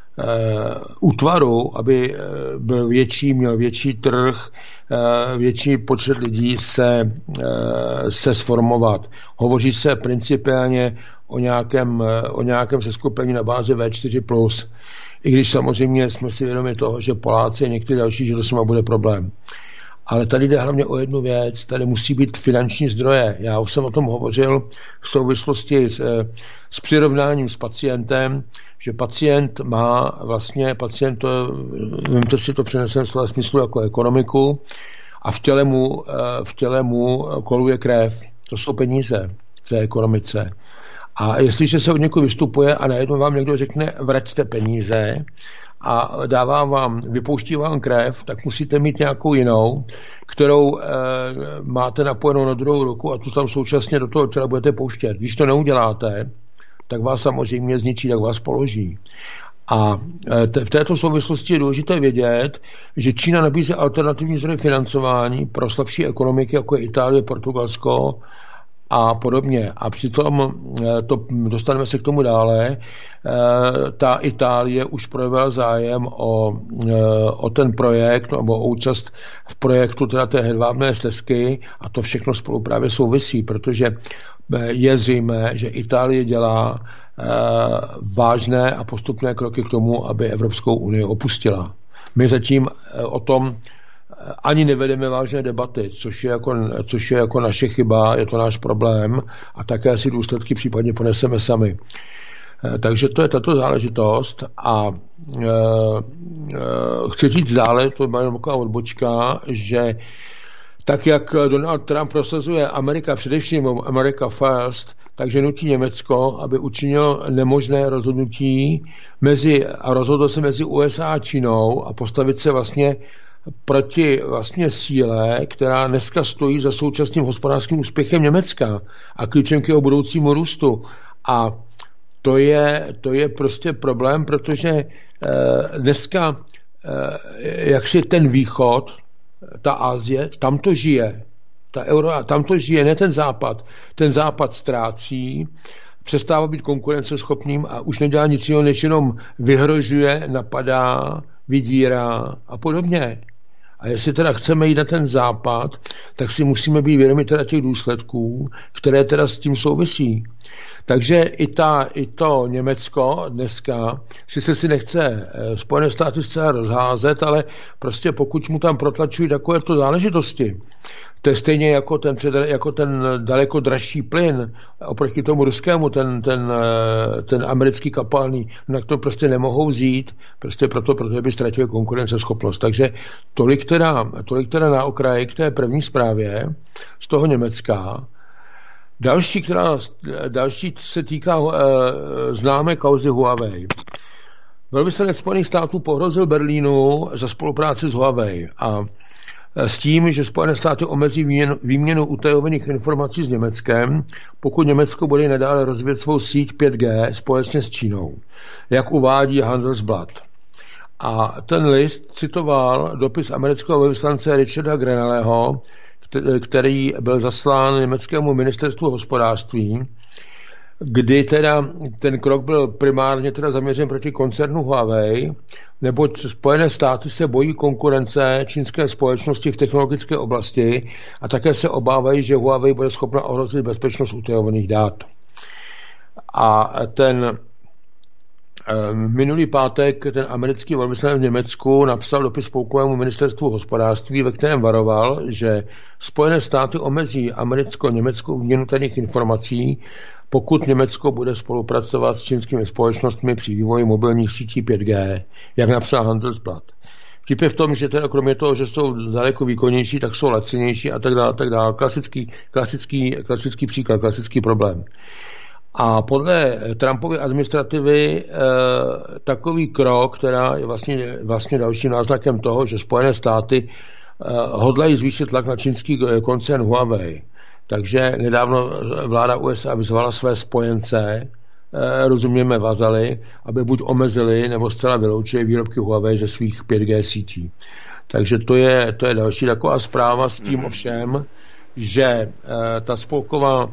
útvaru, aby byl větší, měl větší trh, větší počet lidí se, se sformovat. Hovoří se principiálně o nějakém, o nějakém seskupení na bázi V čtyři plus, i když samozřejmě jsme si vědomi toho, že Poláci a některé další, že to s bude problém. Ale tady jde hlavně o jednu věc, tady musí být finanční zdroje. Já už jsem o tom hovořil v souvislosti s, s přirovnáním s pacientem, že pacient má vlastně, pacient, to, vemte si to přenesem slova smyslu jako ekonomiku a v těle mu, v těle mu koluje krev. To jsou peníze v té ekonomice. A jestliže se od někoho vystupuje a najednou vám někdo řekne vraťte peníze a dává vám, vypouští vám krev, tak musíte mít nějakou jinou, kterou e, máte napojenou na druhou ruku a tu tam současně do toho těla budete pouštět. Když to neuděláte, tak vás samozřejmě zničí, tak vás položí. A v této souvislosti je důležité vědět, že Čína nabízí alternativní zdroje financování pro slabší ekonomiky, jako je Itálie, Portugalsko a podobně. A přitom, to dostaneme se k tomu dále, ta Itálie už projevila zájem o, o ten projekt, nebo o účast v projektu teda té hedvábné stezky a to všechno spolu právě souvisí, protože je zřejmé, že Itálie dělá e, vážné a postupné kroky k tomu, aby Evropskou unii opustila. My zatím e, o tom ani nevedeme vážné debaty, což je, jako, což je jako naše chyba, je to náš problém a také si důsledky případně poneseme sami. E, takže to je tato záležitost a e, e, chci říct dále, to je taková odbočka, že tak jak Donald Trump prosazuje Amerika, především America First, takže nutí Německo, aby učinilo nemožné rozhodnutí mezi, a rozhodlo se mezi U S A a Čínou a postavit se vlastně proti vlastně síle, která dneska stojí za současným hospodářským úspěchem Německa a klíčem k jeho budoucímu růstu. A to je, to je prostě problém, protože eh, dneska eh, jak si ten východ, ta Asie, tam to žije. Ta euro, tam to žije, ne ten západ. Ten západ ztrácí, přestává být konkurenceschopným a už nedělá nic jiného, než jenom vyhrožuje, napadá, vydírá a podobně. A jestli teda chceme jít na ten západ, tak si musíme být vědomi teda těch důsledků, které teda s tím souvisí. Takže i, ta, i to Německo dneska sice si nechce Spojené státy zcela rozházet, ale prostě pokud mu tam protlačují takovéto záležitosti, to je stejně jako ten, jako ten daleko dražší plyn oproti tomu ruskému, ten, ten, ten americký kapalný, na to prostě nemohou vzít, prostě proto, protože by ztratili konkurenceschopnost. Takže tolik teda, tolik teda na okraji k té první zprávě z toho Německa. Další, která, další se týká uh, známé kauzy Huawei. Velvyslanec Spojených států pohrozil Berlínu za spolupráci s Huawei a s tím, že Spojené státy omezí výměnu, výměnu utajovaných informací s Německem, pokud Německo bude nadále rozvíjet svou síť pět G společně s Čínou, jak uvádí Handelsblatt. A ten list citoval dopis amerického velvyslance Richarda Grenelleho, který byl zaslán německému ministerstvu hospodářství, kdy teda ten krok byl primárně teda zaměřen proti koncernu Huawei, neboť Spojené státy se bojí konkurence čínské společnosti v technologické oblasti a také se obávají, že Huawei bude schopna ohrozit bezpečnost utajovaných dat. A ten minulý pátek ten americký velvyslanec v Německu napsal dopis spolkovému ministerstvu hospodářství, ve kterém varoval, že Spojené státy omezí americko-německou výměnu tajných informací, pokud Německo bude spolupracovat s čínskými společnostmi při vývoji mobilních sítí pět G, jak napsal Handelsblatt. Vtip je v tom, že teda kromě toho, že jsou daleko výkonnější, tak jsou lacinější a tak dále, tak dále. Klasický, klasický, klasický příklad, klasický problém. A podle Trumpovy administrativy e, takový krok, která je vlastně, vlastně dalším náznakem toho, že Spojené státy e, hodlají zvýšit tlak na čínský koncern Huawei. Takže nedávno vláda U S A vyzvala své spojence, e, rozumějme vazaly, aby buď omezili nebo zcela vyloučili výrobky Huawei ze svých pět G sítí. Takže to je, to je další taková zpráva s tím ovšem, že e, ta spolková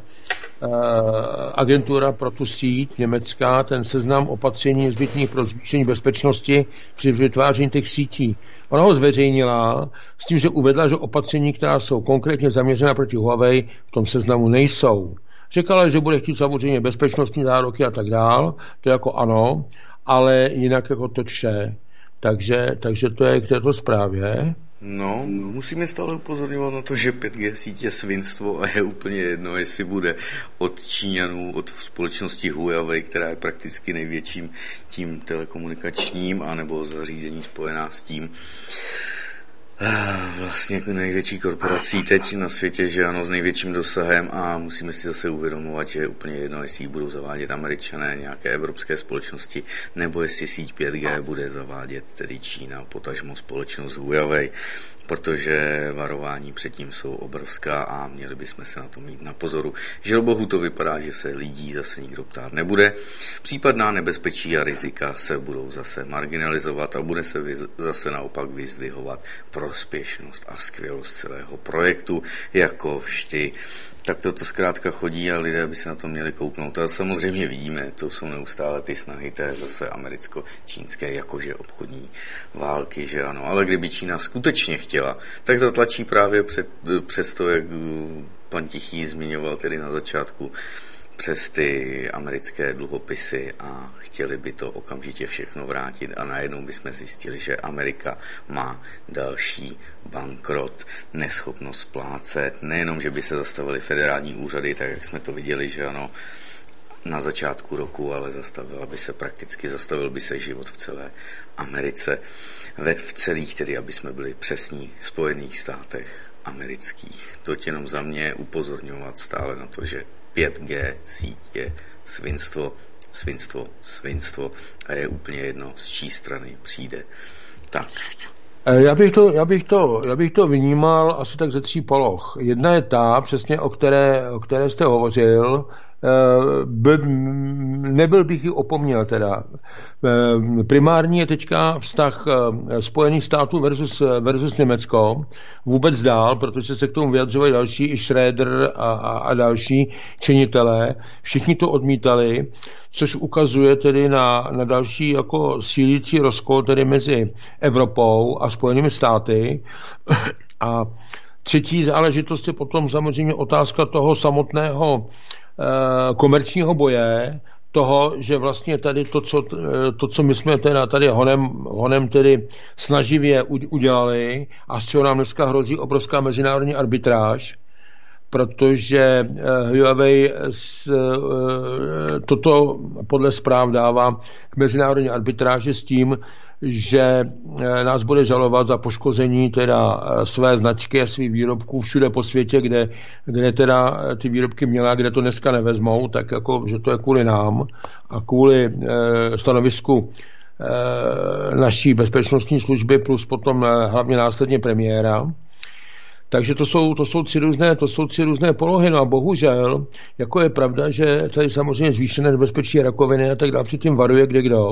agentura pro tu síť německá, ten seznam opatření nezbytných pro zvýšení bezpečnosti při vytváření těch sítí. Ona ho zveřejnila s tím, že uvedla, že opatření, která jsou konkrétně zaměřena proti Huawei, v tom seznamu nejsou. Řekala, že bude chtít samozřejmě bezpečnostní záruky a tak dál, to jako ano, ale jinak jako to vše. Takže, takže to je k této zprávě. No, musíme stále upozorňovat na to, že pět G sítě je svinstvo a je úplně jedno, jestli bude od Číňanů, od společnosti Huawei, která je prakticky největším tím telekomunikačním, anebo zařízení spojená s tím vlastně největší korporací teď na světě, že ano, s největším dosahem a musíme si zase uvědomovat, že je úplně jedno, jestli ji budou zavádět Američané, nějaké evropské společnosti, nebo jestli síť pět G bude zavádět tedy Čína, potažmo společnost Huawei, protože varování předtím jsou obrovská a měli bychom se na to mít na pozoru. Žel bohu to vypadá, že se lidí zase nikdo ptát nebude. Případná nebezpečí a rizika se budou zase marginalizovat a bude se zase naopak vyzdvihovat prospěšnost a skvělost celého projektu, jako vždy. Tak toto zkrátka chodí a lidé by se na to měli kouknout. A samozřejmě vidíme, to jsou neustále ty snahy té zase americko-čínské jakože obchodní války, že ano. Ale kdyby Čína skutečně chtěla, tak zatlačí právě před, přes to, jak pan Tichý zmiňoval tedy na začátku, přes ty americké dluhopisy a chtěli by to okamžitě všechno vrátit a najednou bychom zjistili, že Amerika má další bankrot, neschopnost splácet, nejenom, že by se zastavily federální úřady, tak jak jsme to viděli, že ano, na začátku roku, ale zastavila by se prakticky, zastavil by se život v celé Americe, ve, v celých, tedy aby jsme byli přesní, Spojených státech amerických. To jenom za mě upozorňovat stále na to, že pět G sítě, svinstvo, svinstvo, svinstvo a je úplně jedno, z čí strany přijde. Tak. Já bych, to, já, bych to, já bych to vnímal asi tak ze tří poloh. Jedna je ta, přesně o které, o které jste hovořil, By, nebyl bych ji opomněl teda. Primární je teďka vztah Spojených států versus, versus Německo. Vůbec dál, protože se k tomu vyjadřovali další, i Schröder a, a, a další činitelé. Všichni to odmítali, což ukazuje tedy na, na další jako sílící rozkol tedy mezi Evropou a Spojenými státy. A třetí záležitost je potom samozřejmě otázka toho samotného komerčního boje, toho, že vlastně tady to, co, to, co my jsme teda tady honem, honem tedy snaživě udělali a z čeho nám dneska hrozí obrovská mezinárodní arbitráž, protože Huawei toto podle zpráv dává k mezinárodní arbitráži s tím, že nás bude žalovat za poškození teda své značky a svých výrobků všude po světě, kde, kde teda ty výrobky měla, kde to dneska nevezmou, tak jako, že to je kvůli nám a kvůli e, stanovisku e, naší bezpečnostní služby plus potom e, hlavně následně premiéra. Takže to jsou, to jsou tři různé, to jsou tři různé polohy. No a bohužel, jako je pravda, že tady samozřejmě zvýšené nebezpečí rakoviny a tak dále předtím varuje kde kdo.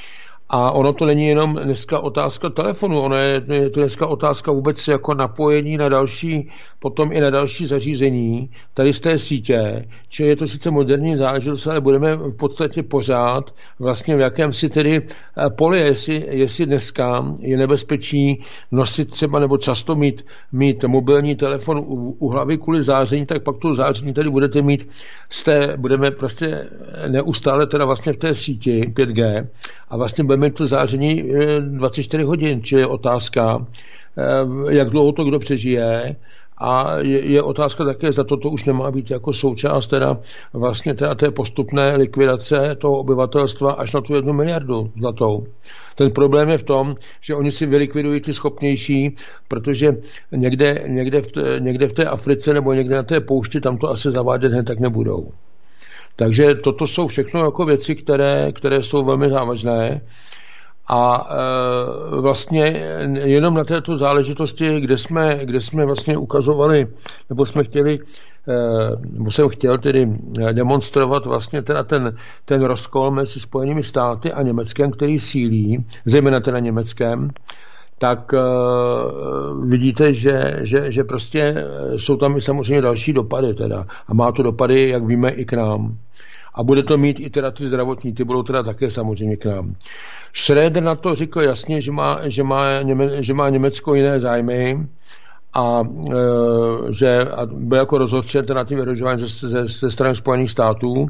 A ono to není jenom dneska otázka telefonu, ono je, je to dneska otázka vůbec jako napojení na další, potom i na další zařízení, tady z té sítě, čili je to sice moderní záležitost, ale budeme v podstatě pořád vlastně v jakémsi tedy poli, jestli, jestli dneska je nebezpečí nosit třeba nebo často mít, mít mobilní telefon u, u hlavy kvůli záření, tak pak to záření tady budete mít z té, budeme prostě neustále teda vlastně v té síti pět G a vlastně budeme mít to záření dvacet čtyři hodin, čili je otázka, jak dlouho to kdo přežije a je, je otázka také, zda toto už nemá být jako součást teda vlastně teda té postupné likvidace toho obyvatelstva až na tu jednu miliardu zlatou. Ten problém je v tom, že oni si vylikvidují ty schopnější, protože někde, někde, v, té, někde v té Africe nebo někde na té poušti tam to asi zavádět hned tak nebudou. Takže toto jsou všechno jako věci, které, které jsou velmi závažné a e, vlastně jenom na této záležitosti, kde jsme, kde jsme vlastně ukazovali, nebo jsme chtěli, e, nebo jsem chtěl tedy demonstrovat vlastně teda ten, ten rozkol mezi Spojenými státy a Německem, který sílí, zejména teda Německem, tak uh, vidíte, že, že, že prostě jsou tam i samozřejmě další dopady teda. A má to dopady, jak víme, i k nám. A bude to mít i teda ty zdravotní, ty budou teda také samozřejmě k nám. Schröder na to řekl jasně, že má, že má, Něme, že má Německo jiné zájmy a uh, že a byl jako rozhodčen na ty vyrožování ze, ze, ze strany Spojených států.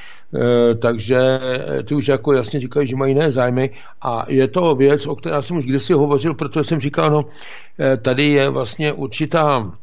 E, takže ty už jako jasně říkají, že mají jiné zájmy a je to věc, o které jsem už kdysi hovořil, protože jsem říkal, no tady je vlastně určitá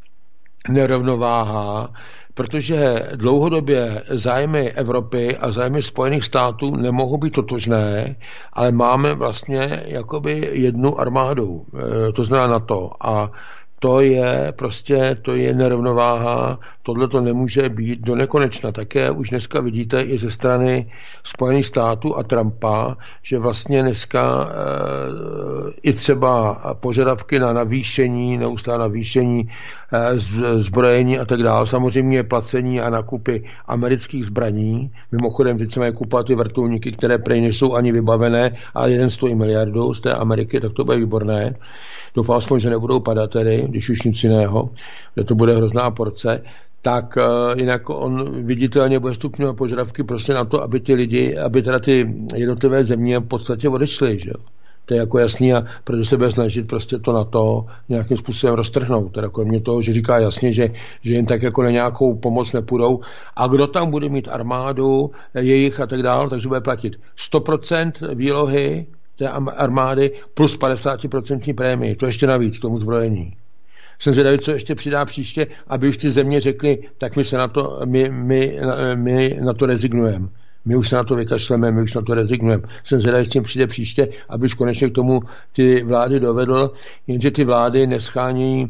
nerovnováha, protože dlouhodobě zájmy Evropy a zájmy Spojených států nemohou být totožné, ale máme vlastně jakoby jednu armádu, e, to znamená NATO a to je prostě, to je nerovnováha, tohle to nemůže být do nekonečna. Také už dneska vidíte i ze strany Spojených států a Trumpa, že vlastně dneska e, i třeba požadavky na navýšení, neustále navýšení e, zbrojení a tak dále, samozřejmě placení a nakupy amerických zbraní. Mimochodem, teď se mají kupovat ty vrtulníky, které prej nejsou ani vybavené a jeden stojí miliardu z té Ameriky, tak to bude výborné. Doufám aspoň, že nebudou padat tedy, když už nic jiného, že to bude hrozná porce, tak uh, jinak on viditelně bude stupňovat požadavky prostě na to, aby ty lidi, aby teda ty jednotlivé země v podstatě odešly, že jo. To je jako jasný a proto se bude snažit prostě to na to nějakým způsobem roztrhnout. Teda kromě toho, že říká jasně, že, že jen tak jako na nějakou pomoc nepůjdou. A kdo tam bude mít armádu, jejich a tak dále, takže bude platit sto procent výlohy té armády plus padesát procent prémii. To ještě navíc k tomu zbrojení. Jsem zvědavý, co ještě přidá příště, aby už ty země řekly, tak my se na to, my, my, my na to rezignujeme. My už se na to vykašleme, my už na to rezignujeme. Jsem zvědavý, s tím přijde příště, aby už konečně k tomu ty vlády dovedl, jenže ty vlády neschánějí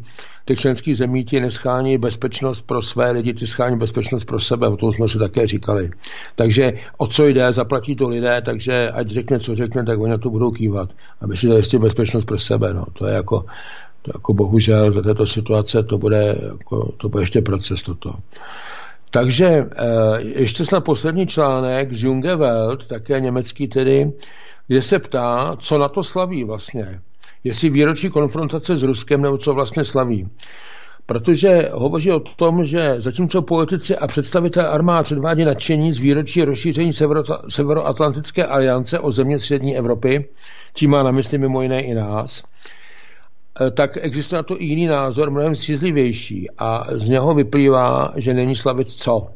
těch členských zemí ti neschání bezpečnost pro své lidi, ty schání bezpečnost pro sebe, o tom jsme si také říkali. Takže o co jde, zaplatí to lidé, takže ať řekne, co řekne, tak oni na to budou kývat, aby si zajistili bezpečnost pro sebe. No. To je jako, to jako bohužel za této situace to bude, jako, to bude ještě proces toto. Takže ještě snad poslední článek z Junge Welt, také německý tedy, kde se ptá, co na to slaví vlastně. Jestli výročí konfrontace s Ruskem, nebo co vlastně slaví. Protože hovoří o tom, že zatímco politici a představitelé armád předvádí nadšení z výročí rozšíření Severoatlantické aliance o země střední Evropy, tím má na mysli mimo jiné i nás, tak existuje na to i jiný názor, mnohem střízlivější, a z něho vyplývá, že není slavit co.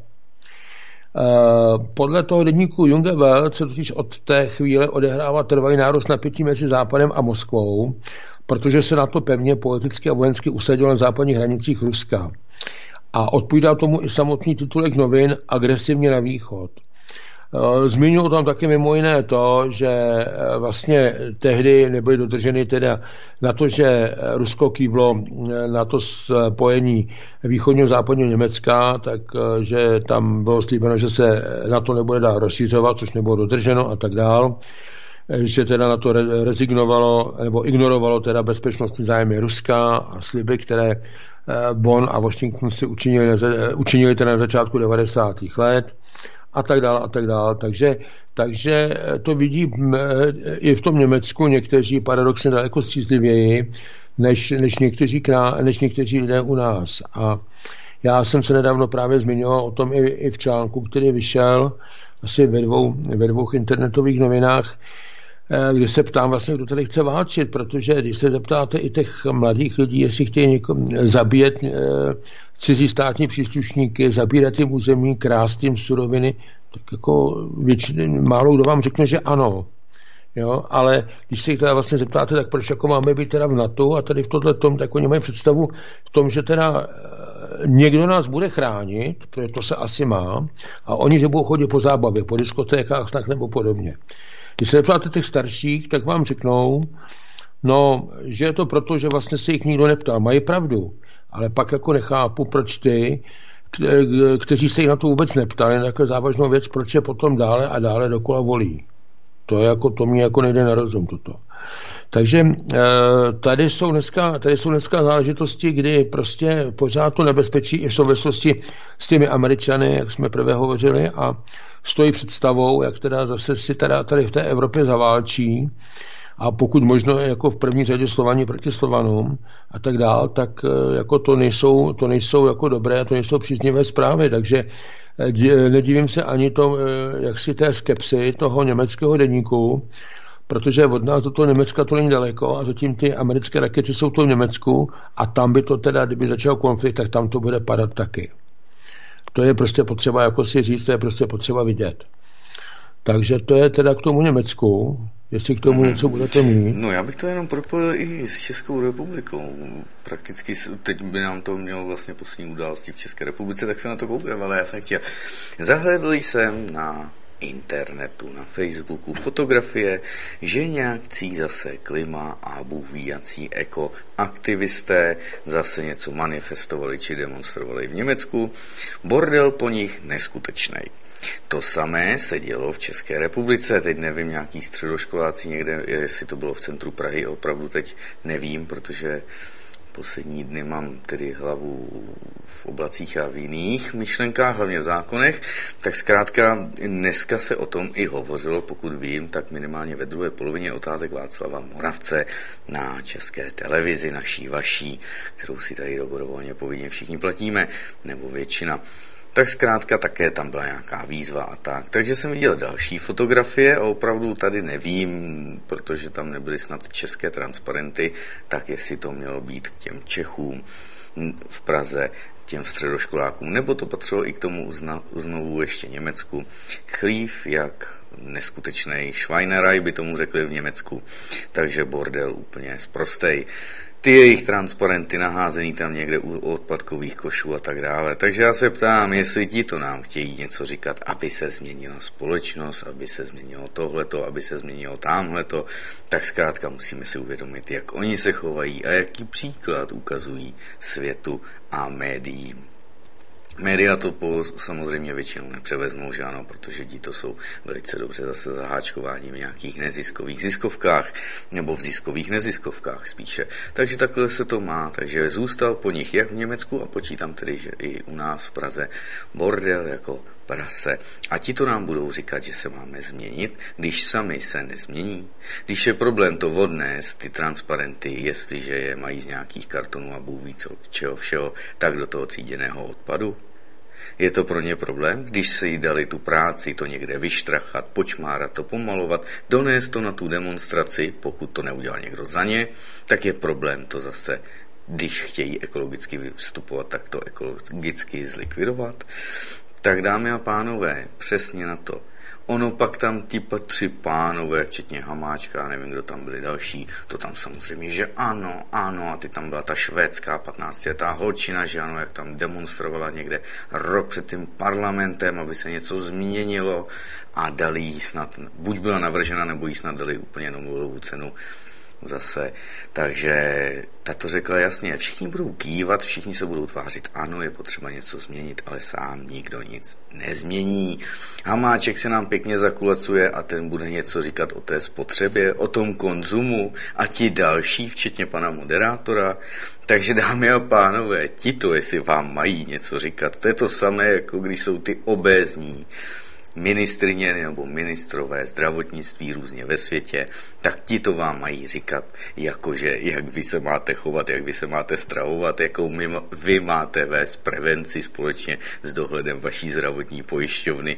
Podle toho deníku Junge Welt se totiž od té chvíle odehrává trvalý nárůst napětí mezi Západem a Moskvou, protože se na to pevně politicky a vojensky usadilo na západních hranicích Ruska. A odpovídá tomu i samotný titulek novin Agresivně na východ. Zmiňuji tam také mimo jiné to, že vlastně tehdy nebyly dodrženy teda na to, že Rusko kývlo na to spojení východního západního Německa, takže tam bylo slíbeno, že se na to nebude dál rozšířovat, což nebylo dodrženo a tak dál, že teda na to rezignovalo nebo ignorovalo teda bezpečnostní zájmy Ruska a sliby, které Bonn a Washington si učinili, učinili teda na začátku devadesátých let. A tak dále, a tak dále. Takže, takže to vidí i v tom Německu někteří paradoxně daleko střízlivěji, než, než, někteří, než někteří lidé u nás. A já jsem se nedávno právě zmiňoval o tom i, i v článku, který vyšel asi ve dvou, ve dvou internetových novinách, kde se ptám vlastně, kdo tady chce válčit, protože když se zeptáte i těch mladých lidí, jestli chtějí někoho zabíjet cizí státní příslušníky, zabírat jim území, krást jim suroviny, tak jako většině, málo kdo vám řekne, že ano. Jo? Ale když se jich teda vlastně zeptáte, tak proč jako máme být teda v NATO a tady v tohle tom, tak oni mají představu v tom, že teda někdo nás bude chránit, protože to se asi má, a oni, že budou chodit po zábavě, po diskotékách, snad nebo podobně. Když se zeptáte těch starších, tak vám řeknou, no, že je to proto, že vlastně se jich nikdo neptal. Mají pravdu, ale pak jako nechápu, proč ty, kteří se jich na to vůbec neptali, na takovou závažnou věc, proč je potom dále a dále dokola volí. To je jako, to mě jako nejde na rozum toto. Takže tady jsou dneska, tady jsou dneska záležitosti, kdy prostě pořád to nebezpečí i v souvislosti s těmi Američany, jak jsme prvé hovořili, a stojí představou, jak teda zase si teda tady v té Evropě zaválčí, a pokud možno jako v první řadě Slovani proti Slovanům a tak dál, tak jako to nejsou, to nejsou jako dobré, to nejsou příznivé zprávy, takže nedivím se ani to, jak si té skepsy toho německého deníku, protože od nás do toho Německa to není daleko a zatím ty americké rakety jsou to v Německu a tam by to teda, kdyby začal konflikt, tak tam to bude padat taky. To je prostě potřeba jako si říct, to je prostě potřeba vidět. Takže to je teda k tomu Německu, jestli k tomu něco budete mít. No já bych to jenom propojil i s Českou republikou. Prakticky teď by nám to mělo vlastně poslední události v České republice, tak se na to koukám, ale já jsem chtěl. Zahledl jsem na internetu, na Facebooku fotografie, že nějakcí zase klima a bůh ví jací ekoaktivisté zase něco manifestovali či demonstrovali v Německu. Bordel po nich neskutečnej. To samé se dělo v České republice, teď nevím, nějaký středoškoláci někde, jestli to bylo v centru Prahy, opravdu teď nevím, protože poslední dny mám tedy hlavu v oblacích a v jiných myšlenkách, hlavně v zákonech, tak zkrátka dneska se o tom i hovořilo, pokud vím, tak minimálně ve druhé polovině Otázek Václava Moravce na České televizi, naší vaší, kterou si tady dobrovolně povinně všichni platíme, nebo většina. Tak zkrátka také tam byla nějaká výzva a tak. Takže jsem viděl další fotografie a opravdu tady nevím, protože tam nebyly snad české transparenty, tak jestli to mělo být k těm Čechům v Praze, těm středoškolákům, nebo to patřilo i k tomu uzna, znovu ještě Německu. Chlív jak neskutečnej Schweinerei by tomu řekli v Německu, takže bordel úplně sprostej. ty jejich transparenty naházený tam někde u odpadkových košů a tak dále. Takže já se ptám, jestli ti to nám chtějí něco říkat, aby se změnila společnost, aby se změnilo tohleto, aby se změnilo támhleto, tak zkrátka musíme si uvědomit, jak oni se chovají a jaký příklad ukazují světu a médiím. Média to po, samozřejmě většinou nepřevezmou, že ano, protože ti to jsou velice dobře zase zaháčkováni v nějakých neziskových ziskovkách, nebo v ziskových neziskovkách spíše. Takže takhle se to má, takže zůstal po nich jak v Německu a počítám tedy, že i u nás v Praze bordel jako prase. A ti to nám budou říkat, že se máme změnit, když sami se nezmění. Když je problém to odnést, ty transparenty, jestliže je mají z nějakých kartonů a bůh ví co, čeho všeho, tak do toho tříděného odpadu. Je to pro ně problém, když si jí dali tu práci, to někde vyštrachat, počmárat, to pomalovat, donést to na tu demonstraci, pokud to neudělal někdo za ně, tak je problém to zase, když chtějí ekologicky vystupovat, tak to ekologicky zlikvidovat. Tak dámy a pánové, přesně na to. Ono pak tam ti tři pánové, včetně Hamáčka, nevím, kdo tam byli další, to tam samozřejmě, že ano, ano, a ty tam byla ta švédská patnáctiletá holčina, že ano, jak tam demonstrovala někde rok před tím parlamentem, aby se něco změnilo a dali jí snad, buď byla navržena, nebo jí snad dali úplně Nobelovu cenu zase. Takže ta to řekla jasně, všichni budou kývat, všichni se budou tvářit, ano, je potřeba něco změnit, ale sám nikdo nic nezmění. Hamáček se nám pěkně zakulacuje a ten bude něco říkat o té spotřebě, o tom konzumu a ti další, včetně pana moderátora. Takže dámy a pánové, ti to, jestli vám mají něco říkat, to je to samé, jako když jsou ty obézní ministryně nebo ministrové zdravotnictví různě ve světě, tak ti to vám mají říkat, jakože jak vy se máte chovat, jak vy se máte stravovat, jakou my, vy máte vést prevenci společně s dohledem vaší zdravotní pojišťovny,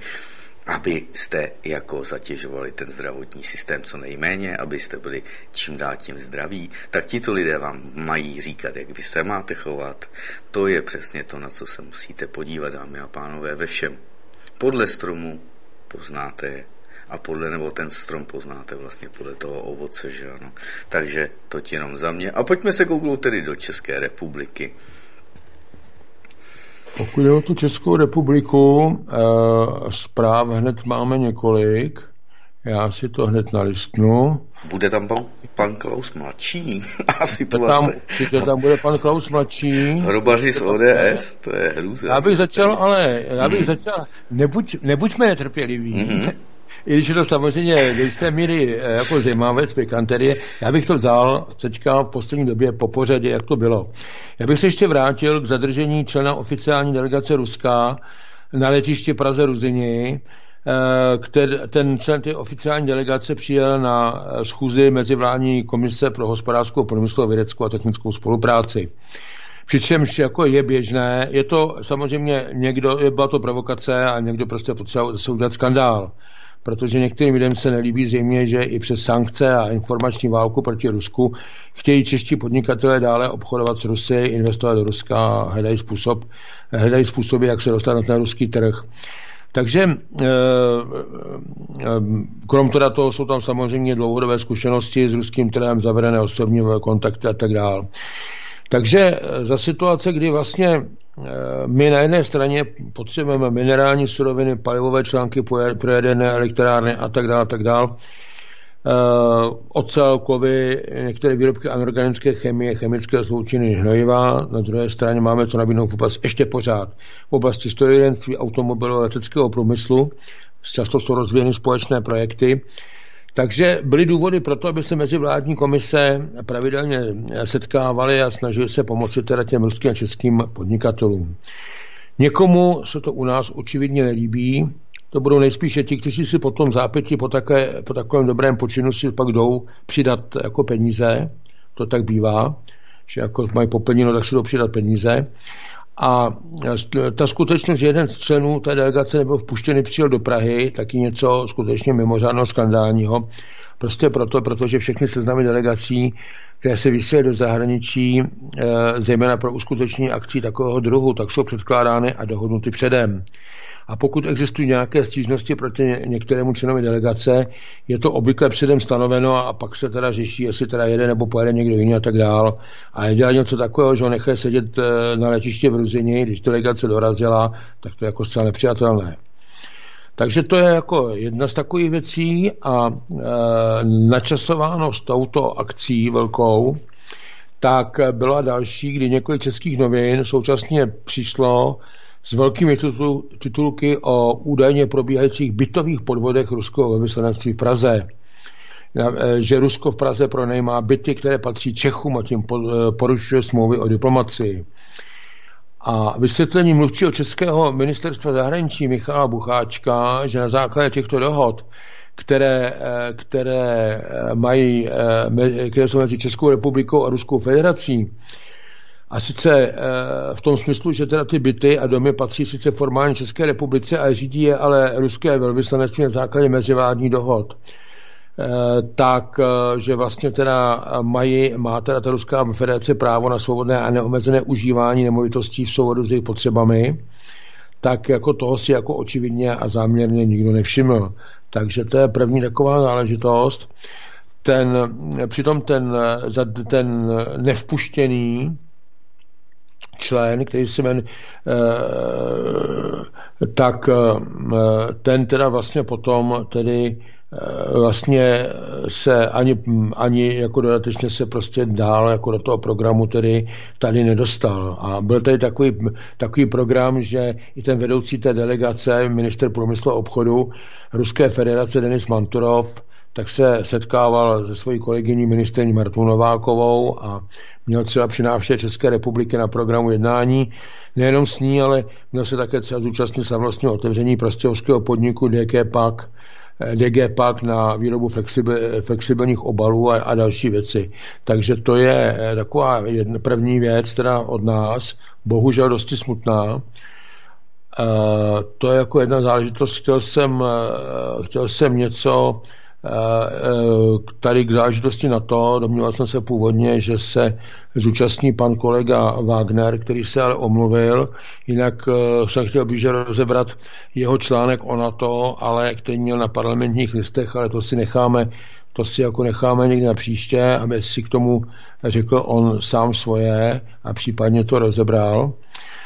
abyste jako zatěžovali ten zdravotní systém co nejméně, abyste byli čím dál tím zdraví, tak tito lidé vám mají říkat, jak vy se máte chovat. To je přesně to, na co se musíte podívat, dámy a pánové, ve všem. Podle stromu poznáte a podle, nebo ten strom poznáte vlastně podle toho ovoce, že ano. Takže to jenom za mě. A pojďme se kouknout tedy do České republiky. Pokud je o tu Českou republiku, e, zpráv hned máme několik. Já si to hned nalistnu. Bude tam pan, pan Klaus mladší a situace. Tam, tam bude pan Klaus mladší. Hrobaři z O D S, to je hrůza. Já bych začal, ale já bych mm. začal, nebuď, nebuďme netrpěliví. Mm-hmm. I když je to samozřejmě do jisté míry jako zajímavé pikanterie, já bych to vzal teďka v poslední době po pořadě, jak to bylo. Já bych se ještě vrátil k zadržení člena oficiální delegace Ruska na letišti Praze-Ruzyni. Ten člen té oficiální delegace přijel na schůzi mezivládní komise pro hospodářskou, průmyslovou, vědeckou a technickou spolupráci. Přičemž jako je běžné, je to samozřejmě někdo, byla to provokace a někdo prostě potřeboval se udělat skandál. Protože některým lidem se nelíbí zřejmě, že i přes sankce a informační válku proti Rusku chtějí čeští podnikatelé dále obchodovat s Rusy, investovat do Ruska a hledají způsob, hledají způsoby, jak se dostat na ruský trh. Takže krom teda toho jsou tam samozřejmě dlouhodobé zkušenosti s ruským trhem, zavedené osobní kontakty a tak dále. Takže za situace, kdy vlastně my na jedné straně potřebujeme minerální suroviny, palivové články pro jaderné elektrárny a tak dále, a tak dále, ocel, kovy, některé výrobky anorganické chemie, chemické sloučeniny, hnojiva. Na druhé straně máme co nabídnout v oblasti, ještě pořád v oblasti strojírenství, automobilu, leteckého průmyslu. Často jsou rozvíjeny společné projekty. Takže byly důvody pro to, aby se mezivládní komise pravidelně setkávaly a snažili se pomoci teda těm ruským a českým podnikatelům. Někomu se to u nás očividně nelíbí. To budou nejspíše ti, kteří si potom zápěti po, také, po takovém dobrém počinu si pak jdou přidat jako peníze. To tak bývá, že jako mají poplněno, tak si jdou přidat peníze. A ta skutečnost, že jeden z členů té delegace nebyl vpuštěný, přijel do Prahy, taky něco skutečně mimořádného skandálního. Prostě proto, protože všechny seznamy delegací, které se vysílají do zahraničí, zejména pro uskutečnění akcí takového druhu, tak jsou předkládány a dohodnuty předem. A pokud existují nějaké stížnosti proti některému členovi delegace, je to obvykle předem stanoveno a pak se teda řeší, jestli teda jede nebo pojede někdo jiný a tak dál. A je dělá něco takového, že ho nechají sedět na letiště v Ruzini, když delegace dorazila, tak to je jako zcela nepřijatelné. Takže to je jako jedna z takových věcí a e, načasováno s touto akcí velkou, tak byla další, kdy několik českých novin současně přišlo s velkými titul, titulky o údajně probíhajících bytových podvodech ruského velvyslanectví v Praze. Že Rusko v Praze pronajímá byty, které patří Čechům a tím porušuje smlouvy o diplomacii. A vysvětlení mluvčího českého ministerstva zahraničí Michala Bucháčka, že na základě těchto dohod, které, které, mají, které jsou mezi Českou republikou a Ruskou federací, a sice v tom smyslu, že teda ty byty a domy patří sice formálně České republice, a řídí je ale ruské velvyslanectví na základě mezivládních dohod, tak, že vlastně teda mají, má teda ta Ruská federace právo na svobodné a neomezené užívání nemovitostí v souladu s jejich potřebami, tak jako toho si jako očividně a záměrně nikdo nevšiml. Takže to je první taková záležitost. Ten, přitom ten, ten nevpuštěný člen, který se jmenuje, tak ten teda vlastně potom tedy vlastně se ani, ani jako dodatečně se prostě dál jako do toho programu tedy tady nedostal. A byl tady takový, takový program, že i ten vedoucí té delegace, ministr průmyslu a obchodu Ruské federace Denis Manturov, tak se setkával se svojí kolegyní ministryní Martou Novákovou a měl třeba při návštěvě České republiky na programu jednání. Nejenom s ní, ale měl se také třeba zúčastnit samostního otevření prostějovského podniku D G Pak, D G Pak na výrobu flexibil, flexibilních obalů a, a další věci. Takže to je taková jedna, první věc teda od nás, bohužel dosti smutná. E, to je jako jedna záležitost. Chtěl jsem, chtěl jsem něco tady k záležitosti na to, domníval jsem se původně, že se zúčastní pan kolega Wagner, který se ale omluvil, jinak jsem chtěl blíže rozebrat jeho článek o NATO, ale který měl na Parlamentních listech, ale to si necháme, to si jako necháme někde na příště, aby si k tomu řekl on sám svoje a případně to rozebral,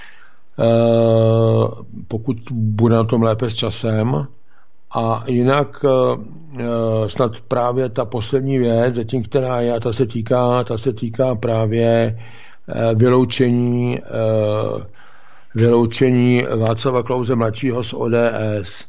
pokud bude na tom lépe s časem. A jinak snad právě ta poslední věc, zatím která je, ta se týká, ta se týká právě vyloučení, vyloučení Václava Klause mladšího z O D S.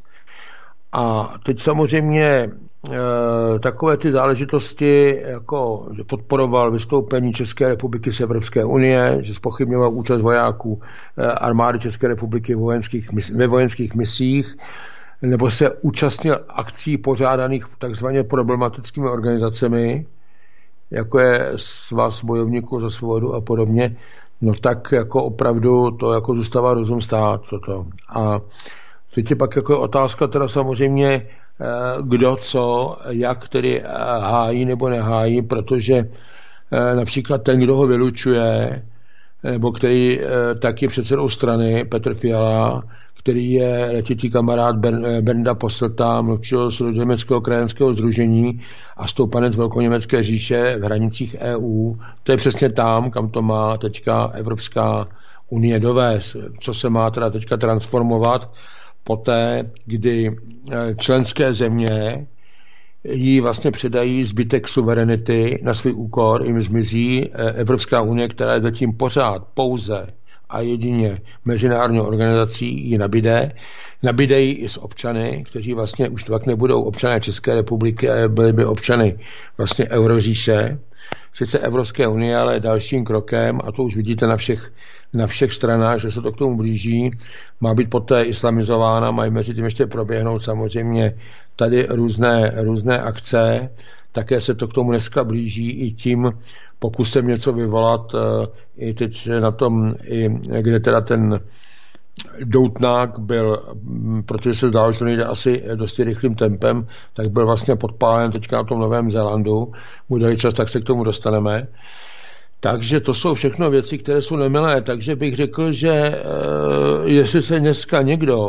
A teď samozřejmě takové ty záležitosti, jako že podporoval vystoupení České republiky z Evropské unie, že zpochybňoval účast vojáků armády České republiky ve vojenských, ve vojenských misích, nebo se účastnil akcí pořádaných takzvaně problematickými organizacemi, jako je Svaz bojovníků za svobodu a podobně, no tak jako opravdu to jako zůstává rozum stát toto. A teď je pak jako otázka teda samozřejmě, kdo co, jak tedy hájí nebo nehájí, protože například ten, kdo ho vylučuje, nebo který tak je předsedou strany, Petr Fiala, který je letitý kamarád Bernda Posselta, mluvčího Německého krajanského sdružení a stoupanec Velkoněmecké říše v hranicích E U. To je přesně tam, kam to má teďka Evropská unie dovést, co se má teda teďka transformovat poté, kdy členské země jí vlastně předají zbytek suverenity na svůj úkor, jim zmizí Evropská unie, která je zatím pořád pouze a jedině mezinárodní organizací ji nabíde. Nabíde ji i s občany, kteří vlastně už tak nebudou občané České republiky, ale byli by občany vlastně Euroříše, sice Evropské unie, ale dalším krokem, a to už vidíte na všech, na všech stranách, že se to k tomu blíží, má být poté islamizována, mají mezi tím ještě proběhnout samozřejmě tady různé, různé akce, také se to k tomu dneska blíží i tím pokusem něco vyvolat, i teď na tom, i kde teda ten doutnák byl, protože se zdálo, že to nejde asi dosti rychlým tempem, tak byl vlastně podpálen teďka na tom Novém Zélandu. Bude čas, tak se k tomu dostaneme. Takže to jsou všechno věci, které jsou nemilé. Takže bych řekl, že jestli se dneska někdo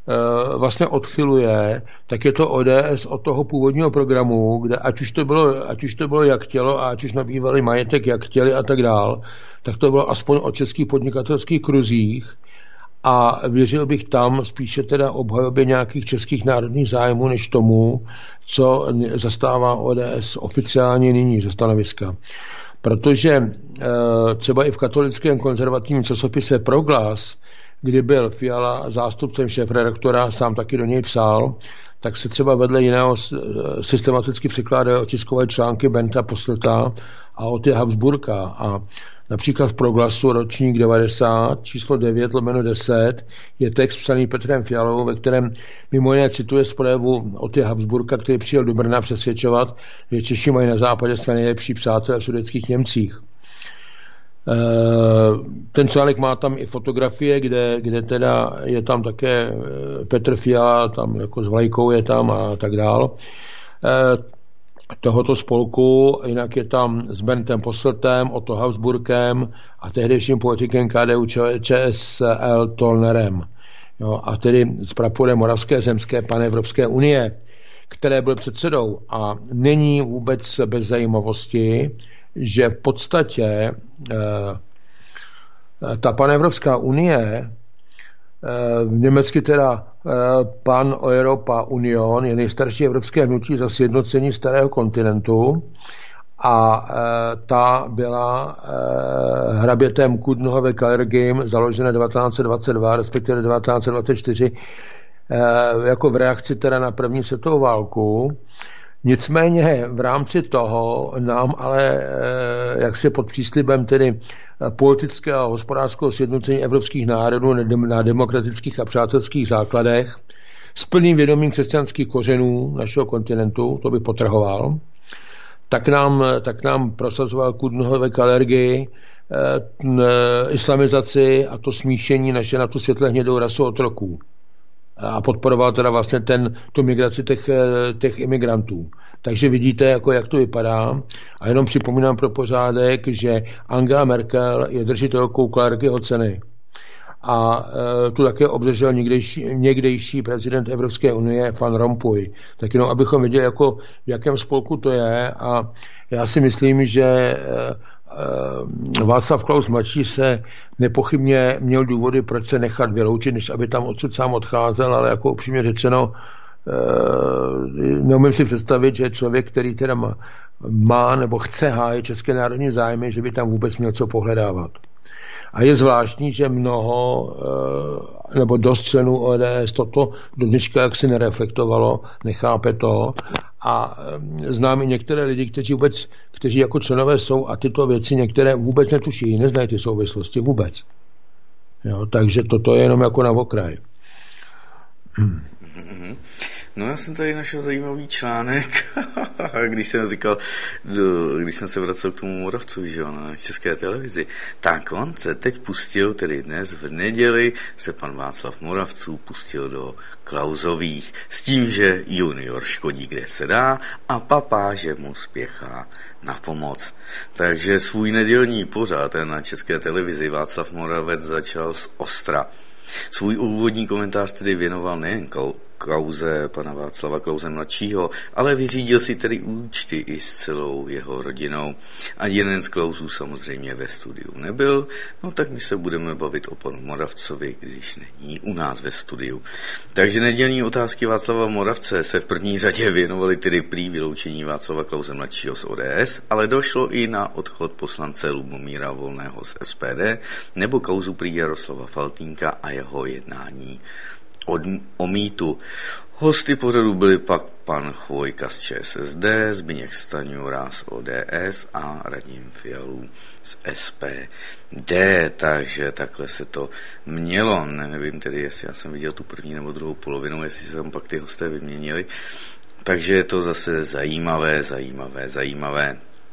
vlastně odchyluje, tak je to O D S od toho původního programu, kde ať už to bylo, ať už to bylo jak chtělo a ať už nabývali majetek jak chtěli a tak dál, tak to bylo aspoň o českých podnikatelských kruzích a věřil bych tam spíše teda obhajobě nějakých českých národních zájmů, než tomu, co zastává O D S oficiálně nyní ze stanoviska. Protože e, třeba i v katolickém konzervativním časopise Proglas, kdy byl Fiala zástupcem šéfredaktora, sám taky do něj psal, tak se třeba vedle jiného systematicky překládají tiskové články Benta Posselta a Oty Habsburka. A například v Proglasu ročník devadesát, číslo devět lomeno deset, je text psaný Petrem Fialou, ve kterém mimo jiné cituje z projevu Oty Habsburka, který přijel do Brna přesvědčovat, že Češi mají na západě své nejlepší přátelé v sudetských Němcích. Ten článek má tam i fotografie, kde, kde teda je tam také Petr Fiala, tam jako s vlajkou je tam a tak dál. Tohoto spolku, jinak je tam s Berntem Posseltem, Otto Habsburkem a tehdejším politikem K D U Č S L Tollnerem. Jo, a tedy s praporem Moravské zemské panevropské unie, které byl předsedou. A není vůbec bez zajímavosti, že v podstatě eh, ta panevropská unie, eh, německy teda eh, Pan Europa Union, je nejstarší evropské hnutí za sjednocení starého kontinentu a eh, ta byla eh, hrabětem Kudnohove Kalergim založena devatenáct set dvacet dva, respektive devatenáct set dvacet čtyři, eh, jako v reakci teda na první světovou válku. Nicméně v rámci toho nám ale jaksi pod příslibem tedy politického a hospodářského sjednocení evropských národů na demokratických a přátelských základech s plným vědomím křesťanských kořenů našeho kontinentu, to by potrhoval, tak nám, tak nám prosazoval Kudnohove Kalergi islamizaci a to smíšení naše na tu světle hnědou rasu otroků. A podporoval teda vlastně ten, tu migraci těch, těch imigrantů. Takže vidíte, jako jak to vypadá. A jenom připomínám pro pořádek, že Angela Merkel je držitelkou Kalergiho ceny. A e, tu také obdržel někdejší, někdejší prezident Evropské unie Van Rompuy. Tak jenom, abychom viděli, jako, v jakém spolku to je. A já si myslím, že e, Václav Klaus mladší se nepochybně měl důvody, proč se nechat vyloučit, než aby tam odsud sám odcházel, ale jako upřímně řečeno, neumím si představit, že člověk, který teda má, má nebo chce hájit české národní zájmy, že by tam vůbec měl co pohledávat. A je zvláštní, že mnoho nebo dost členů O D S toto do dneška jaksi nereflektovalo, nechápe to. A znám i některé lidi, kteří vůbec, kteří jako členové jsou a tyto věci některé vůbec netuší, neznají ty souvislosti vůbec. Jo, takže toto je jenom jako na okraj. Hmm. No já jsem tady našel zajímavý článek, když jsem říkal, když jsem se vracel k tomu Moravcovi, že na České televizi, tak on se teď pustil, tedy dnes v neděli se pan Václav Moravců pustil do Klausových s tím, že junior škodí, kde se dá a papáže mu spěchá na pomoc. Takže svůj nedělní pořad na České televizi Václav Moravec začal z ostra. Svůj úvodní komentář tedy věnoval nejen kauze pana Václava Klause mladšího, ale vyřídil si tedy účty i s celou jeho rodinou. A jeden z Klausů samozřejmě ve studiu nebyl, no tak my se budeme bavit o panu Moravcovi, když není u nás ve studiu. Takže nedělní otázky Václava Moravce se v první řadě věnovaly tedy prý vyloučení Václava Klause mladšího z O D S, ale došlo i na odchod poslance Lubomíra Volného z S P D nebo kauzu prý Jaroslava Faltýnka a jeho jednání od, o mýtu. Hosty pořadu byli pak pan Chvojka z Č S S D, Zbyněk Stanjura z O D S a Radim Fialů z S P D, takže takhle se to mělo. Nevím tedy, jestli já jsem viděl tu první nebo druhou polovinu, jestli se tam pak ty hosté vyměnili. Takže je to zase zajímavé, zajímavé, zajímavé.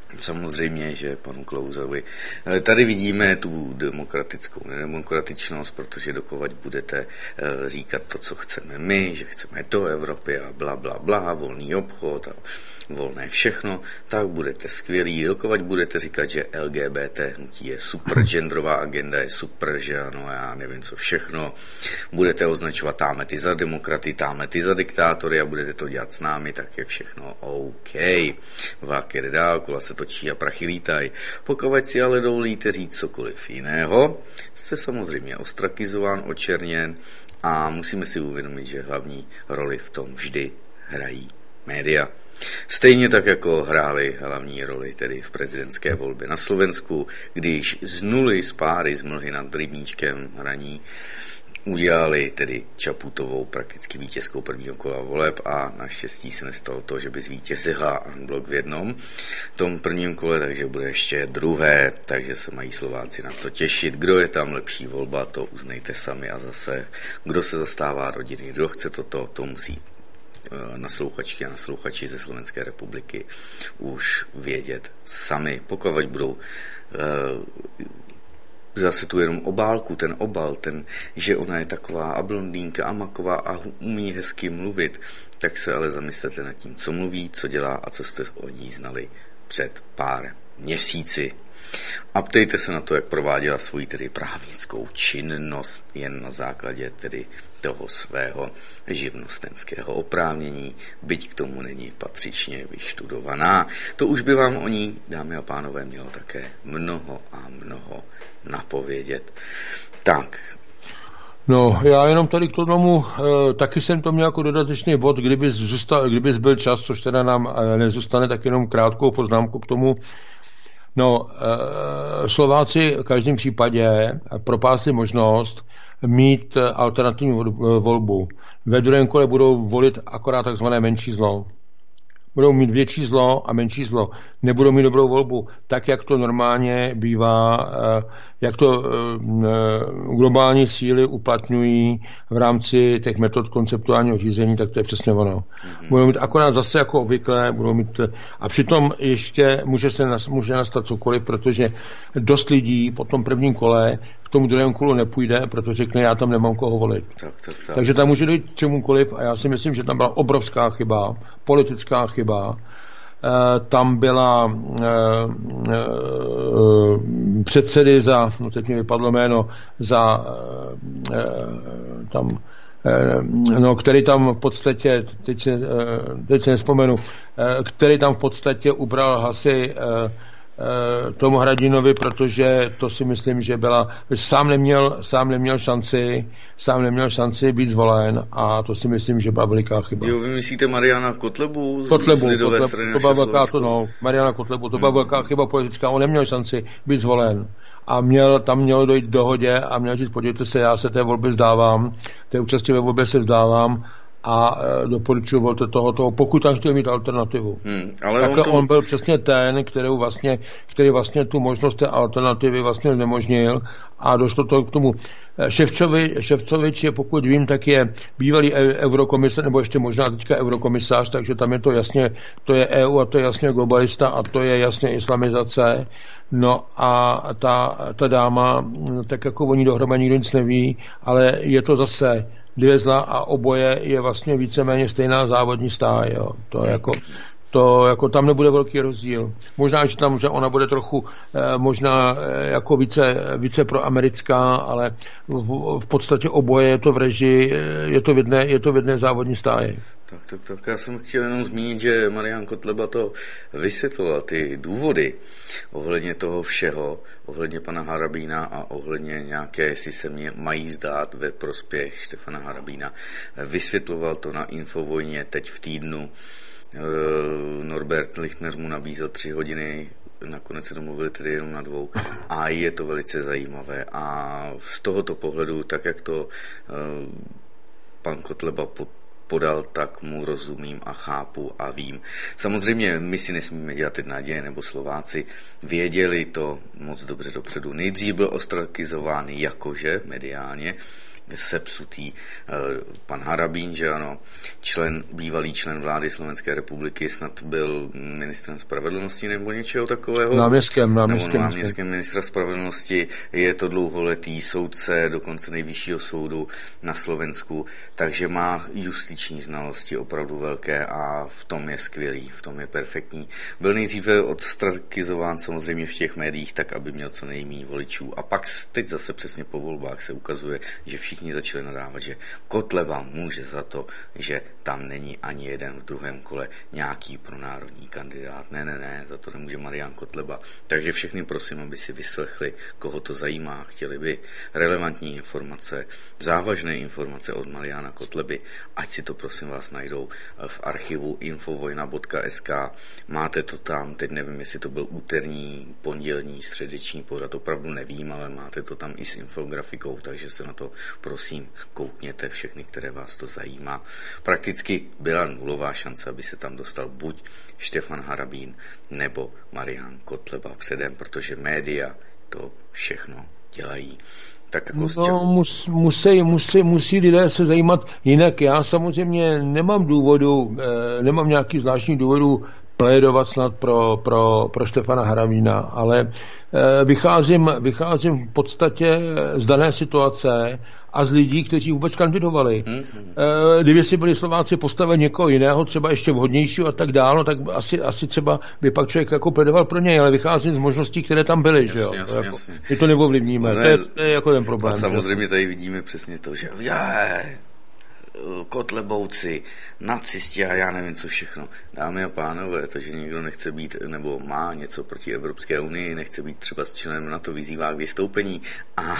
Samozřejmě, že panu Klausovi. Tady vidíme tu demokratickou nedemokratičnost, protože dokud budete říkat to, co chceme my, že chceme do Evropy a bla, bla, bla, volný obchod a volné všechno, tak budete skvělí. Dokud budete říkat, že L G B T hnutí je super, genderová agenda je super, že ano, já nevím co všechno, budete označovat táme ty za demokraty, táme ty za diktátory a budete to dělat s námi, tak je všechno OK. Vák jede dál, kola se točí a prachy lítají. Pokud si ale dovolíte říct cokoliv jiného, jste samozřejmě ostrakizován, očerněn a musíme si uvědomit, že hlavní roli v tom vždy hrají média. Stejně tak, jako hráli hlavní roli tedy v prezidentské volbě na Slovensku, když z nuly z páry z mlhy nad rybníčkem hraní udělali tedy Čaputovou prakticky vítězkou prvního kola voleb a naštěstí se nestalo to, že by zvítězila blok v jednom tom prvním kole, takže bude ještě druhé, takže se mají Slováci na co těšit. Kdo je tam lepší volba, to uznejte sami a zase, kdo se zastává rodiny, kdo chce toto, to musí naslouchačky a naslouchači ze Slovenské republiky už vědět sami. Pokud budou zase tu jenom obálku, ten obal, ten, že ona je taková a blondýnka a maková a umí hezky mluvit, tak se ale zamyslete nad tím, co mluví, co dělá a co jste o ní znali před pár měsíci. A ptejte se na to, jak prováděla svoji tedy právnickou činnost jen na základě tedy toho svého živnostenského oprávnění, byť k tomu není patřičně vyštudovaná. To už by vám o ní, dámy a pánové, mělo také mnoho a mnoho napovědět. Tak. No, já jenom tady k tomu, e, taky jsem to měl jako dodatečný bod, kdyby zůstal, kdyby byl čas, což teda nám nezůstane, tak jenom krátkou poznámku k tomu. No, e, Slováci v každém případě propásli možnost mít alternativní volbu. Ve druhém kole budou volit akorát takzvané menší zlo. Budou mít větší zlo a menší zlo. Nebudou mít dobrou volbu. Tak, jak to normálně bývá, jak to globální síly uplatňují v rámci těch metod konceptuálního řízení, tak to je přesně ono. Budou mít akorát zase jako obvykle, budou mít, a přitom ještě může se může nastat cokoliv, protože dost lidí po tom prvním kole k tomu druhému kolu nepůjde, protože řekne, já tam nemám koho volit. Tak, tak, tak. Takže tam může dojít k čemukoliv a já si myslím, že tam byla obrovská chyba, politická chyba. E, tam byla e, e, předsedy za, no teď mi vypadlo jméno, za e, tam no, který tam v podstatě, teď se, teď se nespomenu, který tam v podstatě ubral hasy tomu Hradinovi, protože to si myslím, že byla, sám neměl, sám neměl šanci, sám neměl šanci být zvolen a to si myslím, že byla veliká chyba. Jo, vy myslíte Mariana Kotlebu? Kotlebu, z Lidové Kotleb, strany to byla velká, to no, Mariana Kotlebu, to byla hmm. velká chyba politická, on neměl šanci být zvolen. A měl, tam mělo dojít k dohodě a měl říct, podívejte se, já se té volby vzdávám, té účasti ve volbě se vzdávám a e, doporučuji volte tohoto, pokud tam chtěl mít alternativu. Hmm, ale Takhle on, to... on byl přesně ten, který vlastně, který vlastně tu možnost té alternativy vlastně znemožnil a došlo to k tomu. Ševčovi, Ševčovič je, pokud vím, tak je bývalý eurokomisař, nebo ještě možná teďka eurokomisař, takže tam je to jasně, to je E U a to je jasně globalista a to je jasně islamizace. No a ta, ta dáma, tak jako o ní dohromady nikdo nic neví, ale je to zase dvě zla a oboje je vlastně víceméně stejná závodní stáj. Jo. To je jako... To jako tam nebude velký rozdíl. Možná, že tam že ona bude trochu eh, možná eh, jako více, více proamerická, ale v, v podstatě oboje je to v režii, je to v jedné, je to v jedné závodní stáji. Tak, tak, tak. Já jsem chtěl jenom zmínit, že Marian Kotleba to vysvětloval, ty důvody ohledně toho všeho, ohledně pana Harabína a ohledně nějaké, jestli se mě mají zdát ve prospěch Štefana Harabína. Vysvětloval to na Infovojně teď v týdnu. Norbert Lichtner mu nabízel tři hodiny, nakonec se domluvili tedy jenom na dvou a je to velice zajímavé a z tohoto pohledu, tak jak to pan Kotleba podal, tak mu rozumím a chápu a vím. Samozřejmě my si nesmíme dělat teď naděje, nebo Slováci věděli to moc dobře dopředu. Nejdřív byl ostrakizován jakože mediálně, sepsutý. Pan Harabín, že ano, člen, bývalý člen vlády Slovenské republiky, snad byl ministrem spravedlnosti nebo něčeho takového. Náměstkem, náměstkem. Nebo náměstkem ministra spravedlnosti. Je to dlouholetý soudce, dokonce nejvyššího soudu na Slovensku, takže má justiční znalosti opravdu velké a v tom je skvělý, v tom je perfektní. Byl nejdříve odstrakizován samozřejmě v těch médiích tak, aby měl co nejméně voličů. A pak teď zase přesně po volbách se ukazuje, že všichni začali nadávat, že Kotleba může za to, že tam není ani jeden v druhém kole nějaký pronárodní kandidát. Ne, ne, ne, za to nemůže Marian Kotleba. Takže všechny prosím, aby si vyslechli, koho to zajímá, chtěli by relevantní informace, závažné informace od Mariana Kotleby, ať si to prosím vás najdou v archivu infovojna tečka es ká. Máte to tam, teď nevím, jestli to byl úterní, pondělní, středeční pořad, opravdu nevím, ale máte to tam i s infografikou, takže se na to prosím koukněte, všechny, které vás to zajímá. Prakticky byla nulová šance, aby se tam dostal buď Štefan Harabín nebo Marian Kotleba předem, protože média to všechno dělají. Tak jako no, mus, musí, musí, musí lidé se zajímat jinak. Já samozřejmě nemám důvodu, eh, nemám nějaký zvláštní důvodu plédovat snad pro, pro, pro Štefana Harabína, ale eh, vycházím, vycházím v podstatě z dané situace a z lidí, kteří vůbec kandidovali. Hmm. Eh, kdyby si byli Slováci postavili někoho jiného, třeba ještě vhodnějšího a tak dále, tak asi, asi třeba by pak člověk jako plédoval pro něj, ale vycházím z možností, které tam byly. Jasně, že jo? Jasně, jako, jasně. My to neovlivníme. No, to, je, to je jako ten problém. A samozřejmě tady vidíme přesně to, že je, kotlebouci, nacisti a já nevím co všechno. Dámy a pánové, to, že někdo nechce být, nebo má něco proti Evropské unii, nechce být třeba s členem NATO, vyzývá k vystoupení a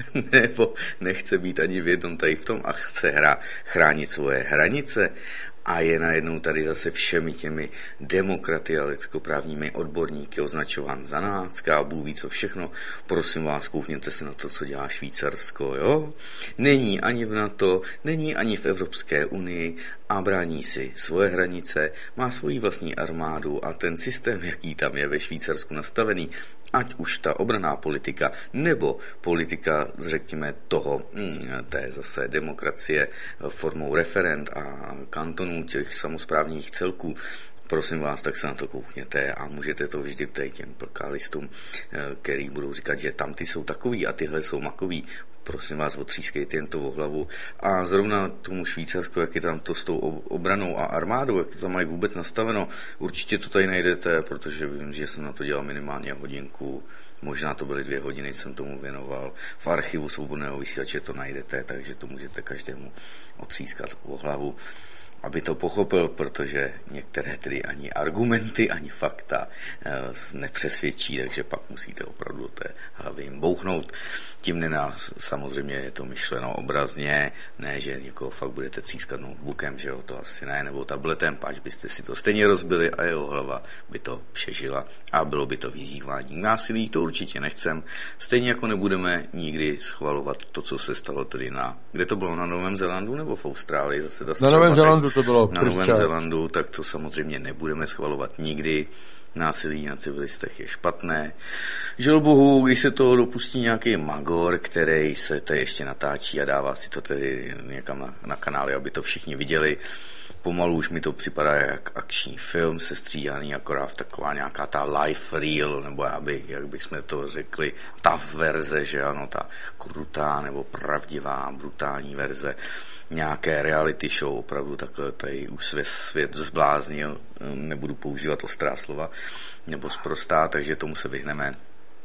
nebo nechce být ani v jednom tady v tom a chce hra, chránit svoje hranice a je najednou tady zase všemi těmi demokraty a lidskoprávními odborníky označován za nácka a Bůh ví co všechno. Prosím vás, koukněte se na to, co dělá Švýcarsko, jo? Není ani v NATO, není ani v Evropské unii a brání si svoje hranice, má svoji vlastní armádu a ten systém, jaký tam je ve Švýcarsku nastavený, ať už ta obranná politika, nebo politika, řekněme, toho, té zase demokracie formou referend a kantonů těch samosprávních celků, prosím vás, tak se na to koukněte a můžete to vždy těm plkálistům, který budou říkat, že tam ty jsou takový a tyhle jsou makový. Prosím vás, otřískejte jen to o hlavu. A zrovna tomu Švýcarsku, jak je tam to s tou obranou a armádou, jak to tam mají vůbec nastaveno, určitě to tady najdete, protože vím, že jsem na to dělal minimálně hodinku, možná to byly dvě hodiny, jsem tomu věnoval. V archivu Svobodného vysílače to najdete, takže to můžete každému otřískat o hlavu, aby to pochopil, protože některé tedy ani argumenty, ani fakta nepřesvědčí, takže pak musíte opravdu do té hlavy jim bouchnout. Tím nená, samozřejmě je to myšleno obrazně, ne, že někoho fakt budete třískat notebookem, že jo, to asi ne, nebo tabletem, páč byste si to stejně rozbili a jeho hlava by to přežila a bylo by to vyzývání k násilí, to určitě nechcem. Stejně jako nebudeme nikdy schvalovat to, co se stalo tedy na, kde to bylo, na Novém Zélandu nebo v Austrálii, zase ta na Novém Zélandu to bylo. Na Novém Zélandu, tak to samozřejmě nebudeme schvalovat nikdy. Násilí na civilistech je špatné. Žel bohu, když se toho dopustí nějaký magor, který se to ještě natáčí a dává si to tedy někam na, na kanály, aby to všichni viděli. Pomalu už mi to připadá jak akční film sestříhaný, akorát taková nějaká ta life reel, nebo aby, jak bychom to řekli, ta verze, že ano, ta krutá nebo pravdivá, brutální verze nějaké reality show, opravdu takhle tady už svět, svět zbláznil, nebudu používat ostrá slova, nebo sprostá, takže tomu se vyhneme.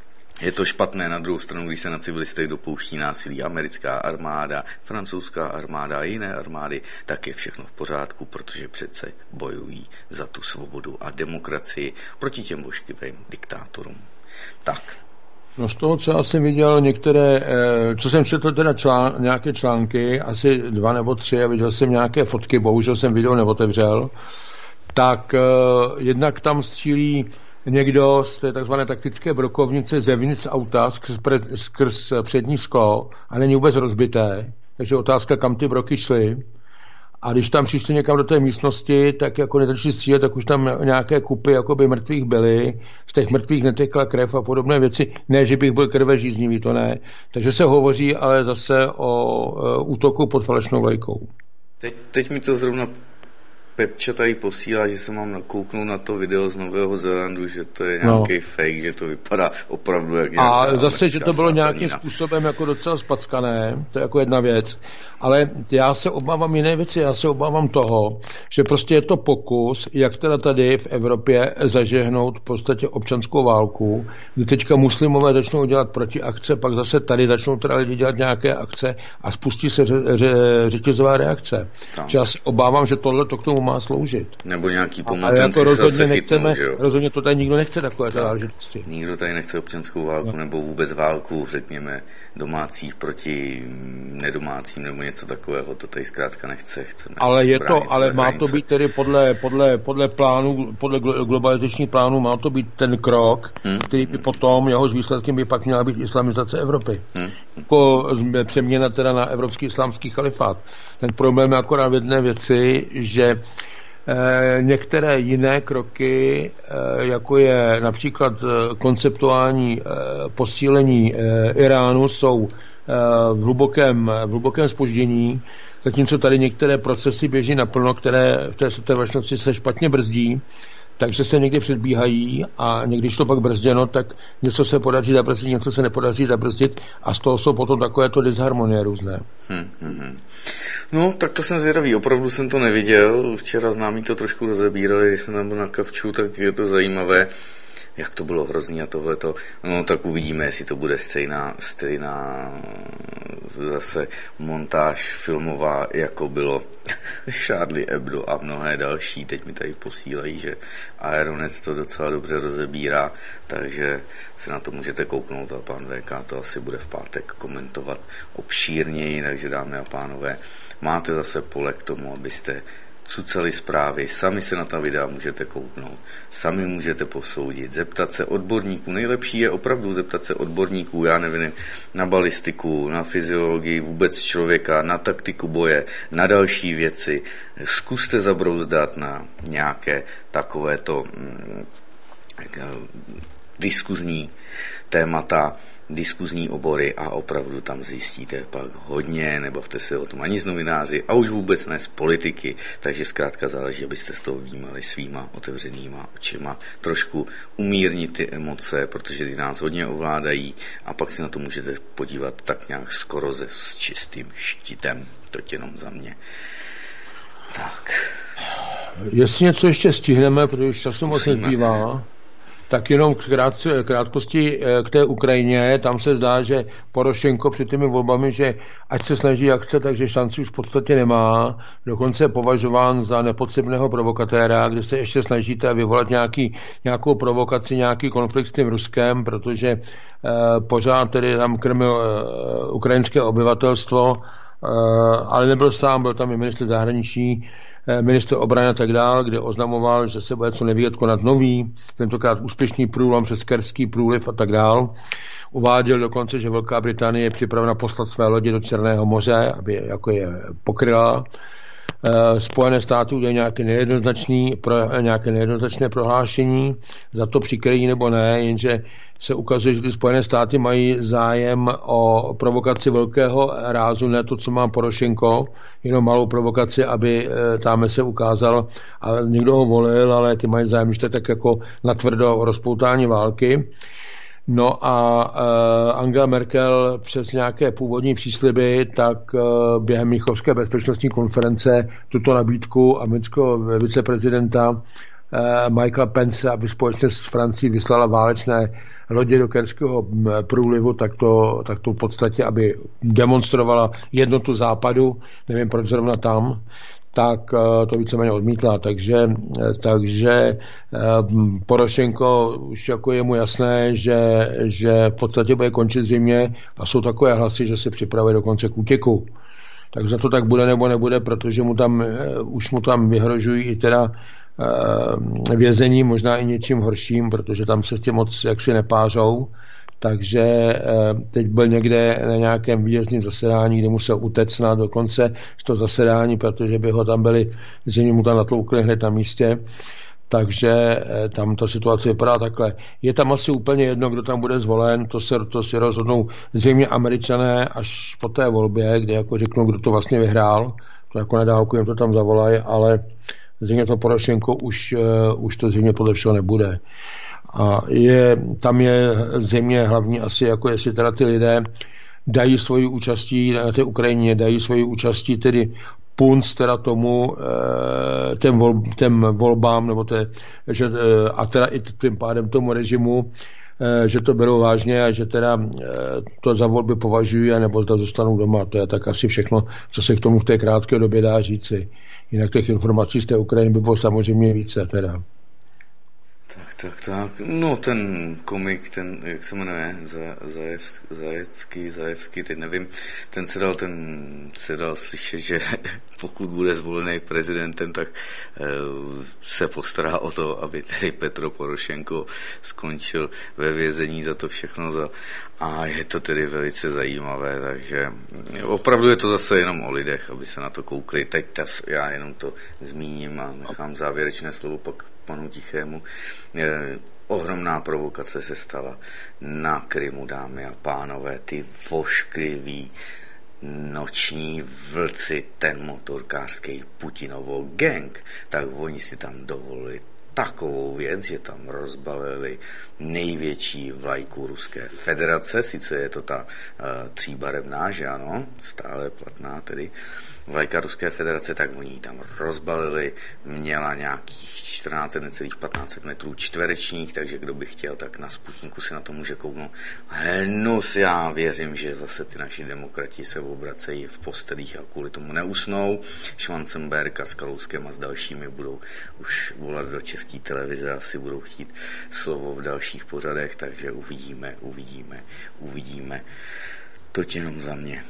Je to špatné na druhou stranu, když se na civilistech dopouští násilí americká armáda, francouzská armáda a jiné armády, tak je všechno v pořádku, protože přece bojují za tu svobodu a demokracii proti těm vošklivým diktátorům. Tak. No z toho, co já jsem viděl některé, co jsem četl teda člán, nějaké články, asi dva nebo tři, a viděl jsem nějaké fotky, bohužel jsem video neotevřel, tak jednak tam střílí někdo z té takzvané taktické brokovnice zevnitř auta skrz, pred, skrz přední sklo a není vůbec rozbité, takže otázka, kam ty broky šly. A když tam přišli někam do té místnosti, tak jako nezačali střílet, tak už tam nějaké kupy jakoby mrtvých byly, z těch mrtvých netekla krev a podobné věci. Ne, že bych byl krvežíznivý, to ne. Takže se hovoří ale zase o uh, útoku pod falešnou vlajkou. Teď, teď mi to zrovna Pepča tady posílá, že se mám nakouknout na to video z Nového Zélandu, že to je nějaký no. fake, že to vypadá opravdu jak nějaká A zase, že to bylo slátanina. Nějakým způsobem jako docela spackané, to je jako jedna věc. Ale já se obávám jiné věci, já se obávám toho, že prostě je to pokus, jak teda tady v Evropě zažehnout v podstatě občanskou válku, kdy teďka muslimové začnou dělat protiakce, pak zase tady začnou teda lidi dělat nějaké akce a spustí se ře, ře, řetězová reakce. Já se obávám, že tohle to k tomu má sloužit. Nebo nějaký pomocenci jako zase chytnou, že jo? Rozhodně to tady nikdo nechce takové záležitosti. Nikdo tady nechce občanskou válku, no. nebo vůbec válku, řekněme, domácích proti nedomácím, nebo něco takového, to tady zkrátka nechce. Chceme ale je to, ale má hranice. To být tedy podle, podle, podle plánu, podle globalizačních plánů, má to být ten krok, hmm. který by potom, jehož výsledkem by pak měla být islamizace Evropy. Hmm. Jako přeměna teda na evropský islámský chalifát. Ten problém je akorát v jedné věci, že eh, některé jiné kroky, eh, jako je například eh, konceptuální eh, posílení eh, Iránu, jsou v hlubokém, v hlubokém zpoždění, zatímco tady některé procesy běží naplno, které v té setrvačnosti se špatně brzdí, takže se někdy předbíhají a někdy, když to pak brzděno, tak něco se podaří zabrzdit, něco se nepodaří zabrzdit a z toho jsou potom takovéto disharmonie různé. Hmm, hmm. No, tak to jsem zvědavý, opravdu jsem to neviděl, včera známí to trošku rozebírali, když jsem tam byl na Kavču, tak je to zajímavé, jak to bylo hrozný a tohleto. No tak uvidíme, jestli to bude stejná, stejná zase montáž filmová, jako bylo Charlie Hebdo a mnohé další. Teď mi tady posílají, že Aeronet to docela dobře rozebírá, takže se na to můžete kouknout a pan V K to asi bude v pátek komentovat obšírněji, takže dámy a pánové, máte zase pole k tomu, abyste cucali zprávy, sami se na ta videa můžete kouknout, sami můžete posoudit, zeptat se odborníků, nejlepší je opravdu zeptat se odborníků, já nevím, na balistiku, na fyziologii vůbec člověka, na taktiku boje, na další věci, zkuste zabrouzdat na nějaké takovéto mm, diskuzní témata, diskuzní obory a opravdu tam zjistíte pak hodně, nebavte se o tom ani z novináři a už vůbec ne z politiky, takže zkrátka záleží, abyste z toho vnímali svýma otevřenýma očima, trošku umírnit ty emoce, protože ty nás hodně ovládají a pak si na to můžete podívat tak nějak skoro se s čistým štítem, to jenom za mě. Tak. Jestli něco ještě stihneme, protože už času moc nezbývá, tak jenom k krátkosti k té Ukrajině, tam se zdá, že Porošenko před těmi volbami, že ať se snaží jak chce, takže šanci už v podstatě nemá. Dokonce je považován za nepotřebného provokatéra, kde se ještě snažíte vyvolat nějaký, nějakou provokaci, nějaký konflikt s tím Ruskem, protože eh, pořád tedy tam krmil eh, ukrajinské obyvatelstvo, eh, ale nebyl sám, byl tam i ministr zahraničí, ministr obrany a tak dál, kde oznamoval, že se bude co nevyjet konat nový, tentokrát úspěšný průlom přes Kerský průliv a tak dál. Uváděl dokonce, že Velká Británie je připravena poslat své lodi do Černého moře, aby jako je pokryla. Spojené státy udělají nějaké nejednoznačné, nějaké nejednoznačné prohlášení, za to přikryjí nebo ne, jenže se ukazuje, že ty Spojené státy mají zájem o provokaci velkého rázu, ne to, co má Porošenko, jenom malou provokaci, aby tam se ukázal a někdo ho volil, ale ty mají zájem, že to je tak jako natvrdo rozpoutání války. No a Angela Merkel přes nějaké původní přísliby, tak během Mnichovské bezpečnostní konference tuto nabídku amerického viceprezidenta Michaela Pence, aby společně s Francií vyslala válečné lodě do Kerského průlivu, tak to, tak to v podstatě, aby demonstrovala jednotu západu, nevím proč zrovna tam, tak to víceméně odmítla. Takže, takže Porošenko už jako je mu jasné, že, že v podstatě bude končit zřejmě a jsou takové hlasy, že se připravuje dokonce k útěku. Tak za to tak bude nebo nebude, protože mu tam, už mu tam vyhrožují i teda vězení, možná i něčím horším, protože tam se s tím moc jaksi nepářou. takže teď byl někde na nějakém výjezdním zasedání, kde musel utéct snad dokonce z toho zasedání, protože by ho tam byli, zřejmě mu tam natloukli hned na místě. Takže tam ta situace vypadá takhle. Je tam asi úplně jedno, kdo tam bude zvolen, to se, to se rozhodnou zřejmě Američané až po té volbě, kde jako řeknou, kdo to vlastně vyhrál, to jako nedálku jim to tam zavolají, ale zřejmě to Porošenko už, uh, už to zřejmě podle všeho nebude. A je, tam je zřejmě hlavní asi, jako jestli teda ty lidé dají svoji účastí na té Ukrajině, dají svoji účastí tedy punc teda tomu těm, vol, těm volbám, nebo té, že, a teda i tím pádem tomu režimu, že to berou vážně a že teda to za volby považují, nebo zda zůstanou doma. To je tak asi všechno, co se k tomu v té krátké době dá říci. Jinak těch informací z té Ukrajiny by bylo samozřejmě více teda. Tak, tak, tak. No ten komik, ten, jak se jmenuje, Zajecký, Zajevský, teď nevím, ten se dal, ten se dal slyšet, že pokud bude zvolený prezidentem, tak e, se postará o to, aby tedy Petro Porošenko skončil ve vězení za to všechno. Za, a je to tedy velice zajímavé, takže opravdu je to zase jenom o lidech, aby se na to koukli. Teď tas, já jenom to zmíním a nechám závěrečné slovo pak panu Tichému. Eh, ohromná provokace se stala na Krymu, dámy a pánové, ty voškliví noční vlci, ten motorkářský Putinovo gang, tak oni si tam dovolili takovou věc, že tam rozbalili největší vlajku Ruské federace, sice je to ta uh, tříbarevná, že ano, stále platná tedy, vlajka Ruské federace, tak oni ji tam rozbalili, měla nějakých čtrnáct, necelých patnáct metrů čtverečních, takže kdo by chtěl, tak na Sputniku si na to může kouknout. Hnus, já věřím, že zase ty naši demokrati se obracejí v postelích a kvůli tomu neusnou. Schwarzenberg a s Kalouskem a s dalšími budou už volat do české televize, asi budou chtít slovo v dalších pořadech, takže uvidíme, uvidíme, uvidíme. To jenom za mě.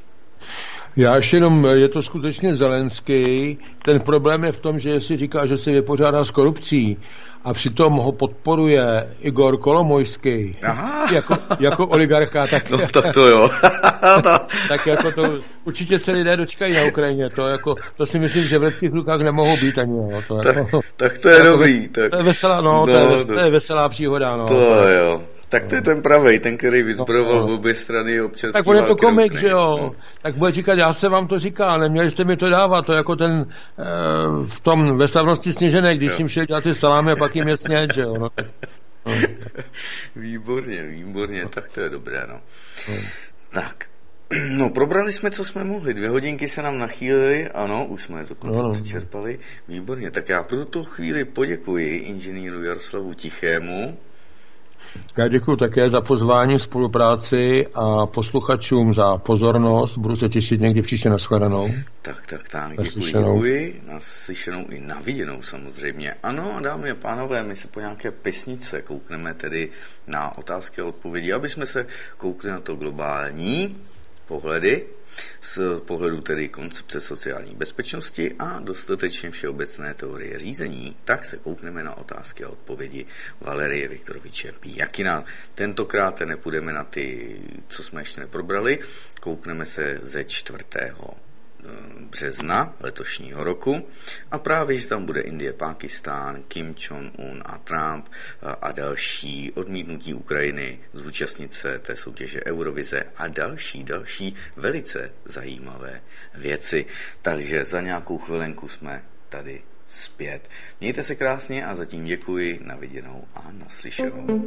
Já ještě jenom, je to skutečně Zelenský. Ten problém je v tom, že si říká, že se vypořádá s korupcí a přitom ho podporuje Igor Kolomojský jako, jako oligarcha. Tak, no tak to jo. Tak jako to určitě se lidé dočkají na Ukrajině. To, jako, to si myslím, že v lidských rukách nemohou být ani. Jo. To, tak, jako, tak to je jako, dobrý. Tak. To je veselá, no, no, to, je, to je veselá příhoda. No. To jo. Tak to je ten pravej, ten, který vyzbrojoval no, no. v obě strany občas. Tak on je to komik, že jo. No. Tak bude říkat, já se vám to říkal, neměli jste mi to dávat, to jako ten e, v tom ve slavnosti Sněžené, když jo. jim šel dělat ty salámy a pak jim je snět, že jo. No. No. Výborně, výborně, tak to je dobré, no. no. Tak, no probrali jsme, co jsme mohli, dvě hodinky se nám nachýlily, ano, už jsme je dokonce no, no. přečerpali, výborně. Tak já pro tu chvíli poděkuji inženýru Jaroslavu Tichému. Já děkuji také za pozvání, spolupráci a posluchačům za pozornost. Budu se těšit někdy příště na shledanou. Tak, tak, tak, děkuji, děkuji. Naslyšenou i na viděnou samozřejmě. Ano, dámy a pánové, my se po nějaké pesničce koukneme tedy na otázky a odpovědi, aby jsme se koukli na to globální pohledy, z pohledu tedy koncepce sociální bezpečnosti a dostatečně všeobecné teorie řízení, tak se koukneme na otázky a odpovědi Valerie Viktoroviče Píjakina. Tentokrát nepůjdeme na ty, co jsme ještě neprobrali, koukneme se ze čtvrtého března letošního roku a právě, že tam bude Indie, Pákistán, Kim Jong-un a Trump a další odmítnutí Ukrajiny zúčastnit se té soutěže Eurovize a další, další velice zajímavé věci. Takže za nějakou chvilenku jsme tady zpět. Mějte se krásně a zatím děkuji, na viděnou a naslyšenou.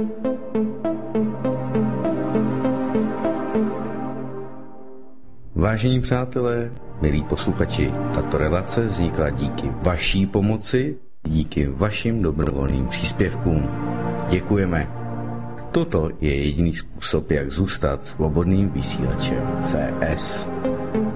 Vážení přátelé, milí posluchači, tato relace vznikla díky vaší pomoci, díky vašim dobrovolným příspěvkům. Děkujeme. Toto je jediný způsob, jak zůstat svobodným vysílačem C S.